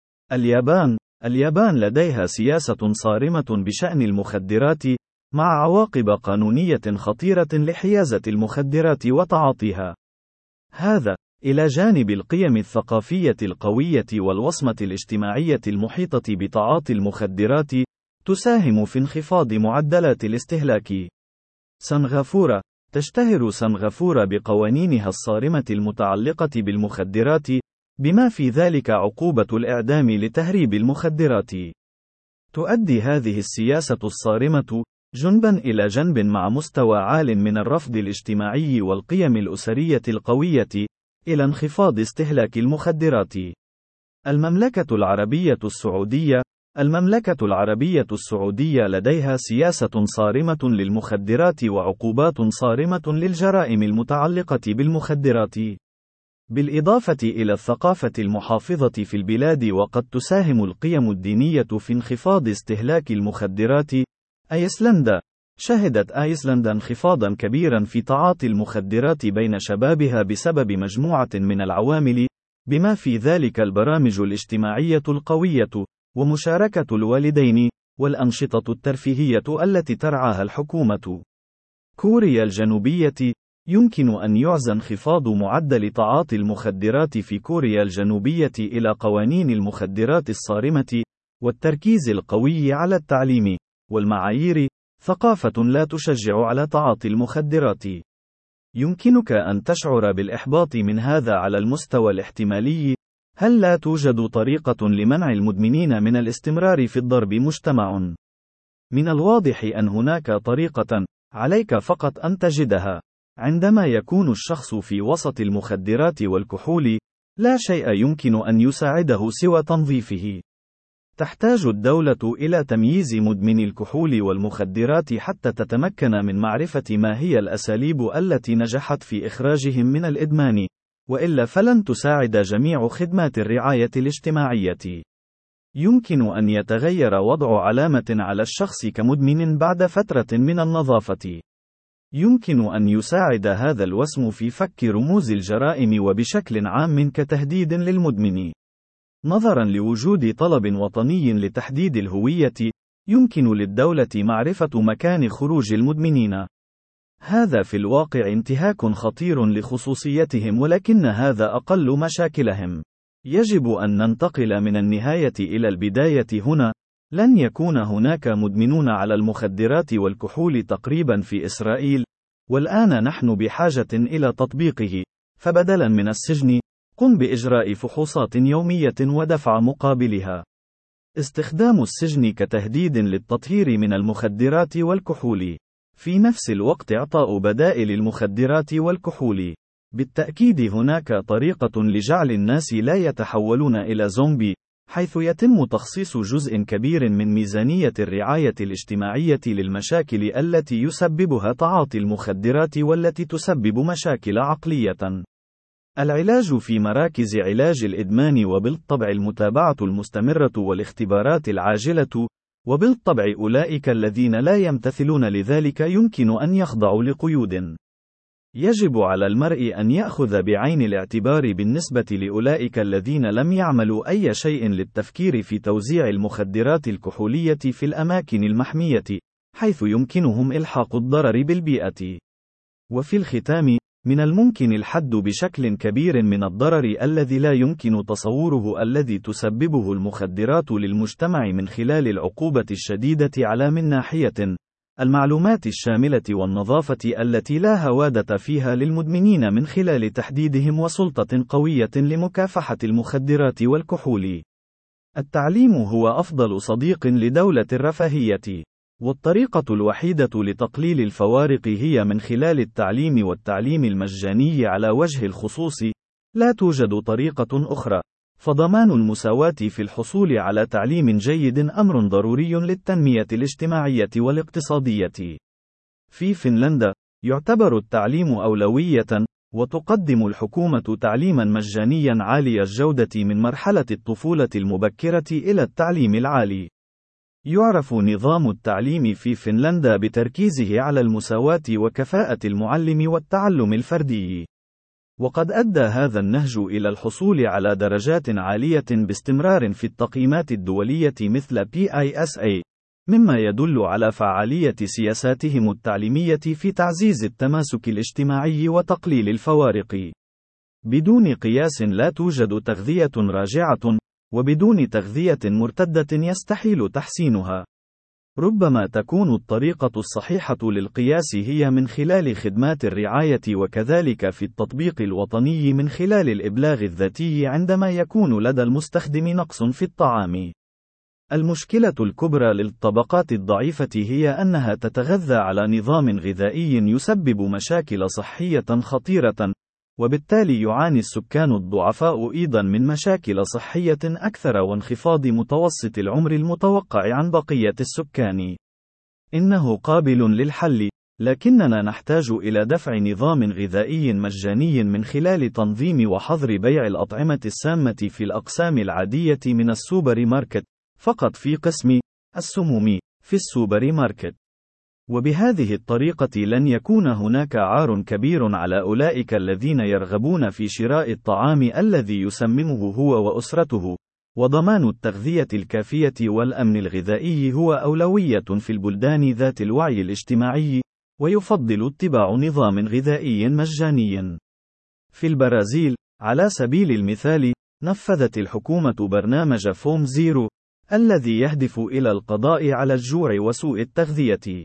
اليابان لديها سياسة صارمة بشأن المخدرات، مع عواقب قانونية خطيرة لحيازة المخدرات وتعاطيها. هذا، إلى جانب القيم الثقافية القوية والوصمة الاجتماعية المحيطة بتعاطي المخدرات، تساهم في انخفاض معدلات الاستهلاك. تشتهر سنغافورة بقوانينها الصارمة المتعلقة بالمخدرات، بما في ذلك عقوبة الإعدام لتهريب المخدرات. تؤدي هذه السياسة الصارمة، جنبا إلى جنب مع مستوى عال من الرفض الاجتماعي والقيم الأسرية القوية، إلى انخفاض استهلاك المخدرات. المملكة العربية السعودية لديها سياسة صارمة للمخدرات وعقوبات صارمة للجرائم المتعلقة بالمخدرات. بالإضافة إلى الثقافة المحافظة في البلاد، وقد تساهم القيم الدينية في انخفاض استهلاك المخدرات. شهدت أيسلندا انخفاضا كبيرا في تعاطي المخدرات بين شبابها بسبب مجموعة من العوامل، بما في ذلك البرامج الاجتماعية القوية، ومشاركة الوالدين، والأنشطة الترفيهية التي ترعاها الحكومة. كوريا الجنوبية، يمكن أن يعزى انخفاض معدل تعاطي المخدرات في كوريا الجنوبية إلى قوانين المخدرات الصارمة، والتركيز القوي على التعليم، والمعايير، ثقافة لا تشجع على تعاطي المخدرات. يمكنك أن تشعر بالإحباط من هذا على المستوى الاحتمالي. هل لا توجد طريقة لمنع المدمنين من الاستمرار في الضرب؟ من الواضح أن هناك طريقة، عليك فقط أن تجدها. عندما يكون الشخص في وسط المخدرات والكحول، لا شيء يمكن أن يساعده سوى تنظيفه. تحتاج الدولة إلى تمييز مدمني الكحول والمخدرات حتى تتمكن من معرفة ما هي الأساليب التي نجحت في إخراجهم من الإدمان، وإلا فلن تساعد جميع خدمات الرعاية الاجتماعية. يمكن أن يتغير وضع علامة على الشخص كمدمن بعد فترة من النظافة. يمكن أن يساعد هذا الوسم في فك رموز الجرائم وبشكل عام كتهديد للمدمن. نظرا لوجود طلب وطني لتحديد الهوية، يمكن للدولة معرفة مكان خروج المدمنين. هذا في الواقع انتهاك خطير لخصوصيتهم، ولكن هذا أقل مشاكلهم. يجب أن ننتقل من النهاية إلى البداية هنا. لن يكون هناك مدمنون على المخدرات والكحول تقريبا في إسرائيل، والآن نحن بحاجة إلى تطبيقه. فبدلا من السجن، قم بإجراء فحوصات يومية ودفع مقابلها. استخدام السجن كتهديد للتطهير من المخدرات والكحول. في نفس الوقت إعطاء بدائل المخدرات والكحول. بالتأكيد هناك طريقة لجعل الناس لا يتحولون إلى زومبي، حيث يتم تخصيص جزء كبير من ميزانية الرعاية الاجتماعية للمشاكل التي يسببها تعاطي المخدرات والتي تسبب مشاكل عقلية. العلاج في مراكز علاج الإدمان، وبالطبع المتابعة المستمرة والاختبارات العاجلة، وبالطبع أولئك الذين لا يمتثلون لذلك يمكن أن يخضعوا لقيود. يجب على المرء أن يأخذ بعين الاعتبار بالنسبة لأولئك الذين لم يعملوا أي شيء للتفكير في توزيع المخدرات الكحولية في الأماكن المحمية، حيث يمكنهم إلحاق الضرر بالبيئة. وفي الختام، من الممكن الحد بشكل كبير من الضرر الذي لا يمكن تصوره الذي تسببه المخدرات للمجتمع من خلال العقوبة الشديدة على من ناحية المعلومات الشاملة والنظافة التي لا هوادة فيها للمدمنين من خلال تحديدهم وسلطة قوية لمكافحة المخدرات والكحول. التعليم هو أفضل صديق لدولة الرفاهية، والطريقة الوحيدة لتقليل الفوارق هي من خلال التعليم والتعليم المجاني على وجه الخصوص. لا توجد طريقة أخرى، فضمان المساواة في الحصول على تعليم جيد أمر ضروري للتنمية الاجتماعية والاقتصادية. في فنلندا، يعتبر التعليم أولوية، وتقدم الحكومة تعليما مجانيا عالي الجودة من مرحلة الطفولة المبكرة إلى التعليم العالي. يعرف نظام التعليم في فنلندا بتركيزه على المساواة وكفاءة المعلم والتعلم الفردي. وقد أدى هذا النهج إلى الحصول على درجات عالية باستمرار في التقييمات الدولية مثل PISA، مما يدل على فعالية سياساتهم التعليمية في تعزيز التماسك الاجتماعي وتقليل الفوارق. بدون قياس لا توجد تغذية راجعة، وبدون تغذية مرتدة يستحيل تحسينها. ربما تكون الطريقة الصحيحة للقياس هي من خلال خدمات الرعاية، وكذلك في التطبيق الوطني من خلال الإبلاغ الذاتي عندما يكون لدى المستخدم نقص في الطعام. المشكلة الكبرى للطبقات الضعيفة هي أنها تتغذى على نظام غذائي يسبب مشاكل صحية خطيرة، وبالتالي يعاني السكان الضعفاء أيضا من مشاكل صحية أكثر وانخفاض متوسط العمر المتوقع عن بقية السكان. إنه قابل للحل، لكننا نحتاج إلى دفع نظام غذائي مجاني من خلال تنظيم وحظر بيع الأطعمة السامة في الأقسام العادية من السوبر ماركت، فقط في قسم السموم في السوبر ماركت. وبهذه الطريقة لن يكون هناك عار كبير على أولئك الذين يرغبون في شراء الطعام الذي يسممه هو وأسرته، وضمان التغذية الكافية والأمن الغذائي هو أولوية في البلدان ذات الوعي الاجتماعي، ويفضل اتباع نظام غذائي مجاني. في البرازيل، على سبيل المثال، نفذت الحكومة برنامج فوم زيرو، الذي يهدف إلى القضاء على الجوع وسوء التغذية.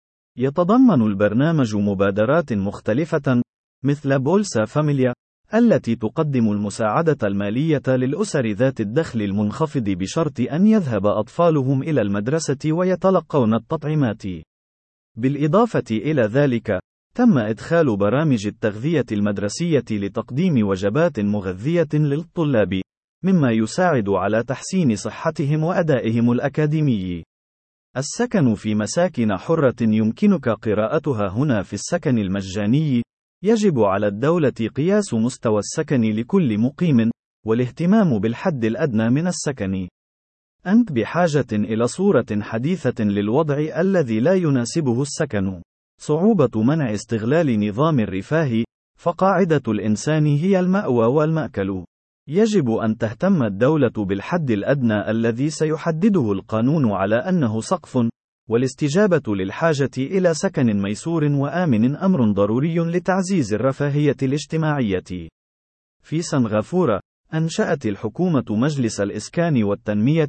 يتضمن البرنامج مبادرات مختلفة، مثل بولسا فاميليا، التي تقدم المساعدة المالية للأسر ذات الدخل المنخفض بشرط أن يذهب أطفالهم إلى المدرسة ويتلقون التطعيمات. بالإضافة إلى ذلك، تم إدخال برامج التغذية المدرسية لتقديم وجبات مغذية للطلاب، مما يساعد على تحسين صحتهم وأدائهم الأكاديمي. السكن في مساكن حرة يمكنك قراءتها هنا في السكن المجاني. يجب على الدولة قياس مستوى السكن لكل مقيم، والاهتمام بالحد الأدنى من السكن. أنت بحاجة إلى صورة حديثة للوضع الذي لا يناسبه السكن. صعوبة منع استغلال نظام الرفاه، فقاعدة الإنسان هي المأوى والمأكل. يجب أن تهتم الدولة بالحد الأدنى الذي سيحدده القانون على أنه سقف، والاستجابة للحاجة إلى سكن ميسور وآمن أمر ضروري لتعزيز الرفاهية الاجتماعية. في سنغافورة، أنشأت الحكومة مجلس الإسكان والتنمية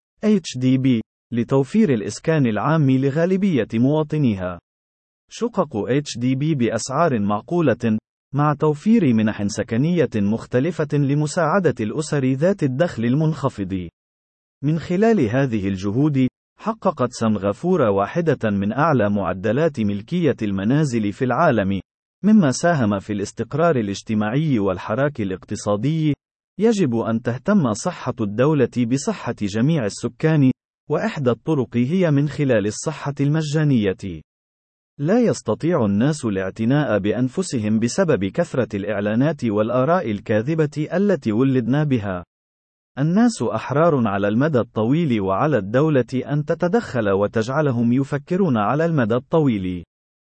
HDB لتوفير الإسكان العام لغالبية مواطنيها. شقق HDB بأسعار معقولة، مع توفير منح سكنية مختلفة لمساعدة الأسر ذات الدخل المنخفض. من خلال هذه الجهود، حققت سنغافورة واحدة من أعلى معدلات ملكية المنازل في العالم، مما ساهم في الاستقرار الاجتماعي والحراك الاقتصادي. يجب أن تهتم صحة الدولة بصحة جميع السكان، وإحدى الطرق هي من خلال الصحة المجانية. لا يستطيع الناس الاعتناء بأنفسهم بسبب كثرة الإعلانات والآراء الكاذبة التي ولدنا بها. الناس أحرار على المدى الطويل، وعلى الدولة أن تتدخل وتجعلهم يفكرون على المدى الطويل.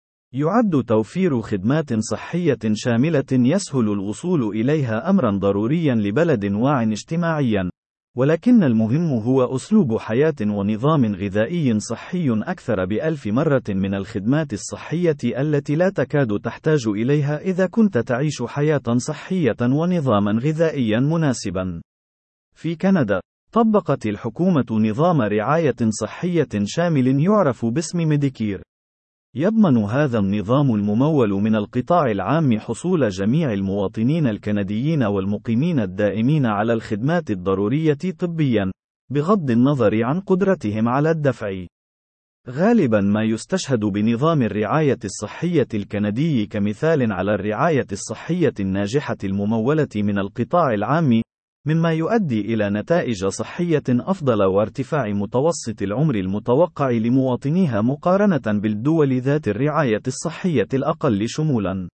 يعد توفير خدمات صحية شاملة يسهل الوصول إليها أمرا ضروريا لبلد واع اجتماعيا، ولكن المهم هو أسلوب حياة ونظام غذائي صحي أكثر ب1000 مرة من الخدمات الصحية التي لا تكاد تحتاج إليها إذا كنت تعيش حياة صحية ونظاما غذائيا مناسبا. في كندا، طبقت الحكومة نظام رعاية صحية شامل يعرف باسم ميديكير. يضمن هذا النظام الممول من القطاع العام حصول جميع المواطنين الكنديين والمقيمين الدائمين على الخدمات الضرورية طبيا، بغض النظر عن قدرتهم على الدفع. غالبا ما يستشهد بنظام الرعاية الصحية الكندي كمثال على الرعاية الصحية الناجحة الممولة من القطاع العام، مما يؤدي إلى نتائج صحية أفضل وارتفاع متوسط العمر المتوقع لمواطنيها مقارنة بالدول ذات الرعاية الصحية الأقل شمولا.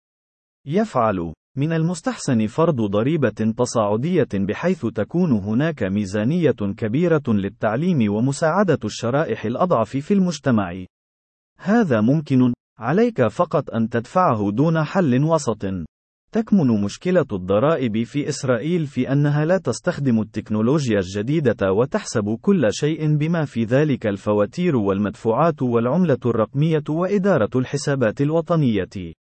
يفعل من المستحسن فرض ضريبة تصاعدية بحيث تكون هناك ميزانية كبيرة للتعليم ومساعدة الشرائح الأضعف في المجتمع. هذا ممكن، عليك فقط أن تدفعه دون حل وسط. تكمن مشكلة الضرائب في إسرائيل في أنها لا تستخدم التكنولوجيا الجديدة وتحسب كل شيء بما في ذلك الفواتير والمدفوعات والعملة الرقمية وإدارة الحسابات الوطنية.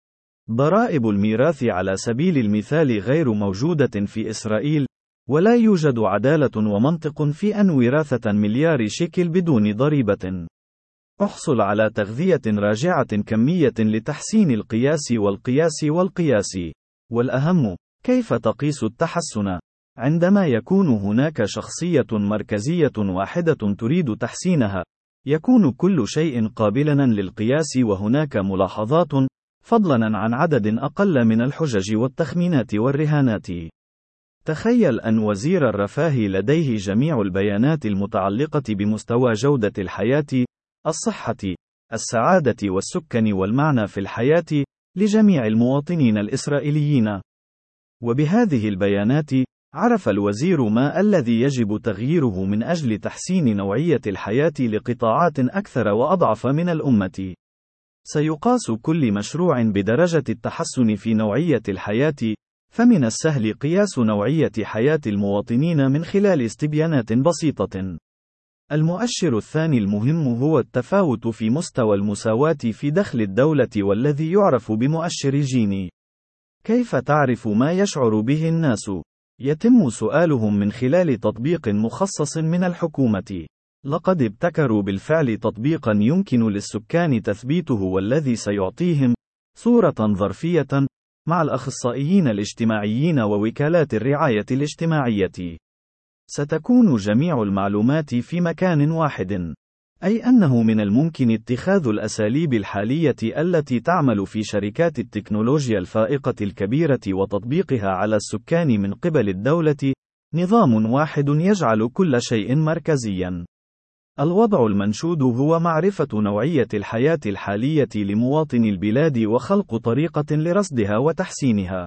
ضرائب الميراث على سبيل المثال غير موجودة في إسرائيل، ولا يوجد عدالة ومنطق في أن وراثة مليار شيكل بدون ضريبة. احصل على تغذية راجعة كمية لتحسين القياس والقياس. والأهم، كيف تقيس التحسن؟ عندما يكون هناك شخصية مركزية واحدة تريد تحسينها، يكون كل شيء قابلا للقياس وهناك ملاحظات، فضلا عن عدد أقل من الحجج والتخمينات والرهانات. تخيل أن وزير الرفاه لديه جميع البيانات المتعلقة بمستوى جودة الحياة، الصحة، السعادة والسكن والمعنى في الحياة لجميع المواطنين الإسرائيليين. وبهذه البيانات، عرف الوزير ما الذي يجب تغييره من أجل تحسين نوعية الحياة لقطاعات أكثر وأضعف من الأمة. سيقاس كل مشروع بدرجة التحسن في نوعية الحياة، فمن السهل قياس نوعية حياة المواطنين من خلال استبيانات بسيطة. المؤشر الثاني المهم هو التفاوت في مستوى المساواة في دخل الدولة، والذي يعرف بمؤشر جيني. كيف تعرف ما يشعر به الناس؟ يتم سؤالهم من خلال تطبيق مخصص من الحكومة. لقد ابتكروا بالفعل تطبيقا يمكن للسكان تثبيته، والذي سيعطيهم صورة ظرفية مع الأخصائيين الاجتماعيين ووكالات الرعاية الاجتماعية. ستكون جميع المعلومات في مكان واحد. أي أنه من الممكن اتخاذ الأساليب الحالية التي تعمل في شركات التكنولوجيا الفائقة الكبيرة وتطبيقها على السكان من قبل الدولة، نظام واحد يجعل كل شيء مركزيا. الوضع المنشود هو معرفة نوعية الحياة الحالية لمواطني البلاد وخلق طريقة لرصدها وتحسينها.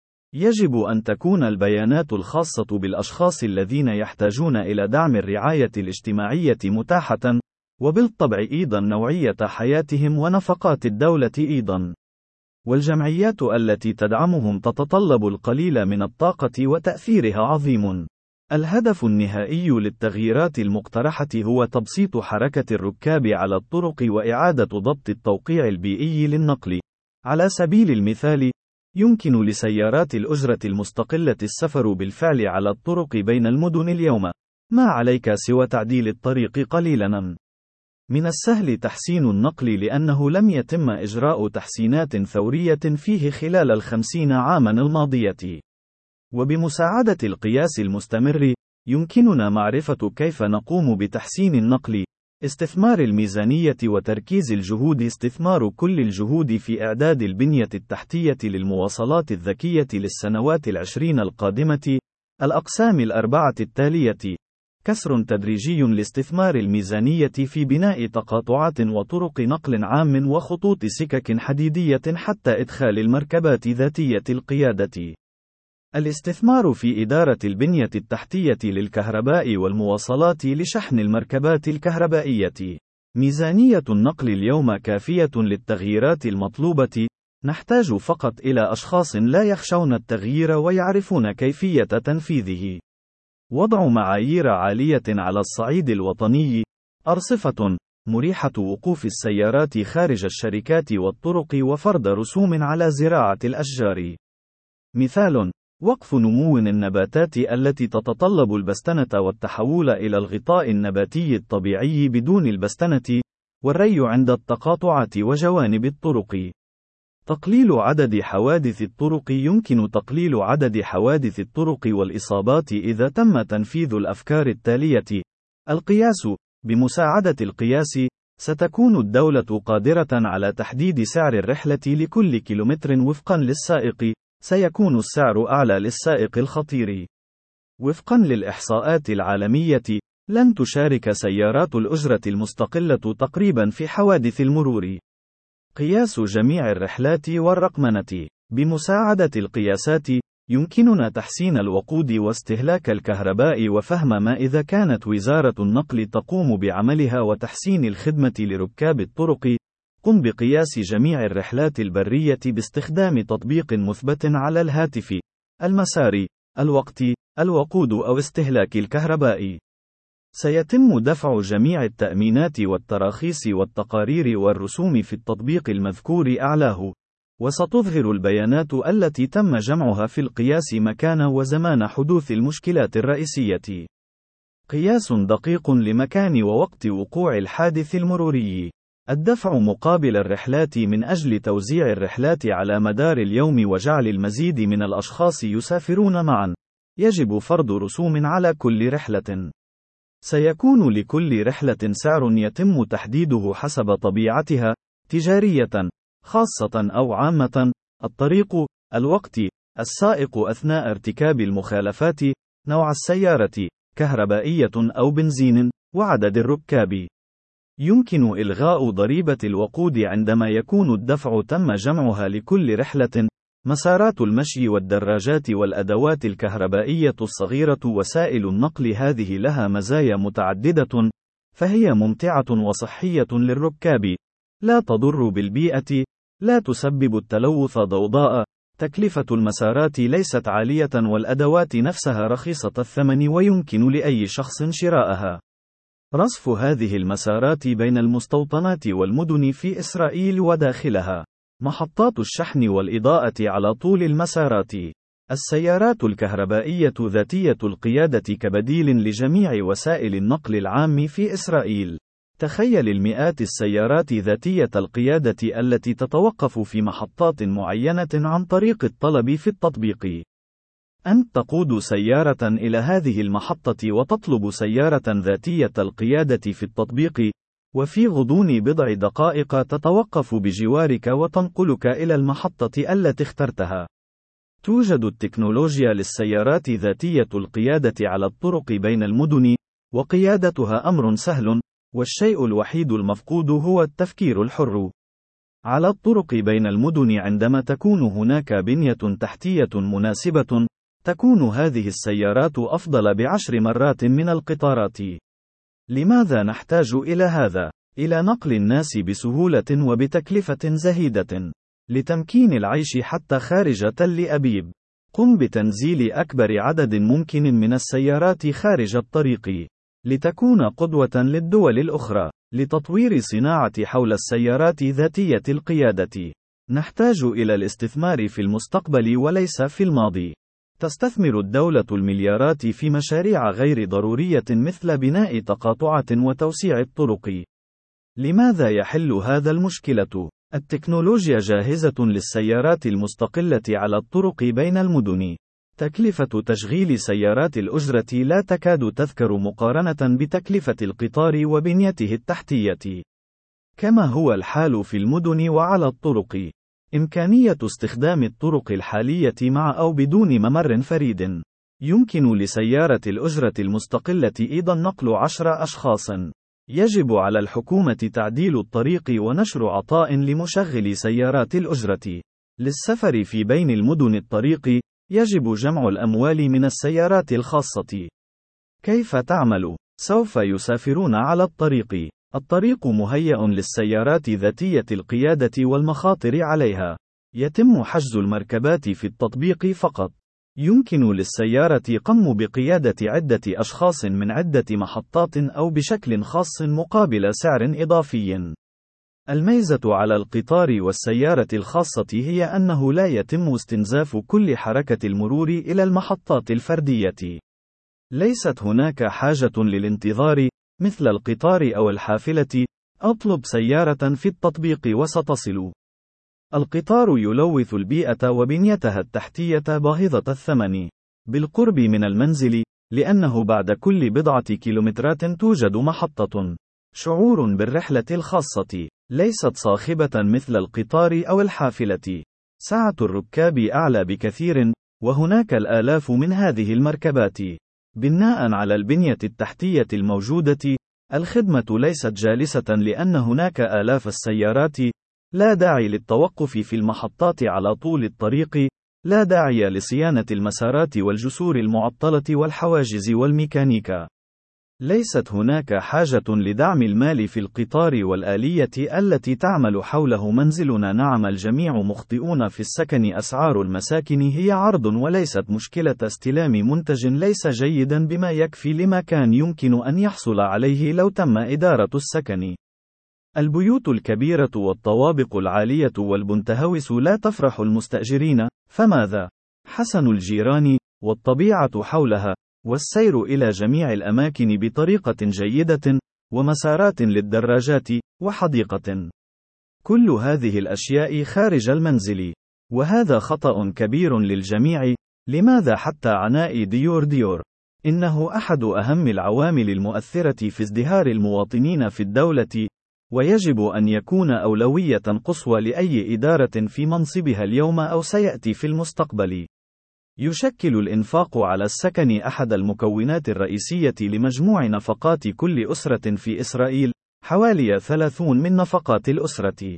يجب أن تكون البيانات الخاصة بالأشخاص الذين يحتاجون إلى دعم الرعاية الاجتماعية متاحة، وبالطبع أيضا نوعية حياتهم ونفقات الدولة أيضا. والجمعيات التي تدعمهم تتطلب القليل من الطاقة وتأثيرها عظيم. الهدف النهائي للتغييرات المقترحة هو تبسيط حركة الركاب على الطرق وإعادة ضبط التوقيع البيئي للنقل. على سبيل المثال، يمكن لسيارات الأجرة المستقلة السفر بالفعل على الطرق بين المدن اليوم. ما عليك سوى تعديل الطريق قليلاً. من السهل تحسين النقل لأنه لم يتم إجراء تحسينات ثورية فيه خلال 50 عاماً الماضية. وبمساعدة القياس المستمر، يمكننا معرفة كيف نقوم بتحسين النقل. استثمار الميزانية وتركيز الجهود. استثمار كل الجهود في إعداد البنية التحتية للمواصلات الذكية للسنوات 20 القادمة. الأقسام الأربعة التالية: كسر تدريجي لاستثمار الميزانية في بناء تقاطعات وطرق نقل عام وخطوط سكك حديدية حتى إدخال المركبات ذاتية القيادة. الاستثمار في إدارة البنية التحتية للكهرباء والمواصلات لشحن المركبات الكهربائية. ميزانية النقل اليوم كافية للتغييرات المطلوبة، نحتاج فقط إلى أشخاص لا يخشون التغيير ويعرفون كيفية تنفيذه. وضع معايير عالية على الصعيد الوطني. أرصفة مريحة وقوف السيارات خارج الشركات والطرق وفرض رسوم على زراعة الأشجار. مثال: وقف نمو النباتات التي تتطلب البستنة والتحول إلى الغطاء النباتي الطبيعي بدون البستنة، والري عند التقاطعات وجوانب الطرق. تقليل عدد حوادث الطرق. يمكن تقليل عدد حوادث الطرق والإصابات إذا تم تنفيذ الأفكار التالية. القياس. بمساعدة القياس، ستكون الدولة قادرة على تحديد سعر الرحلة لكل كيلومتر وفقا للسائق. سيكون السعر أعلى للسائق الخطير. وفقا للإحصاءات العالمية، لن تشارك سيارات الأجرة المستقلة تقريبا في حوادث المرور. قياس جميع الرحلات والرقمنة. بمساعدة القياسات، يمكننا تحسين الوقود واستهلاك الكهرباء وفهم ما إذا كانت وزارة النقل تقوم بعملها وتحسين الخدمة لركاب الطرق. قم بقياس جميع الرحلات البرية باستخدام تطبيق مثبت على الهاتف. المسار، الوقت، الوقود أو استهلاك الكهرباء. سيتم دفع جميع التأمينات والتراخيص والتقارير والرسوم في التطبيق المذكور أعلاه. وستظهر البيانات التي تم جمعها في القياس مكان وزمان حدوث المشكلات الرئيسية. قياس دقيق لمكان ووقت وقوع الحادث المروري. الدفع مقابل الرحلات من أجل توزيع الرحلات على مدار اليوم وجعل المزيد من الأشخاص يسافرون معا. يجب فرض رسوم على كل رحلة. سيكون لكل رحلة سعر يتم تحديده حسب طبيعتها، تجارية، خاصة أو عامة، الطريق، الوقت، السائق أثناء ارتكاب المخالفات، نوع السيارة، كهربائية أو بنزين، وعدد الركاب. يمكن إلغاء ضريبة الوقود عندما يكون الدفع تم جمعها لكل رحلة. مسارات المشي والدراجات والأدوات الكهربائية الصغيرة. وسائل النقل هذه لها مزايا متعددة، فهي ممتعة وصحية للركاب، لا تضر بالبيئة، لا تسبب التلوث ضوضاء. تكلفة المسارات ليست عالية والأدوات نفسها رخيصة الثمن ويمكن لأي شخص شراءها. رصف هذه المسارات بين المستوطنات والمدن في إسرائيل وداخلها. محطات الشحن والإضاءة على طول المسارات. السيارات الكهربائية ذاتية القيادة كبديل لجميع وسائل النقل العام في إسرائيل. تخيل المئات السيارات ذاتية القيادة التي تتوقف في محطات معينة عن طريق الطلب في التطبيق. أنت تقود سيارة إلى هذه المحطة وتطلب سيارة ذاتية القيادة في التطبيق، وفي غضون بضع دقائق تتوقف بجوارك وتنقلك إلى المحطة التي اخترتها. توجد التكنولوجيا للسيارات ذاتية القيادة على الطرق بين المدن، وقيادتها أمر سهل، والشيء الوحيد المفقود هو التفكير الحر. على الطرق بين المدن عندما تكون هناك بنية تحتية مناسبة، تكون هذه السيارات أفضل ب10 مرات من القطارات. لماذا نحتاج إلى هذا؟ إلى نقل الناس بسهولة وبتكلفة زهيدة. لتمكين العيش حتى خارج تل أبيب. قم بتنزيل أكبر عدد ممكن من السيارات خارج الطريق. لتكون قدوة للدول الأخرى. لتطوير صناعة حول السيارات ذاتية القيادة. نحتاج إلى الاستثمار في المستقبل وليس في الماضي. تستثمر الدولة المليارات في مشاريع غير ضرورية مثل بناء تقاطعات وتوسيع الطرق. لماذا يحل هذا المشكلة؟ التكنولوجيا جاهزة للسيارات المستقلة على الطرق بين المدن. تكلفة تشغيل سيارات الأجرة لا تكاد تذكر مقارنة بتكلفة القطار وبنيته التحتية. كما هو الحال في المدن وعلى الطرق. إمكانية استخدام الطرق الحالية مع أو بدون ممر فريد. يمكن لسيارة الأجرة المستقلة أيضا نقل 10 أشخاص. يجب على الحكومة تعديل الطريق ونشر عطاء لمشغلي سيارات الأجرة. للسفر في بين المدن الطريق، يجب جمع الأموال من السيارات الخاصة. كيف تعمل؟ سوف يسافرون على الطريق. الطريق مهيأ للسيارات ذاتية القيادة والمخاطر عليها. يتم حجز المركبات في التطبيق فقط. يمكن للسيارة قم بقيادة عدة أشخاص من عدة محطات أو بشكل خاص مقابل سعر إضافي. الميزة على القطار والسيارة الخاصة هي أنه لا يتم استنزاف كل حركة المرور إلى المحطات الفردية. ليست هناك حاجة للانتظار، مثل القطار أو الحافلة. أطلب سيارة في التطبيق وستصل. القطار يلوث البيئة وبنيتها التحتية باهظة الثمن. بالقرب من المنزل، لأنه بعد كل بضعة كيلومترات توجد محطة. شعور بالرحلة الخاصة. ليست صاخبة مثل القطار أو الحافلة. سعة الركاب أعلى بكثير، وهناك الآلاف من هذه المركبات. بناء على البنية التحتية الموجودة، الخدمة ليست جالسة لأن هناك آلاف السيارات. لا داعي للتوقف في المحطات على طول الطريق. لا داعي لصيانة المسارات والجسور المعطلة والحواجز والميكانيكا. ليست هناك حاجة لدعم المال في القطار والآلية التي تعمل حوله منزلنا. نعم، الجميع مخطئون في السكن. أسعار المساكن هي عرض وليست مشكلة استلام منتج ليس جيدا بما يكفي لما كان يمكن أن يحصل عليه لو تم إدارة السكن. البيوت الكبيرة والطوابق العالية والبنتهاوس لا تفرح المستأجرين، فماذا؟ حسن الجيران، والطبيعة حولها، والسير إلى جميع الأماكن بطريقة جيدة، ومسارات للدراجات، وحديقة. كل هذه الأشياء خارج المنزل. وهذا خطأ كبير للجميع. لماذا حتى عناء ديور؟ إنه أحد أهم العوامل المؤثرة في ازدهار المواطنين في الدولة، ويجب أن يكون أولوية قصوى لأي إدارة في منصبها اليوم أو سيأتي في المستقبل. يشكل الإنفاق على السكن أحد المكونات الرئيسية لمجموع نفقات كل أسرة في إسرائيل، حوالي 30 من نفقات الأسرة.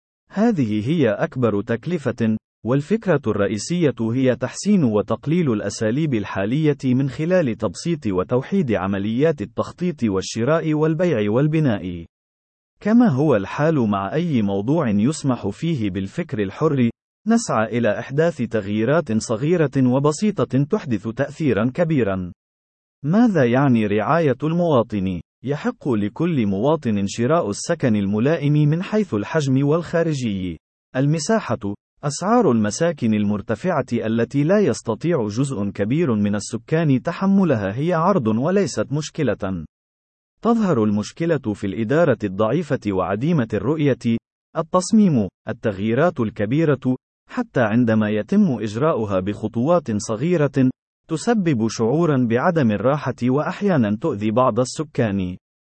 هذه هي أكبر تكلفة، والفكرة الرئيسية هي تحسين وتقليل الأساليب الحالية من خلال تبسيط وتوحيد عمليات التخطيط والشراء والبيع والبناء. كما هو الحال مع أي موضوع يسمح فيه بالفكر الحر، نسعى إلى إحداث تغييرات صغيرة وبسيطة تحدث تأثيرا كبيرا. ماذا يعني رعاية المواطن؟ يحق لكل مواطن شراء السكن الملائم من حيث الحجم والخارجي. المساحة. أسعار المساكن المرتفعة التي لا يستطيع جزء كبير من السكان تحملها هي عرض وليست مشكلة. تظهر المشكلة في الإدارة الضعيفة وعديمة الرؤية. التصميم. التغييرات الكبيرة، حتى عندما يتم إجراؤها بخطوات صغيرة، تسبب شعورا بعدم الراحة وأحيانا تؤذي بعض السكان.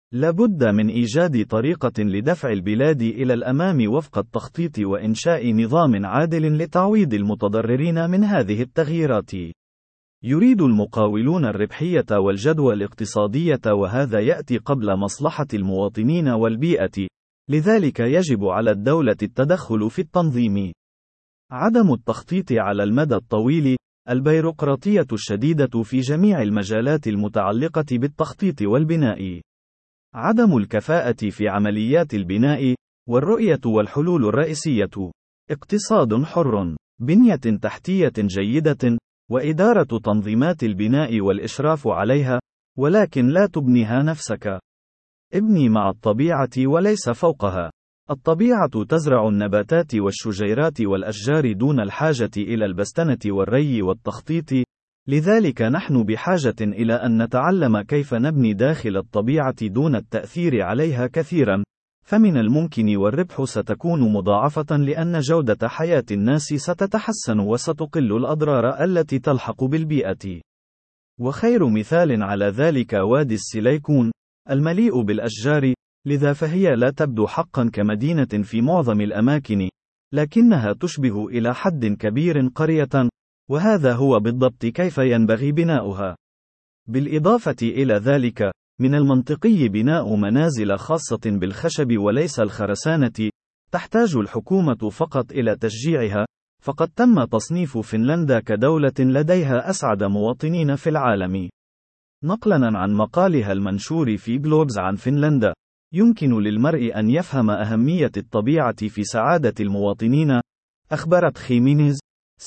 لابد من إيجاد طريقة لدفع البلاد إلى الأمام وفق التخطيط وإنشاء نظام عادل لتعويض المتضررين من هذه التغييرات. يريد المقاولون الربحية والجدوى الاقتصادية، وهذا يأتي قبل مصلحة المواطنين والبيئة، لذلك يجب على الدولة التدخل في التنظيم. عدم التخطيط على المدى الطويل، البيروقراطية الشديدة في جميع المجالات المتعلقة بالتخطيط والبناء. عدم الكفاءة في عمليات البناء، والرؤية والحلول الرئيسية. اقتصاد حر، بنية تحتية جيدة، وإدارة تنظيمات البناء والإشراف عليها، ولكن لا تبنيها نفسك. ابني مع الطبيعة وليس فوقها. الطبيعة تزرع النباتات والشجيرات والأشجار دون الحاجة إلى البستنة والري والتخطيط، لذلك نحن بحاجة إلى أن نتعلم كيف نبني داخل الطبيعة دون التأثير عليها كثيرا، فمن الممكن والربح ستكون مضاعفة لأن جودة حياة الناس ستتحسن وستقل الأضرار التي تلحق بالبيئة. وخير مثال على ذلك وادي السيليكون، المليء بالأشجار، لذا فهي لا تبدو حقا كمدينة في معظم الأماكن، لكنها تشبه إلى حد كبير قرية، وهذا هو بالضبط كيف ينبغي بناؤها. بالإضافة إلى ذلك، من المنطقي بناء منازل خاصة بالخشب وليس الخرسانة. تحتاج الحكومة فقط إلى تشجيعها، فقد تم تصنيف فنلندا كدولة لديها أسعد مواطنين في العالم. نقلاً عن مقالها المنشور في جلوبز عن فنلندا، يمكن للمرء أن يفهم أهمية الطبيعة في سعادة المواطنين. أخبرت خيمينيز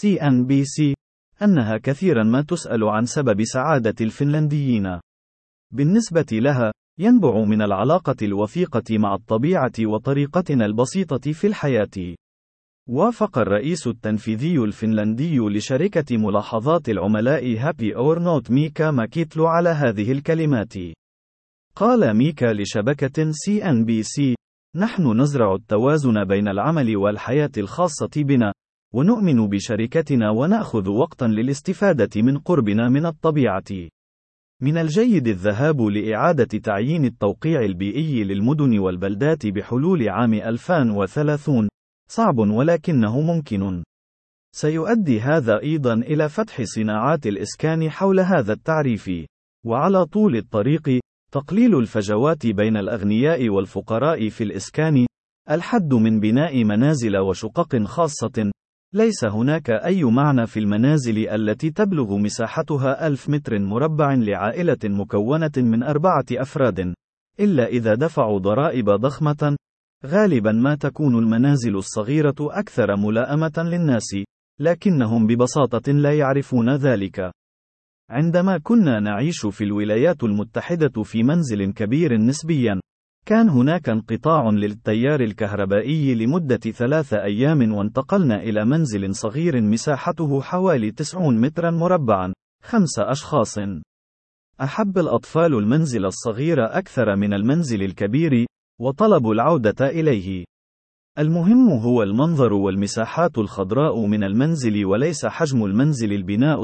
CNBC أنها كثيرا ما تسأل عن سبب سعادة الفنلنديين. بالنسبة لها، ينبع من العلاقة الوثيقة مع الطبيعة وطريقتنا البسيطة في الحياة. وافق الرئيس التنفيذي الفنلندي لشركة ملاحظات العملاء هابي أور نوت ميكا ماكيتلو على هذه الكلمات. قال ميكا لشبكة CNBC: نحن نزرع التوازن بين العمل والحياة الخاصة بنا، ونؤمن بشركتنا ونأخذ وقتا للاستفادة من قربنا من الطبيعة. من الجيد الذهاب لإعادة تعيين التوقيع البيئي للمدن والبلدات بحلول عام 2030. صعب ولكنه ممكن. سيؤدي هذا أيضا إلى فتح صناعات الإسكان حول هذا التعريف. وعلى طول الطريق، تقليل الفجوات بين الأغنياء والفقراء في الإسكان، الحد من بناء منازل وشقق خاصة. ليس هناك أي معنى في المنازل التي تبلغ مساحتها 1000 متر مربع لعائلة مكونة من 4 أفراد، إلا إذا دفعوا ضرائب ضخمة. غالبا ما تكون المنازل الصغيرة أكثر ملائمة للناس، لكنهم ببساطة لا يعرفون ذلك. عندما كنا نعيش في الولايات المتحدة في منزل كبير نسبيا، كان هناك انقطاع للتيار الكهربائي لمدة 3 أيام، وانتقلنا إلى منزل صغير مساحته حوالي 90 مترا مربعا، 5 أشخاص. أحب الأطفال المنزل الصغير أكثر من المنزل الكبير، وطلبوا العودة إليه. المهم هو المنظر والمساحات الخضراء من المنزل وليس حجم المنزل. البناء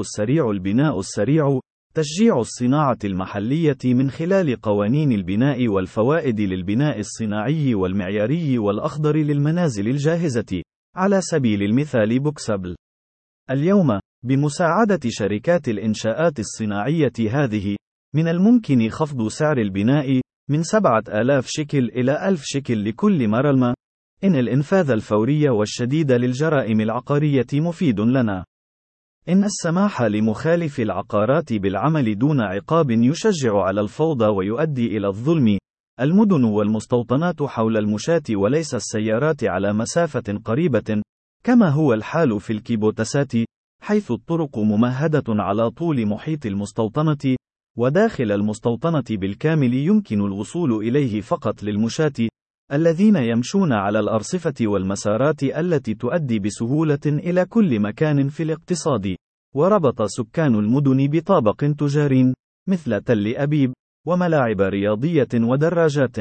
السريع، تشجيع الصناعة المحلية من خلال قوانين البناء والفوائد للبناء الصناعي والمعياري والأخضر للمنازل الجاهزة، على سبيل المثال بوكسابل. اليوم، بمساعدة شركات الإنشاءات الصناعية هذه، من الممكن خفض سعر البناء من 7000 شيكل إلى 1000 شيكل لكل مرلمة. إن الإنفاذ الفوري والشديد للجرائم العقارية مفيد لنا. إن السماح لمخالف العقارات بالعمل دون عقاب يشجع على الفوضى ويؤدي إلى الظلم. المدن والمستوطنات حول المشاة وليس السيارات على مسافة قريبة، كما هو الحال في الكيبوتسات، حيث الطرق ممهدة على طول محيط المستوطنة، وداخل المستوطنة بالكامل يمكن الوصول إليه فقط للمشاة، الذين يمشون على الأرصفة والمسارات التي تؤدي بسهولة إلى كل مكان في الاقتصاد. وربط سكان المدن بطابق تجاري، مثل تل أبيب، وملاعب رياضية ودراجات.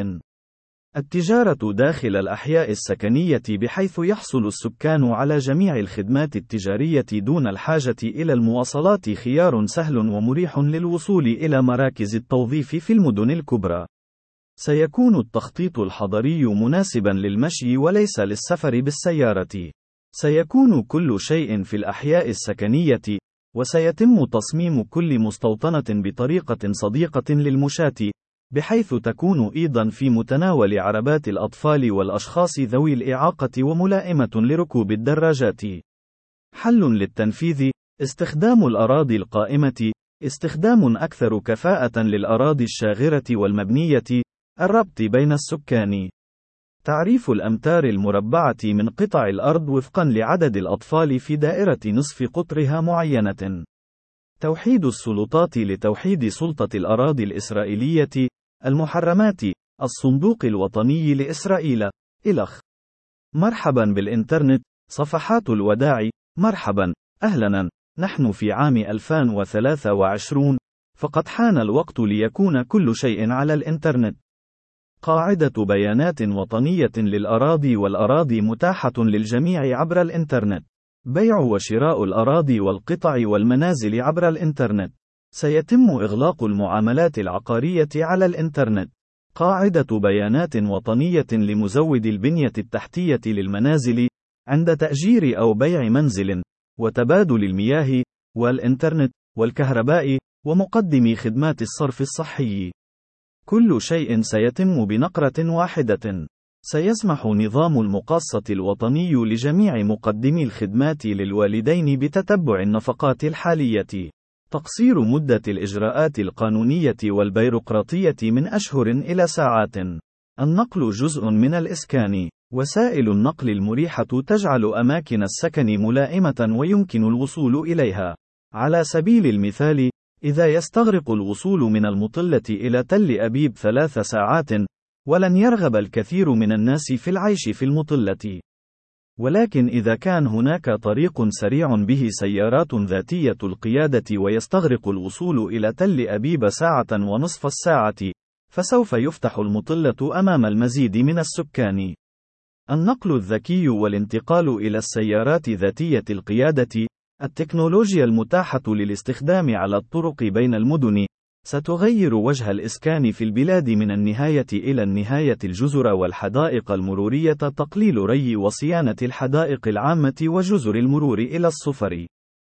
التجارة داخل الأحياء السكنية، بحيث يحصل السكان على جميع الخدمات التجارية دون الحاجة إلى المواصلات، خيار سهل ومريح للوصول إلى مراكز التوظيف في المدن الكبرى. سيكون التخطيط الحضري مناسبا للمشي وليس للسفر بالسيارة. سيكون كل شيء في الأحياء السكنية، وسيتم تصميم كل مستوطنة بطريقة صديقة للمشاة، بحيث تكون أيضا في متناول عربات الأطفال والأشخاص ذوي الإعاقة وملائمة لركوب الدراجات. حل للتنفيذ: استخدام الأراضي القائمة، استخدام أكثر كفاءة للأراضي الشاغرة والمبنية، الربط بين السكان. تعريف الأمتار المربعة من قطع الأرض وفقا لعدد الأطفال في دائرة نصف قطرها معينة. توحيد السلطات لتوحيد سلطة الأراضي الإسرائيلية. المحرمات. الصندوق الوطني لإسرائيل. إلخ. مرحبا بالإنترنت. صفحات الوداع. مرحبا. أهلا. نحن في عام 2023. فقد حان الوقت ليكون كل شيء على الإنترنت. قاعدة بيانات وطنية للأراضي، والأراضي متاحة للجميع عبر الإنترنت. بيع وشراء الأراضي والقطع والمنازل عبر الإنترنت. سيتم إغلاق المعاملات العقارية على الإنترنت. قاعدة بيانات وطنية لمزود البنية التحتية للمنازل، عند تأجير أو بيع منزل، وتبادل المياه، والإنترنت، والكهرباء، ومقدمي خدمات الصرف الصحي. كل شيء سيتم بنقرة واحدة. سيسمح نظام المقاصة الوطني لجميع مقدمي الخدمات للوالدين بتتبع النفقات الحالية. تقصير مدة الإجراءات القانونية والبيروقراطية من أشهر إلى ساعات. النقل جزء من الإسكان. وسائل النقل المريحة تجعل أماكن السكن ملائمة ويمكن الوصول إليها. على سبيل المثال، إذا يستغرق الوصول من المطلة إلى تل أبيب 3 ساعات، ولن يرغب الكثير من الناس في العيش في المطلة. ولكن إذا كان هناك طريق سريع به سيارات ذاتية القيادة ويستغرق الوصول إلى تل أبيب 1.5 ساعة، فسوف يفتح المطلة أمام المزيد من السكان. النقل الذكي والانتقال إلى السيارات ذاتية القيادة. التكنولوجيا المتاحة للاستخدام على الطرق بين المدن ستغير وجه الإسكان في البلاد من النهاية إلى النهاية. الجزر والحدائق المرورية، تقليل ري وصيانة الحدائق العامة وجزر المرور إلى الصفر.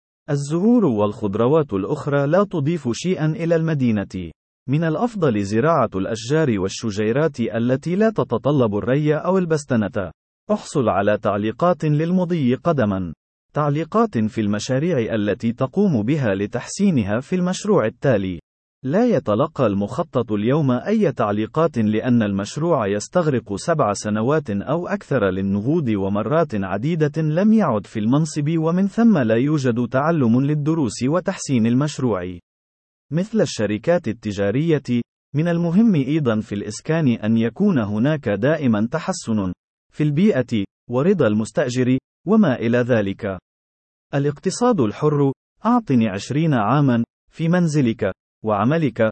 الزهور والخضروات الأخرى لا تضيف شيئا إلى المدينة. من الأفضل زراعة الأشجار والشجيرات التي لا تتطلب الري أو البستنة. احصل على تعليقات للمضي قدما. تعليقات في المشاريع التي تقوم بها لتحسينها في المشروع التالي. لا يتلقى المخطط اليوم أي تعليقات لأن المشروع يستغرق 7 سنوات أو أكثر للنهوض، ومرات عديدة لم يعد في المنصب، ومن ثم لا يوجد تعلم للدروس وتحسين المشروع. مثل الشركات التجارية، من المهم أيضا في الإسكان أن يكون هناك دائما تحسن في البيئة، ورضا المستأجر، وما إلى ذلك. الاقتصاد الحر. أعطني 20 عاما في منزلك وعملك،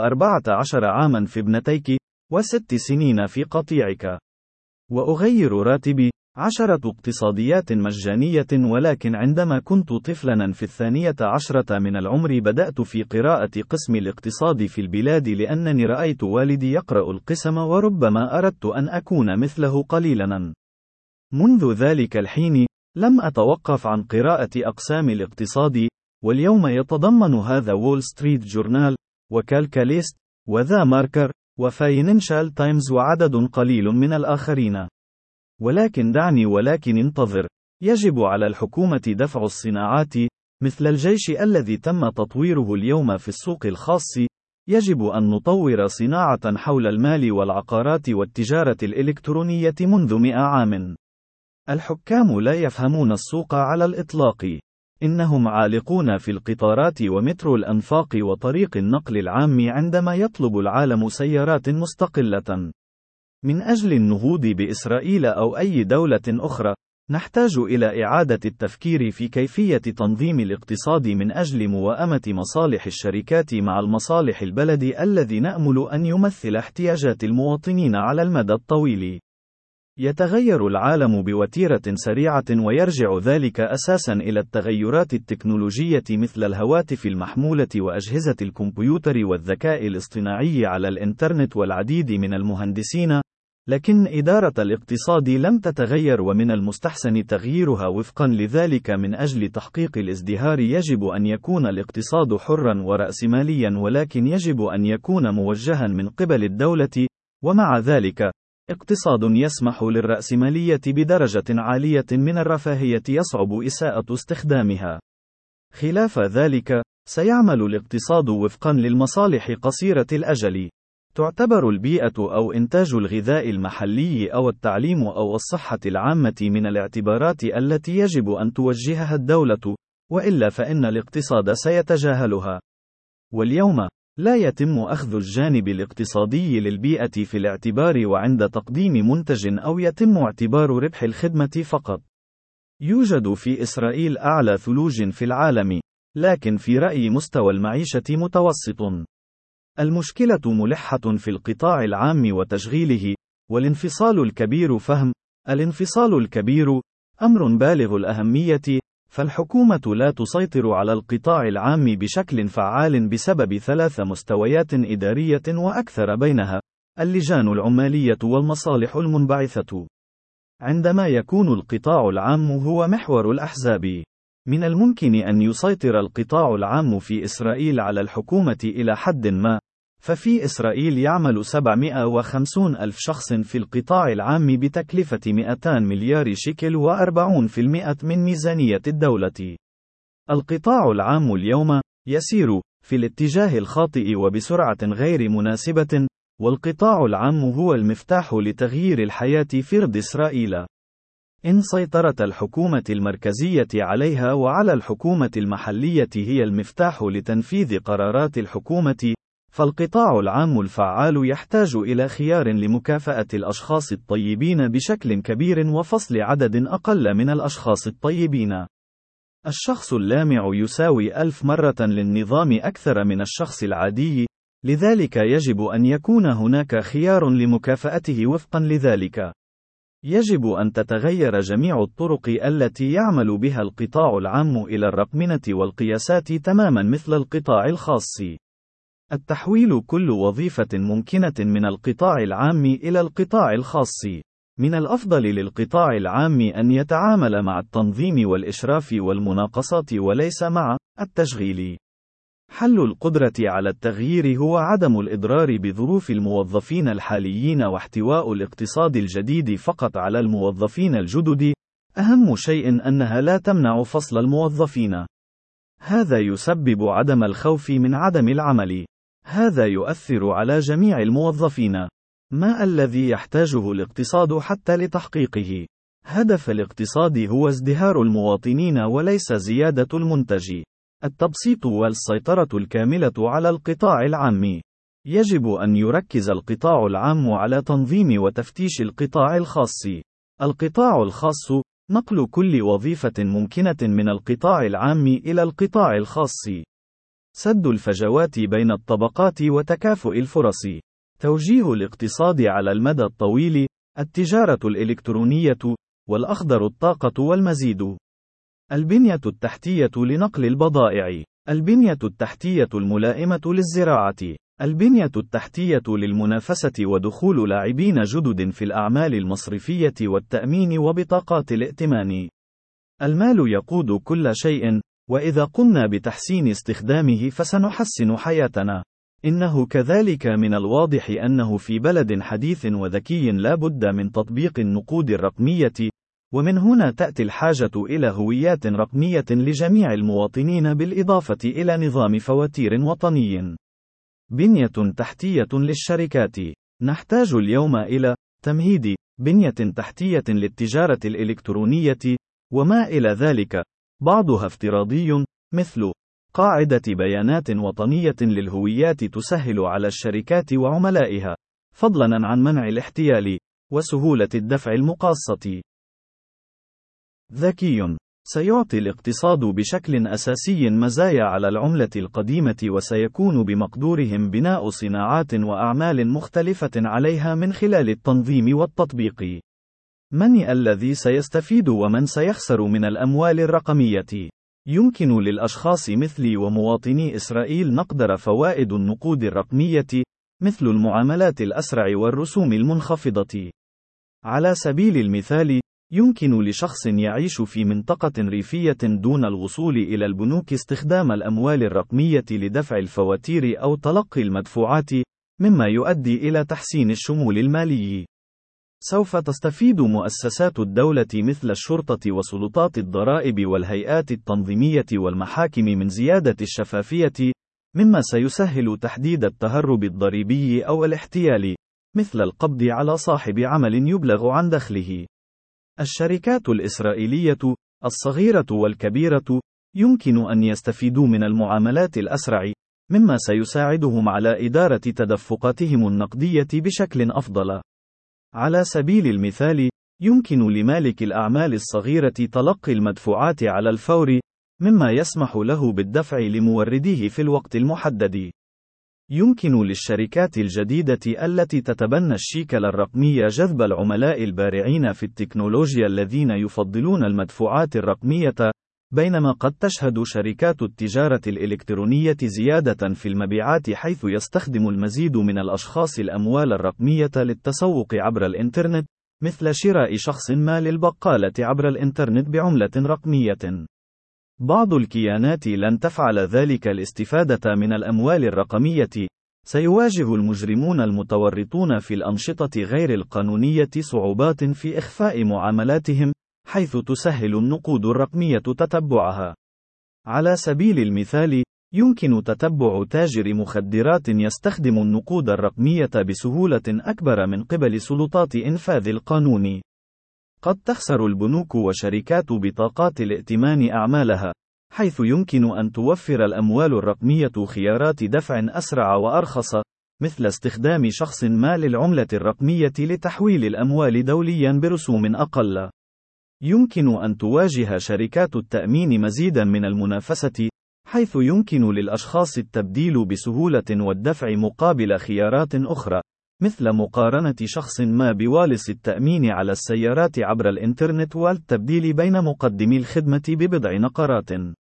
و14 عاما في ابنتيك، و6 سنين في قطيعك، وأغير راتبي. 10 اقتصاديات مجانية. ولكن عندما كنت طفلا في 12 من العمر بدأت في قراءة قسم الاقتصاد في البلاد، لأنني رأيت والدي يقرأ القسم وربما أردت أن أكون مثله قليلا. منذ ذلك الحين لم أتوقف عن قراءة أقسام الاقتصاد، واليوم يتضمن هذا وول ستريت جورنال، وكالكاليست، وذا ماركر، وفاينانشال تايمز، وعدد قليل من الآخرين. ولكن انتظر. يجب على الحكومة دفع الصناعات، مثل الجيش الذي تم تطويره اليوم في السوق الخاص. يجب أن نطور صناعة حول المال والعقارات والتجارة الإلكترونية منذ 100 عام. الحكام لا يفهمون السوق على الإطلاق. إنهم عالقون في القطارات ومترو الأنفاق وطريق النقل العام عندما يطلب العالم سيارات مستقلة. من أجل النهوض بإسرائيل أو أي دولة أخرى، نحتاج إلى إعادة التفكير في كيفية تنظيم الاقتصاد من أجل موائمة مصالح الشركات مع المصالح البلد الذي نأمل أن يمثل احتياجات المواطنين على المدى الطويل. يتغير العالم بوتيرة سريعة، ويرجع ذلك أساسًا إلى التغيرات التكنولوجية مثل الهواتف المحمولة وأجهزة الكمبيوتر والذكاء الاصطناعي على الإنترنت والعديد من المهندسين، لكن إدارة الاقتصاد لم تتغير، ومن المستحسن تغييرها وفقًا لذلك. من أجل تحقيق الازدهار يجب أن يكون الاقتصاد حرًا ورأسماليًا، ولكن يجب أن يكون موجهًا من قبل الدولة، ومع ذلك اقتصاد يسمح للرأسمالية بدرجة عالية من الرفاهية يصعب إساءة استخدامها. خلاف ذلك، سيعمل الاقتصاد وفقًا للمصالح قصيرة الأجل. تعتبر البيئة أو إنتاج الغذاء المحلي أو التعليم أو الصحة العامة من الاعتبارات التي يجب أن توجهها الدولة، وإلا فإن الاقتصاد سيتجاهلها. واليوم، لا يتم أخذ الجانب الاقتصادي للبيئة في الاعتبار وعند تقديم منتج، أو يتم اعتبار ربح الخدمة فقط. يوجد في إسرائيل أعلى ثلوج في العالم، لكن في رأيي مستوى المعيشة متوسط. المشكلة ملحة في القطاع العام وتشغيله، والانفصال الكبير الانفصال الكبير أمر بالغ الأهمية، فالحكومة لا تسيطر على القطاع العام بشكل فعال بسبب 3 مستويات إدارية وأكثر، بينها اللجان العمالية والمصالح المنبعثة. عندما يكون القطاع العام هو محور الأحزاب، من الممكن أن يسيطر القطاع العام في إسرائيل على الحكومة إلى حد ما، ففي إسرائيل يعمل 750 ألف شخص في القطاع العام بتكلفة 200 مليار شيكل و40% من ميزانية الدولة. القطاع العام اليوم يسير في الاتجاه الخاطئ وبسرعة غير مناسبة، والقطاع العام هو المفتاح لتغيير الحياة في أرض إسرائيل. إن سيطرت الحكومة المركزية عليها وعلى الحكومة المحلية هي المفتاح لتنفيذ قرارات الحكومة، فالقطاع العام الفعال يحتاج إلى خيار لمكافأة الأشخاص الطيبين بشكل كبير وفصل عدد أقل من الأشخاص الطيبين. الشخص اللامع يساوي 1000 مرة للنظام أكثر من الشخص العادي، لذلك يجب أن يكون هناك خيار لمكافأته وفقا لذلك. يجب أن تتغير جميع الطرق التي يعمل بها القطاع العام إلى الرقمنة والقياسات تماما مثل القطاع الخاص. التحويل كل وظيفة ممكنة من القطاع العام إلى القطاع الخاص. من الأفضل للقطاع العام أن يتعامل مع التنظيم والإشراف والمناقصات وليس مع التشغيل. حل القدرة على التغيير هو عدم الإضرار بظروف الموظفين الحاليين واحتواء الاقتصاد الجديد فقط على الموظفين الجدد. أهم شيء أنها لا تمنع فصل الموظفين. هذا يسبب عدم الخوف من عدم العمل. هذا يؤثر على جميع الموظفين. ما الذي يحتاجه الاقتصاد حتى لتحقيقه؟ هدف الاقتصاد هو ازدهار المواطنين وليس زيادة المنتج. التبسيط والسيطرة الكاملة على القطاع العام. يجب أن يركز القطاع العام على تنظيم وتفتيش القطاع الخاص. القطاع الخاص، نقل كل وظيفة ممكنة من القطاع العام إلى القطاع الخاص. سد الفجوات بين الطبقات وتكافؤ الفرص. توجيه الاقتصاد على المدى الطويل. التجارة الإلكترونية، والأخضر الطاقة والمزيد. البنية التحتية لنقل البضائع. البنية التحتية الملائمة للزراعة. البنية التحتية للمنافسة ودخول لاعبين جدد في الأعمال المصرفية والتأمين وبطاقات الائتمان. المال يقود كل شيء، وإذا قمنا بتحسين استخدامه فسنحسن حياتنا. إنه كذلك من الواضح أنه في بلد حديث وذكي لا بد من تطبيق النقود الرقمية، ومن هنا تأتي الحاجة إلى هويات رقمية لجميع المواطنين بالإضافة إلى نظام فواتير وطني. بنية تحتية للشركات. نحتاج اليوم إلى تمهيد بنية تحتية للتجارة الإلكترونية، وما إلى ذلك، بعضها افتراضي، مثل قاعدة بيانات وطنية للهويات تسهل على الشركات وعملائها، فضلاً عن منع الاحتيال وسهولة الدفع المقاصة. ذكي. سيعطي الاقتصاد بشكل أساسي مزايا على العملة القديمة، وسيكون بمقدورهم بناء صناعات وأعمال مختلفة عليها من خلال التنظيم والتطبيق. من الذي سيستفيد ومن سيخسر من الأموال الرقمية؟ يمكن للأشخاص مثلي ومواطني إسرائيل نقدر فوائد النقود الرقمية، مثل المعاملات الأسرع والرسوم المنخفضة. على سبيل المثال، يمكن لشخص يعيش في منطقة ريفية دون الوصول إلى البنوك استخدام الأموال الرقمية لدفع الفواتير أو تلقي المدفوعات، مما يؤدي إلى تحسين الشمول المالي. سوف تستفيد مؤسسات الدولة مثل الشرطة وسلطات الضرائب والهيئات التنظيمية والمحاكم من زيادة الشفافية، مما سيسهل تحديد التهرب الضريبي أو الاحتيال، مثل القبض على صاحب عمل يبلغ عن دخله. الشركات الإسرائيلية، الصغيرة والكبيرة، يمكن أن يستفيدوا من المعاملات الأسرع، مما سيساعدهم على إدارة تدفقاتهم النقدية بشكل أفضل. على سبيل المثال، يمكن لمالك الأعمال الصغيرة تلقي المدفوعات على الفور، مما يسمح له بالدفع لمورديه في الوقت المحدد. يمكن للشركات الجديدة التي تتبنى الشيكل الرقمي جذب العملاء البارعين في التكنولوجيا الذين يفضلون المدفوعات الرقمية، بينما قد تشهد شركات التجارة الإلكترونية زيادة في المبيعات حيث يستخدم المزيد من الأشخاص الأموال الرقمية للتسوق عبر الإنترنت، مثل شراء شخص ما للبقالة عبر الإنترنت بعملة رقمية. بعض الكيانات لن تفعل ذلك الاستفادة من الأموال الرقمية. سيواجه المجرمون المتورطون في الأنشطة غير القانونية صعوبات في إخفاء معاملاتهم، حيث تسهل النقود الرقمية تتبعها. على سبيل المثال، يمكن تتبع تاجر مخدرات يستخدم النقود الرقمية بسهولة أكبر من قبل سلطات إنفاذ القانون. قد تخسر البنوك وشركات بطاقات الائتمان أعمالها، حيث يمكن أن توفر الأموال الرقمية خيارات دفع أسرع وأرخص، مثل استخدام شخص ما للعملة الرقمية لتحويل الأموال دوليا برسوم أقل. يمكن أن تواجه شركات التأمين مزيدا من المنافسة، حيث يمكن للأشخاص التبديل بسهولة والدفع مقابل خيارات أخرى، مثل مقارنة شخص ما بوالص التأمين على السيارات عبر الإنترنت والتبديل بين مقدمي الخدمة ببضع نقرات.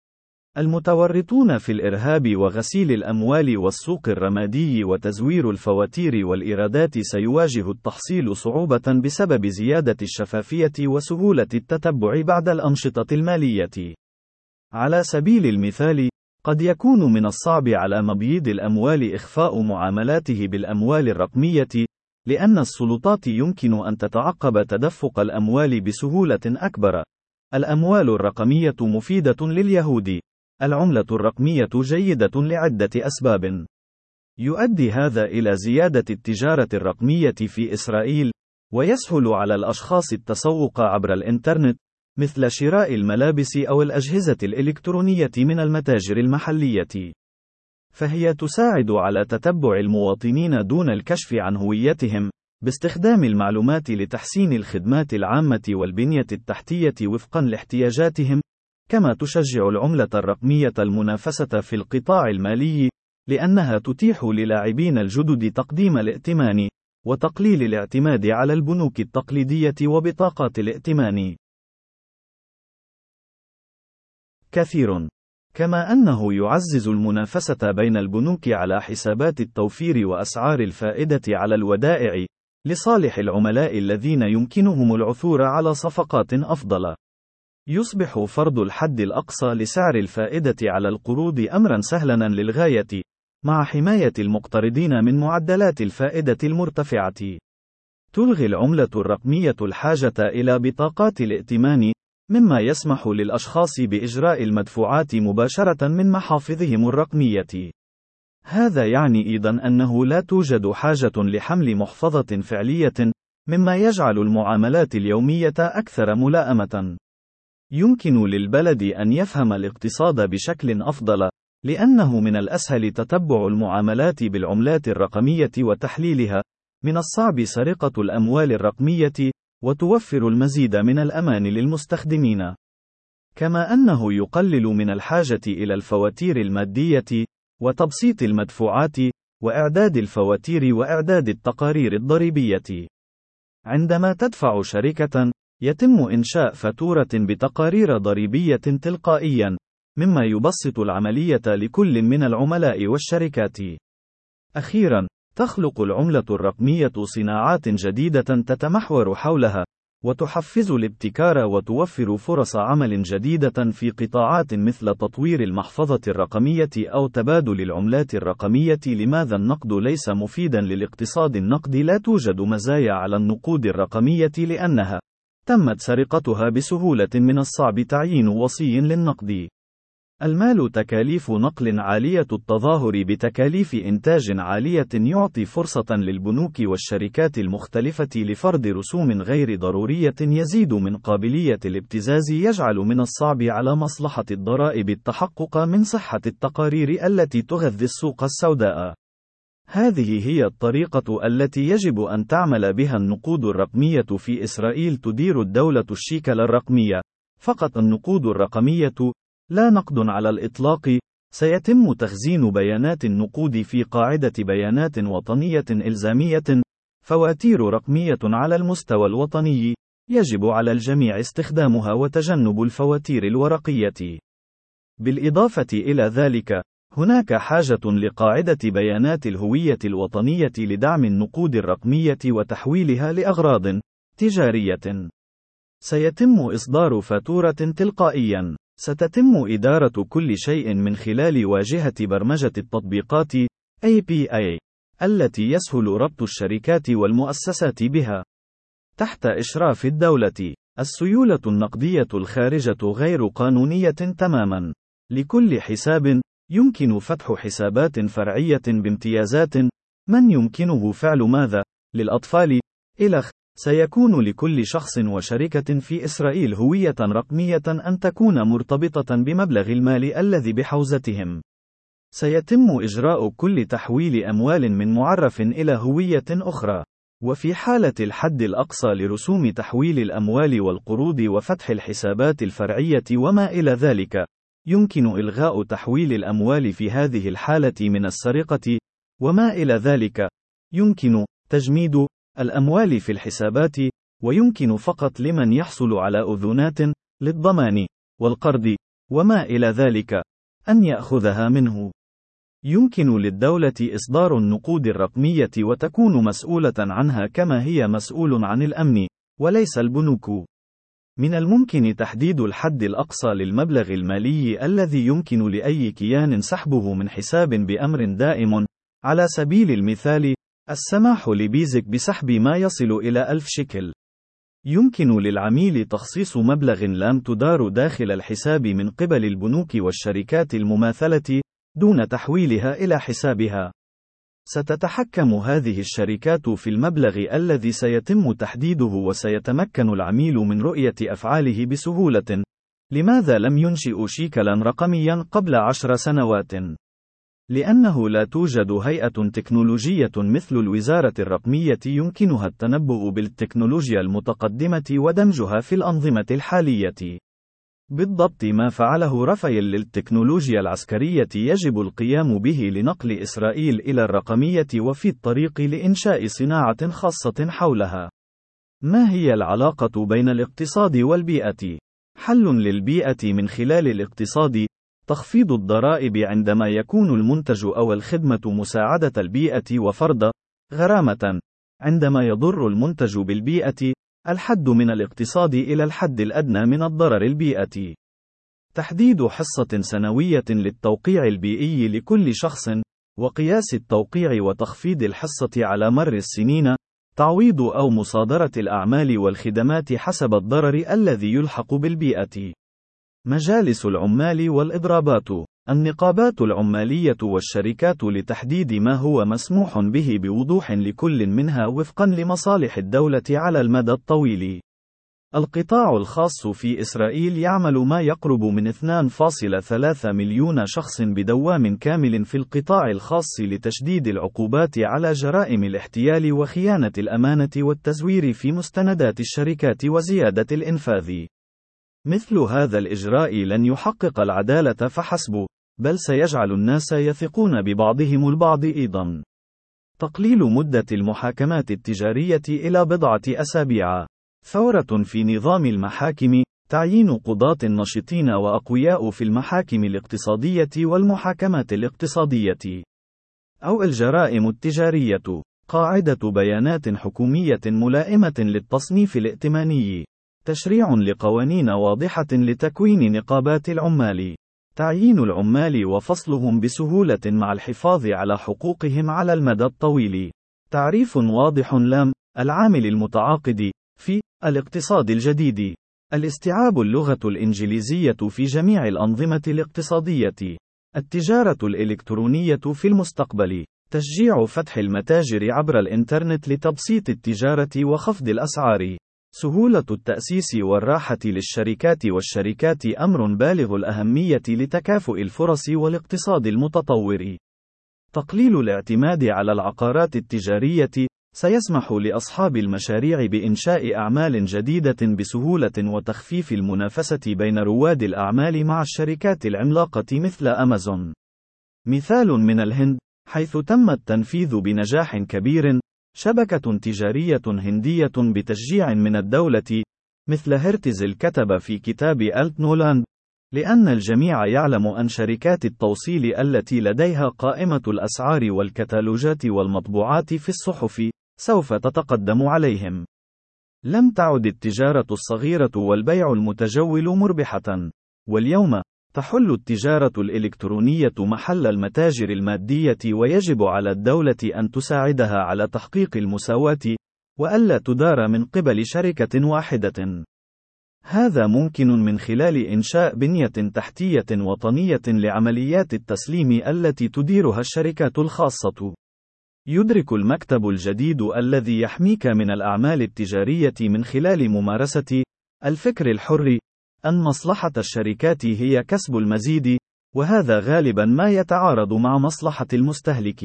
المتورطون في الإرهاب وغسيل الأموال والسوق الرمادي وتزوير الفواتير والإيرادات سيواجه التحصيل صعوبة بسبب زيادة الشفافية وسهولة التتبع بعد الأنشطة المالية. على سبيل المثال، قد يكون من الصعب على مبيض الأموال إخفاء معاملاته بالأموال الرقمية، لأن السلطات يمكن أن تتعقب تدفق الأموال بسهولة أكبر. الأموال الرقمية مفيدة لليهود. العملة الرقمية جيدة لعدة أسباب. يؤدي هذا إلى زيادة التجارة الرقمية في إسرائيل، ويسهل على الأشخاص التسوق عبر الإنترنت، مثل شراء الملابس أو الأجهزة الإلكترونية من المتاجر المحلية. فهي تساعد على تتبع المواطنين دون الكشف عن هويتهم، باستخدام المعلومات لتحسين الخدمات العامة والبنية التحتية وفقا لاحتياجاتهم، كما تشجع العملة الرقمية المنافسة في القطاع المالي، لأنها تتيح للاعبين الجدد تقديم الائتمان، وتقليل الاعتماد على البنوك التقليدية وبطاقات الائتمان. كثير. كما أنه يعزز المنافسة بين البنوك على حسابات التوفير وأسعار الفائدة على الودائع، لصالح العملاء الذين يمكنهم العثور على صفقات أفضل. يصبح فرض الحد الأقصى لسعر الفائدة على القروض أمرا سهلا للغاية، مع حماية المقترضين من معدلات الفائدة المرتفعة. تلغي العملة الرقمية الحاجة إلى بطاقات الائتمان، مما يسمح للأشخاص بإجراء المدفوعات مباشرة من محافظهم الرقمية. هذا يعني أيضا أنه لا توجد حاجة لحمل محفظة فعلية، مما يجعل المعاملات اليومية أكثر ملائمة. يمكن للبلد أن يفهم الاقتصاد بشكل أفضل، لأنه من الأسهل تتبع المعاملات بالعملات الرقمية وتحليلها، من الصعب سرقة الأموال الرقمية، وتوفر المزيد من الأمان للمستخدمين. كما أنه يقلل من الحاجة إلى الفواتير المادية، وتبسيط المدفوعات، وإعداد الفواتير وإعداد التقارير الضريبية. عندما تدفع شركة، يتم إنشاء فاتورة بتقارير ضريبية تلقائيًا، مما يبسط العملية لكل من العملاء والشركات. أخيرًا، تخلق العملة الرقمية صناعات جديدة تتمحور حولها، وتحفز الابتكار وتوفر فرص عمل جديدة في قطاعات مثل تطوير المحفظة الرقمية أو تبادل العملات الرقمية. لماذا النقد ليس مفيدًا للاقتصاد النقدي؟ لا توجد مزايا على النقود الرقمية لأنها تمت سرقتها بسهولة. من الصعب تعيين وصي للنقد. المال تكاليف نقل عالية التظاهر بتكاليف إنتاج عالية يعطي فرصة للبنوك والشركات المختلفة لفرض رسوم غير ضرورية يزيد من قابلية الابتزاز. يجعل من الصعب على مصلحة الضرائب التحقق من صحة التقارير التي تغذي السوق السوداء. هذه هي الطريقة التي يجب أن تعمل بها النقود الرقمية في إسرائيل. تدير الدولة الشيكل الرقمية فقط. النقود الرقمية لا نقد على الإطلاق. سيتم تخزين بيانات النقود في قاعدة بيانات وطنية إلزامية. فواتير رقمية على المستوى الوطني. يجب على الجميع استخدامها وتجنب الفواتير الورقية. بالإضافة إلى ذلك، هناك حاجة لقاعدة بيانات الهوية الوطنية لدعم النقود الرقمية وتحويلها لأغراض تجارية. سيتم إصدار فاتورة تلقائيًا. ستتم إدارة كل شيء من خلال واجهة برمجة التطبيقات API، التي يسهل ربط الشركات والمؤسسات بها. تحت إشراف الدولة. السيولة النقدية الخارجة غير قانونية تمامًا. لكل حساب، يمكن فتح حسابات فرعية بامتيازات. من يمكنه فعل ماذا؟ للأطفال. إلخ. سيكون لكل شخص وشركة في إسرائيل هوية رقمية أن تكون مرتبطة بمبلغ المال الذي بحوزتهم. سيتم إجراء كل تحويل أموال من معرف إلى هوية أخرى. وفي حالة الحد الأقصى لرسوم تحويل الأموال والقروض وفتح الحسابات الفرعية وما إلى ذلك، يمكن إلغاء تحويل الأموال في هذه الحالة من السرقة. وما إلى ذلك، يمكن تجميد الأموال في الحسابات، ويمكن فقط لمن يحصل على أذونات للضمان والقرض وما إلى ذلك أن يأخذها منه. يمكن للدولة إصدار النقود الرقمية وتكون مسؤولة عنها كما هي مسؤول عن الأمن، وليس البنوك. من الممكن تحديد الحد الأقصى للمبلغ المالي الذي يمكن لأي كيان سحبه من حساب بأمر دائم. على سبيل المثال، السماح لبيزك بسحب ما يصل إلى 1000 شيكل. يمكن للعميل تخصيص مبلغ لم تدار داخل الحساب من قبل البنوك والشركات المماثلة، دون تحويلها إلى حسابها. ستتحكم هذه الشركات في المبلغ الذي سيتم تحديده، وسيتمكن العميل من رؤية أفعاله بسهولة. لماذا لم ينشئوا شيكلاً رقمياً قبل 10 سنوات؟ لأنه لا توجد هيئة تكنولوجية مثل الوزارة الرقمية يمكنها التنبؤ بالتكنولوجيا المتقدمة ودمجها في الأنظمة الحالية. بالضبط ما فعله رافائيل للتكنولوجيا العسكرية يجب القيام به لنقل إسرائيل إلى الرقمية وفي الطريق لإنشاء صناعة خاصة حولها. ما هي العلاقة بين الاقتصاد والبيئة؟ حل للبيئة من خلال الاقتصاد. تخفيض الضرائب عندما يكون المنتج أو الخدمة مساعدة البيئة وفرض غرامة عندما يضر المنتج بالبيئة. الحد من الاقتصاد إلى الحد الأدنى من الضرر البيئي. تحديد حصة سنوية للتوقيع البيئي لكل شخص، وقياس التوقيع وتخفيض الحصة على مر السنين. تعويض أو مصادرة الأعمال والخدمات حسب الضرر الذي يلحق بالبيئة. مجالس العمال والإضرابات. النقابات العمالية والشركات لتحديد ما هو مسموح به بوضوح لكل منها وفقا لمصالح الدولة على المدى الطويل. القطاع الخاص في إسرائيل يعمل ما يقرب من 2.3 مليون شخص بدوام كامل في القطاع الخاص لتشديد العقوبات على جرائم الاحتيال وخيانة الأمانة والتزوير في مستندات الشركات وزيادة الإنفاذ. مثل هذا الإجراء لن يحقق العدالة فحسب، بل سيجعل الناس يثقون ببعضهم البعض أيضا. تقليل مدة المحاكمات التجارية إلى بضعة أسابيع. ثورة في نظام المحاكم، تعيين قضاة نشطين وأقوياء في المحاكم الاقتصادية والمحاكمات الاقتصادية. أو الجرائم التجارية. قاعدة بيانات حكومية ملائمة للتصنيف الائتماني. تشريع لقوانين واضحة لتكوين نقابات العمال. تعيين العمال وفصلهم بسهولة مع الحفاظ على حقوقهم على المدى الطويل. تعريف واضح لام العامل المتعاقد في الاقتصاد الجديد. الاستيعاب اللغة الإنجليزية في جميع الأنظمة الاقتصادية. التجارة الإلكترونية في المستقبل. تشجيع فتح المتاجر عبر الإنترنت لتبسيط التجارة وخفض الأسعار. سهولة التأسيس والراحة للشركات والشركات أمر بالغ الأهمية لتكافؤ الفرص والاقتصاد المتطور. تقليل الاعتماد على العقارات التجارية سيسمح لأصحاب المشاريع بإنشاء أعمال جديدة بسهولة وتخفيف المنافسة بين رواد الأعمال مع الشركات العملاقة مثل أمازون. مثال من الهند، حيث تم التنفيذ بنجاح كبير شبكة تجارية هندية بتشجيع من الدولة، مثل هيرتزل كتب في كتاب ألت نولاند، لأن الجميع يعلم أن شركات التوصيل التي لديها قائمة الأسعار والكتالوجات والمطبوعات في الصحف، سوف تتقدم عليهم. لم تعد التجارة الصغيرة والبيع المتجول مربحة. واليوم، تحل التجارة الإلكترونية محل المتاجر المادية، ويجب على الدولة أن تساعدها على تحقيق المساواة، وألا تدار من قبل شركة واحدة. هذا ممكن من خلال إنشاء بنية تحتية وطنية لعمليات التسليم التي تديرها الشركات الخاصة. يدرك المكتب الجديد الذي يحميك من الأعمال التجارية من خلال ممارسة الفكر الحر أن مصلحة الشركات هي كسب المزيد، وهذا غالبا ما يتعارض مع مصلحة المستهلك.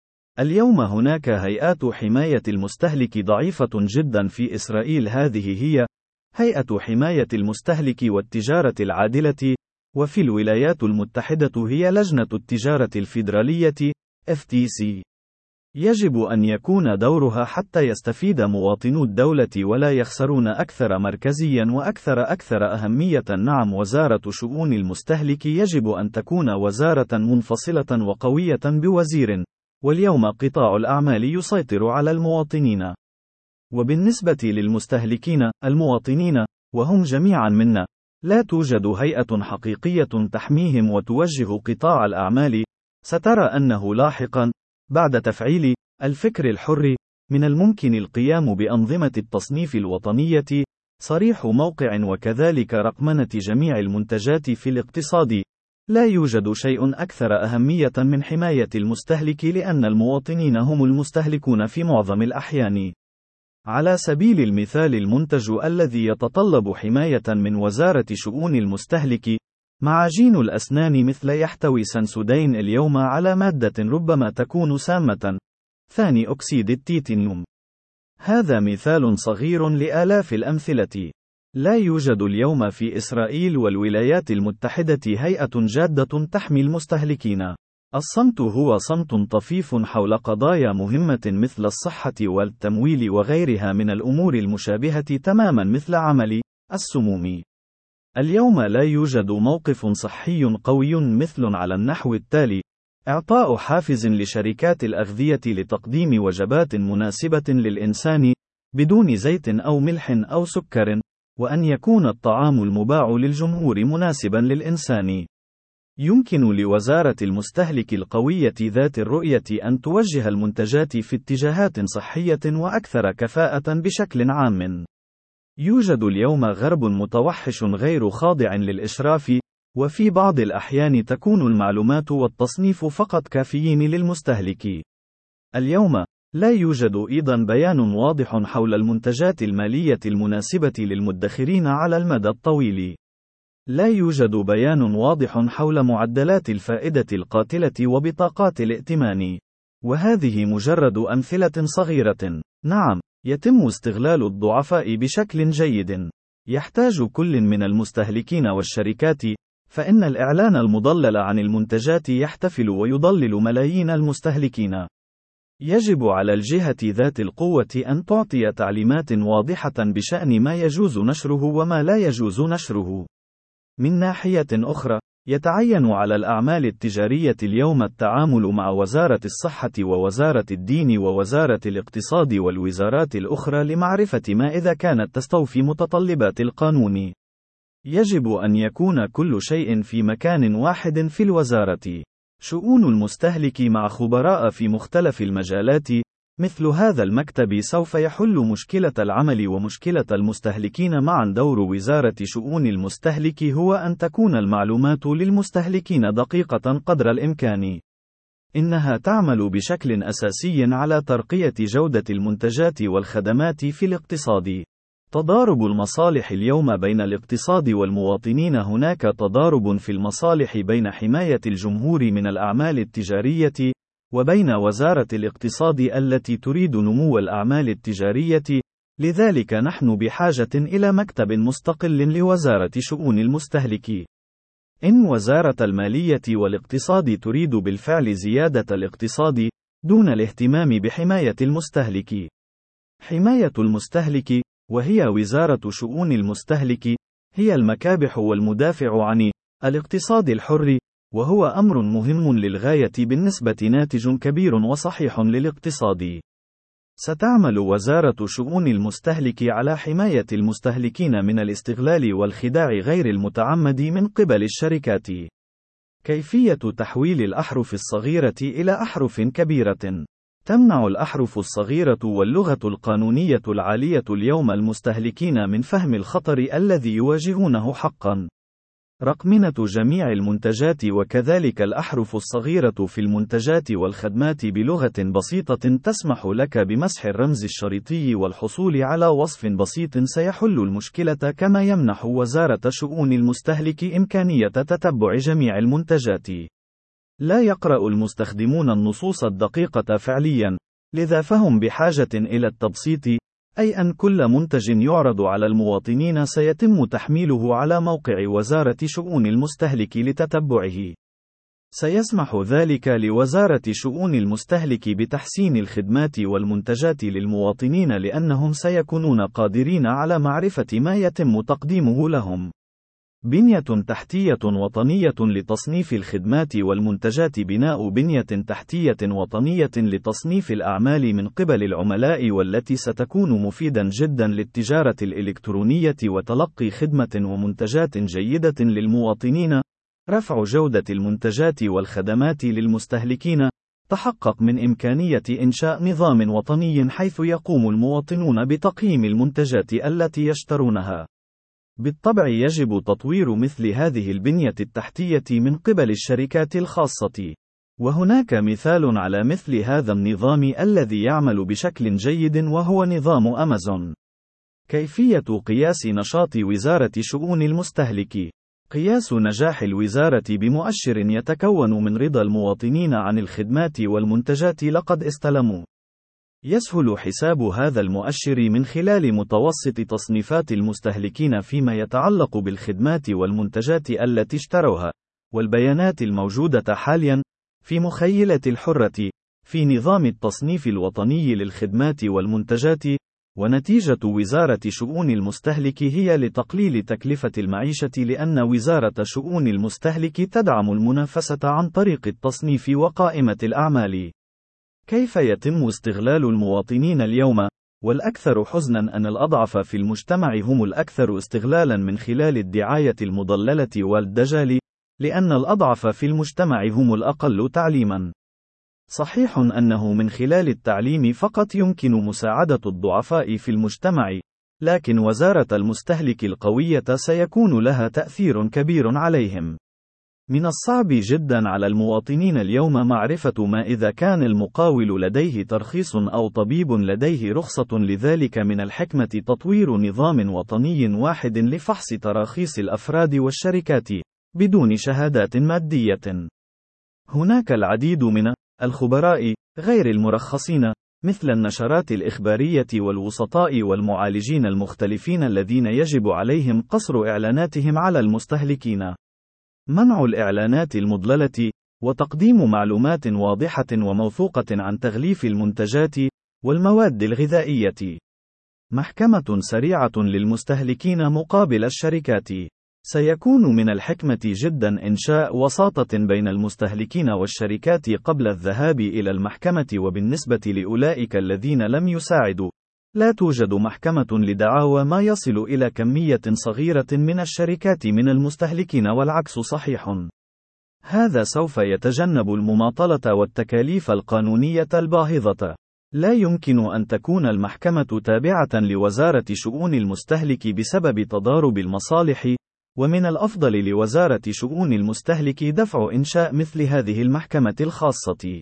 اليوم هناك هيئات حماية المستهلك ضعيفة جدا في إسرائيل. هذه هي هيئة حماية المستهلك والتجارة العادلة، وفي الولايات المتحدة هي لجنة التجارة الفيدرالية FTC. يجب أن يكون دورها حتى يستفيد مواطنو الدولة ولا يخسرون أكثر مركزيا وأكثر أهمية. نعم، وزارة شؤون المستهلك يجب أن تكون وزارة منفصلة وقوية بوزير، واليوم قطاع الأعمال يسيطر على المواطنين. وبالنسبة للمستهلكين، المواطنين، وهم جميعا منا، لا توجد هيئة حقيقية تحميهم وتوجه قطاع الأعمال. سترى أنه لاحقا، بعد تفعيل الفكر الحر، من الممكن القيام بأنظمة التصنيف الوطنية، صريح موقع، وكذلك رقمنة جميع المنتجات في الاقتصاد. لا يوجد شيء أكثر أهمية من حماية المستهلك، لأن المواطنين هم المستهلكون في معظم الأحيان. على سبيل المثال، المنتج الذي يتطلب حماية من وزارة شؤون المستهلك، معاجين الأسنان مثل، يحتوي سنسودين اليوم على مادة ربما تكون سامة، ثاني أكسيد التيتانيوم. هذا مثال صغير لآلاف الأمثلة. لا يوجد اليوم في إسرائيل والولايات المتحدة هيئة جادة تحمي المستهلكين. الصمت هو صمت طفيف حول قضايا مهمة مثل الصحة والتمويل وغيرها من الأمور المشابهة تماما مثل عمل السموم. اليوم لا يوجد موقف صحي قوي مثل على النحو التالي: إعطاء حافز لشركات الأغذية لتقديم وجبات مناسبة للإنسان، بدون زيت أو ملح أو سكر، وأن يكون الطعام المباع للجمهور مناسبا للإنسان. يمكن لوزارة المستهلك القوية ذات الرؤية أن توجه المنتجات في اتجاهات صحية وأكثر كفاءة بشكل عام. يوجد اليوم غرب متوحش غير خاضع للإشراف، وفي بعض الأحيان تكون المعلومات والتصنيف فقط كافيين للمستهلك. اليوم، لا يوجد أيضا بيان واضح حول المنتجات المالية المناسبة للمدخرين على المدى الطويل. لا يوجد بيان واضح حول معدلات الفائدة القاتلة وبطاقات الائتمان. وهذه مجرد أمثلة صغيرة. نعم، يتم استغلال الضعفاء بشكل جيد. يحتاج كل من المستهلكين والشركات، فإن الإعلان المضلل عن المنتجات يحتفل ويضلل ملايين المستهلكين. يجب على الجهة ذات القوة أن تعطي تعليمات واضحة بشأن ما يجوز نشره وما لا يجوز نشره. من ناحية أخرى، يتعين على الأعمال التجارية اليوم التعامل مع وزارة الصحة ووزارة الدين ووزارة الاقتصاد والوزارات الأخرى لمعرفة ما إذا كانت تستوفي متطلبات القانون. يجب أن يكون كل شيء في مكان واحد في الوزارة. شؤون المستهلك مع خبراء في مختلف المجالات. مثل هذا المكتب سوف يحل مشكلة العمل ومشكلة المستهلكين معا. دور وزارة شؤون المستهلك هو أن تكون المعلومات للمستهلكين دقيقة قدر الإمكان. إنها تعمل بشكل أساسي على ترقية جودة المنتجات والخدمات في الاقتصاد. تضارب المصالح اليوم بين الاقتصاد والمواطنين. هناك تضارب في المصالح بين حماية الجمهور من الأعمال التجارية، وبين وزارة الاقتصاد التي تريد نمو الأعمال التجارية. لذلك نحن بحاجة إلى مكتب مستقل لوزارة شؤون المستهلك. إن وزارة المالية والاقتصاد تريد بالفعل زيادة الاقتصاد، دون الاهتمام بحماية المستهلك. حماية المستهلك، وهي وزارة شؤون المستهلك، هي المكابح والمدافع عن الاقتصاد الحر، وهو أمر مهم للغاية بالنسبة ناتج كبير وصحيح للاقتصاد. ستعمل وزارة شؤون المستهلك على حماية المستهلكين من الاستغلال والخداع غير المتعمد من قبل الشركات. كيفية تحويل الأحرف الصغيرة إلى أحرف كبيرة. تمنع الأحرف الصغيرة واللغة القانونية العالية اليوم المستهلكين من فهم الخطر الذي يواجهونه حقا. رقمنة جميع المنتجات وكذلك الأحرف الصغيرة في المنتجات والخدمات بلغة بسيطة تسمح لك بمسح الرمز الشريطي والحصول على وصف بسيط سيحل المشكلة، كما يمنح وزارة شؤون المستهلك إمكانية تتبع جميع المنتجات. لا يقرأ المستخدمون النصوص الدقيقة فعليا، لذا فهم بحاجة إلى التبسيط، أي أن كل منتج يعرض على المواطنين سيتم تحميله على موقع وزارة شؤون المستهلك لتتبعه. سيسمح ذلك لوزارة شؤون المستهلك بتحسين الخدمات والمنتجات للمواطنين لأنهم سيكونون قادرين على معرفة ما يتم تقديمه لهم. بنية تحتية وطنية لتصنيف الخدمات والمنتجات. بناء بنية تحتية وطنية لتصنيف الأعمال من قبل العملاء، والتي ستكون مفيدا جدا للتجارة الإلكترونية وتلقي خدمة ومنتجات جيدة للمواطنين. رفع جودة المنتجات والخدمات للمستهلكين. تحقق من إمكانية إنشاء نظام وطني حيث يقوم المواطنون بتقييم المنتجات التي يشترونها. بالطبع يجب تطوير مثل هذه البنية التحتية من قبل الشركات الخاصة. وهناك مثال على مثل هذا النظام الذي يعمل بشكل جيد، وهو نظام أمازون. كيفية قياس نشاط وزارة شؤون المستهلك. قياس نجاح الوزارة بمؤشر يتكون من رضا المواطنين عن الخدمات والمنتجات لقد استلموا. يسهل حساب هذا المؤشر من خلال متوسط تصنيفات المستهلكين فيما يتعلق بالخدمات والمنتجات التي اشتروها، والبيانات الموجودة حاليا في مخيلة الحرة في نظام التصنيف الوطني للخدمات والمنتجات. ونتيجة وزارة شؤون المستهلك هي لتقليل تكلفة المعيشة، لأن وزارة شؤون المستهلك تدعم المنافسة عن طريق التصنيف وقائمة الأعمال. كيف يتم استغلال المواطنين اليوم؟ والأكثر حزنا أن الأضعف في المجتمع هم الأكثر استغلالا من خلال الدعاية المضللة والدجال، لأن الأضعف في المجتمع هم الأقل تعليما. صحيح أنه من خلال التعليم فقط يمكن مساعدة الضعفاء في المجتمع، لكن وزارة المستهلك القوية سيكون لها تأثير كبير عليهم. من الصعب جدا على المواطنين اليوم معرفة ما إذا كان المقاول لديه ترخيص أو طبيب لديه رخصة، لذلك من الحكمة تطوير نظام وطني واحد لفحص تراخيص الأفراد والشركات بدون شهادات مادية. هناك العديد من الخبراء غير المرخصين، مثل النشرات الإخبارية والوسطاء والمعالجين المختلفين الذين يجب عليهم قصر إعلاناتهم على المستهلكين. منع الإعلانات المضللة. وتقديم معلومات واضحة وموثوقة عن تغليف المنتجات والمواد الغذائية. محكمة سريعة للمستهلكين مقابل الشركات. سيكون من الحكمة جدا إنشاء وساطة بين المستهلكين والشركات قبل الذهاب إلى المحكمة، وبالنسبة لأولئك الذين لم يساعدوا، لا توجد محكمة لدعاوى ما يصل إلى كمية صغيرة من الشركات من المستهلكين، والعكس صحيح. هذا سوف يتجنب المماطلة والتكاليف القانونية الباهظة. لا يمكن أن تكون المحكمة تابعة لوزارة شؤون المستهلك بسبب تضارب المصالح، ومن الأفضل لوزارة شؤون المستهلك دفع إنشاء مثل هذه المحكمة الخاصة.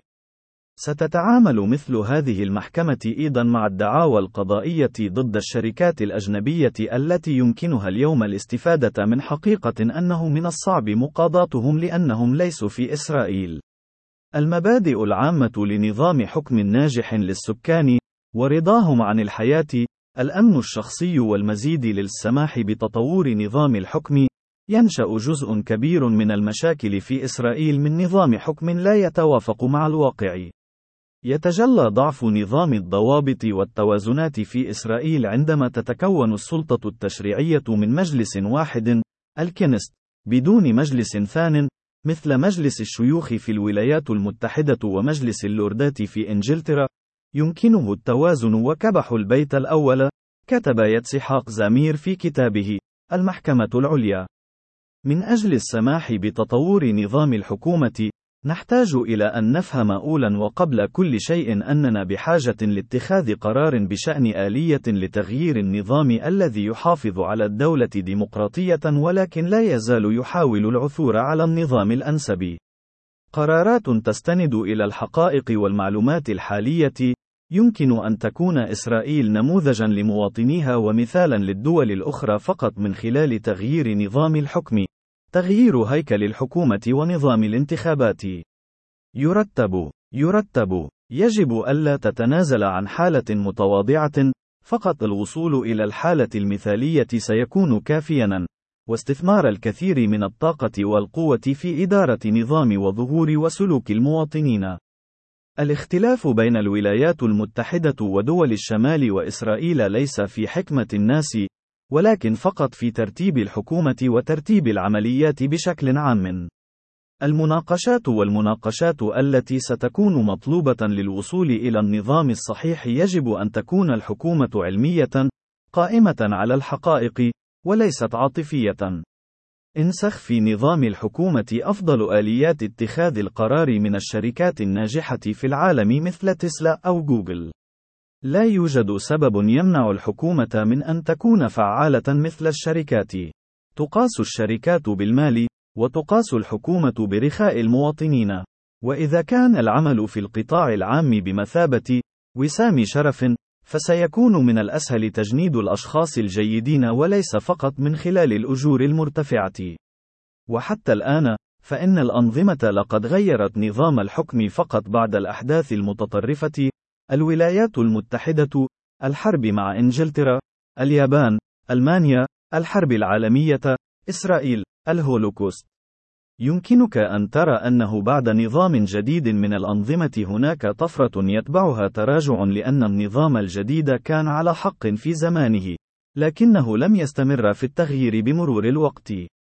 ستتعامل مثل هذه المحكمة أيضا مع الدعاوى القضائية ضد الشركات الأجنبية التي يمكنها اليوم الاستفادة من حقيقة أنه من الصعب مقاضاتهم لأنهم ليسوا في إسرائيل. المبادئ العامة لنظام حكم ناجح للسكان، ورضاهم عن الحياة، الأمن الشخصي والمزيد للسماح بتطور نظام الحكم، ينشأ جزء كبير من المشاكل في إسرائيل من نظام حكم لا يتوافق مع الواقع. يتجلى ضعف نظام الضوابط والتوازنات في إسرائيل عندما تتكون السلطة التشريعية من مجلس واحد، الكنيست، بدون مجلس ثان، مثل مجلس الشيوخ في الولايات المتحدة ومجلس اللوردات في إنجلترا. يمكنه التوازن وكبح البيت الأول، كتب يتسحاق زامير في كتابه المحكمة العليا. من أجل السماح بتطور نظام الحكومة، نحتاج إلى أن نفهم أولاً وقبل كل شيء أننا بحاجة لاتخاذ قرار بشأن آلية لتغيير النظام الذي يحافظ على الدولة ديمقراطية ولكن لا يزال يحاول العثور على النظام الأنسب. قرارات تستند إلى الحقائق والمعلومات الحالية. يمكن أن تكون إسرائيل نموذجاً لمواطنيها ومثالاً للدول الأخرى فقط من خلال تغيير نظام الحكم، تغيير هيكل الحكومة ونظام الانتخابات. يجب ألا تتنازل عن حالة متواضعة، فقط الوصول إلى الحالة المثالية سيكون كافياً، واستثمار الكثير من الطاقة والقوة في إدارة نظام وظهور وسلوك المواطنين. الاختلاف بين الولايات المتحدة ودول الشمال وإسرائيل ليس في حكمة الناس، ولكن فقط في ترتيب الحكومة وترتيب العمليات بشكل عام. المناقشات التي ستكون مطلوبة للوصول إلى النظام الصحيح يجب أن تكون الحكومة علمية، قائمة على الحقائق، وليست عاطفية. انسخ في نظام الحكومة أفضل آليات اتخاذ القرار من الشركات الناجحة في العالم مثل تسلا أو جوجل. لا يوجد سبب يمنع الحكومة من أن تكون فعالة مثل الشركات. تقاس الشركات بالمال، وتقاس الحكومة برخاء المواطنين. وإذا كان العمل في القطاع العام بمثابة وسام شرف، فسيكون من الأسهل تجنيد الأشخاص الجيدين وليس فقط من خلال الأجور المرتفعة. وحتى الآن، فإن الأنظمة لقد غيرت نظام الحكم فقط بعد الأحداث المتطرفة: الولايات المتحدة، الحرب مع إنجلترا، اليابان، ألمانيا، الحرب العالمية، إسرائيل، الهولوكوست. يمكنك أن ترى أنه بعد نظام جديد من الأنظمة هناك طفرة يتبعها تراجع، لأن النظام الجديد كان على حق في زمانه، لكنه لم يستمر في التغيير بمرور الوقت.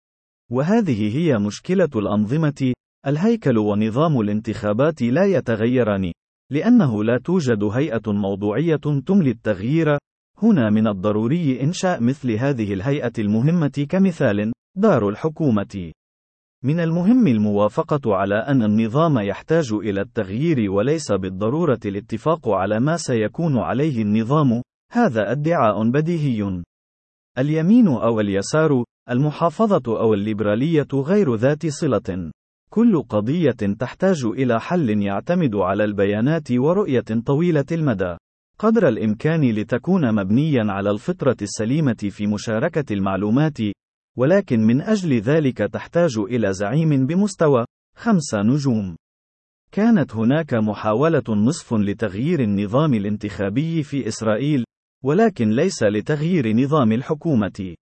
وهذه هي مشكلة الأنظمة. الهيكل ونظام الانتخابات لا يتغيران، لأنه لا توجد هيئة موضوعية تملي التغيير. هنا من الضروري إنشاء مثل هذه الهيئة المهمة كمثال: دار الحكومة. من المهم الموافقة على أن النظام يحتاج إلى التغيير وليس بالضرورة الاتفاق على ما سيكون عليه النظام. هذا ادعاء بديهي. اليمين أو اليسار، المحافظة أو الليبرالية غير ذات صلة. كل قضية تحتاج إلى حل يعتمد على البيانات ورؤية طويلة المدى قدر الإمكان لتكون مبنيا على الفطرة السليمة في مشاركة المعلومات، ولكن من أجل ذلك تحتاج إلى زعيم بمستوى 5 نجوم. كانت هناك محاولة نصف لتغيير النظام الانتخابي في إسرائيل، ولكن ليس لتغيير نظام الحكومة.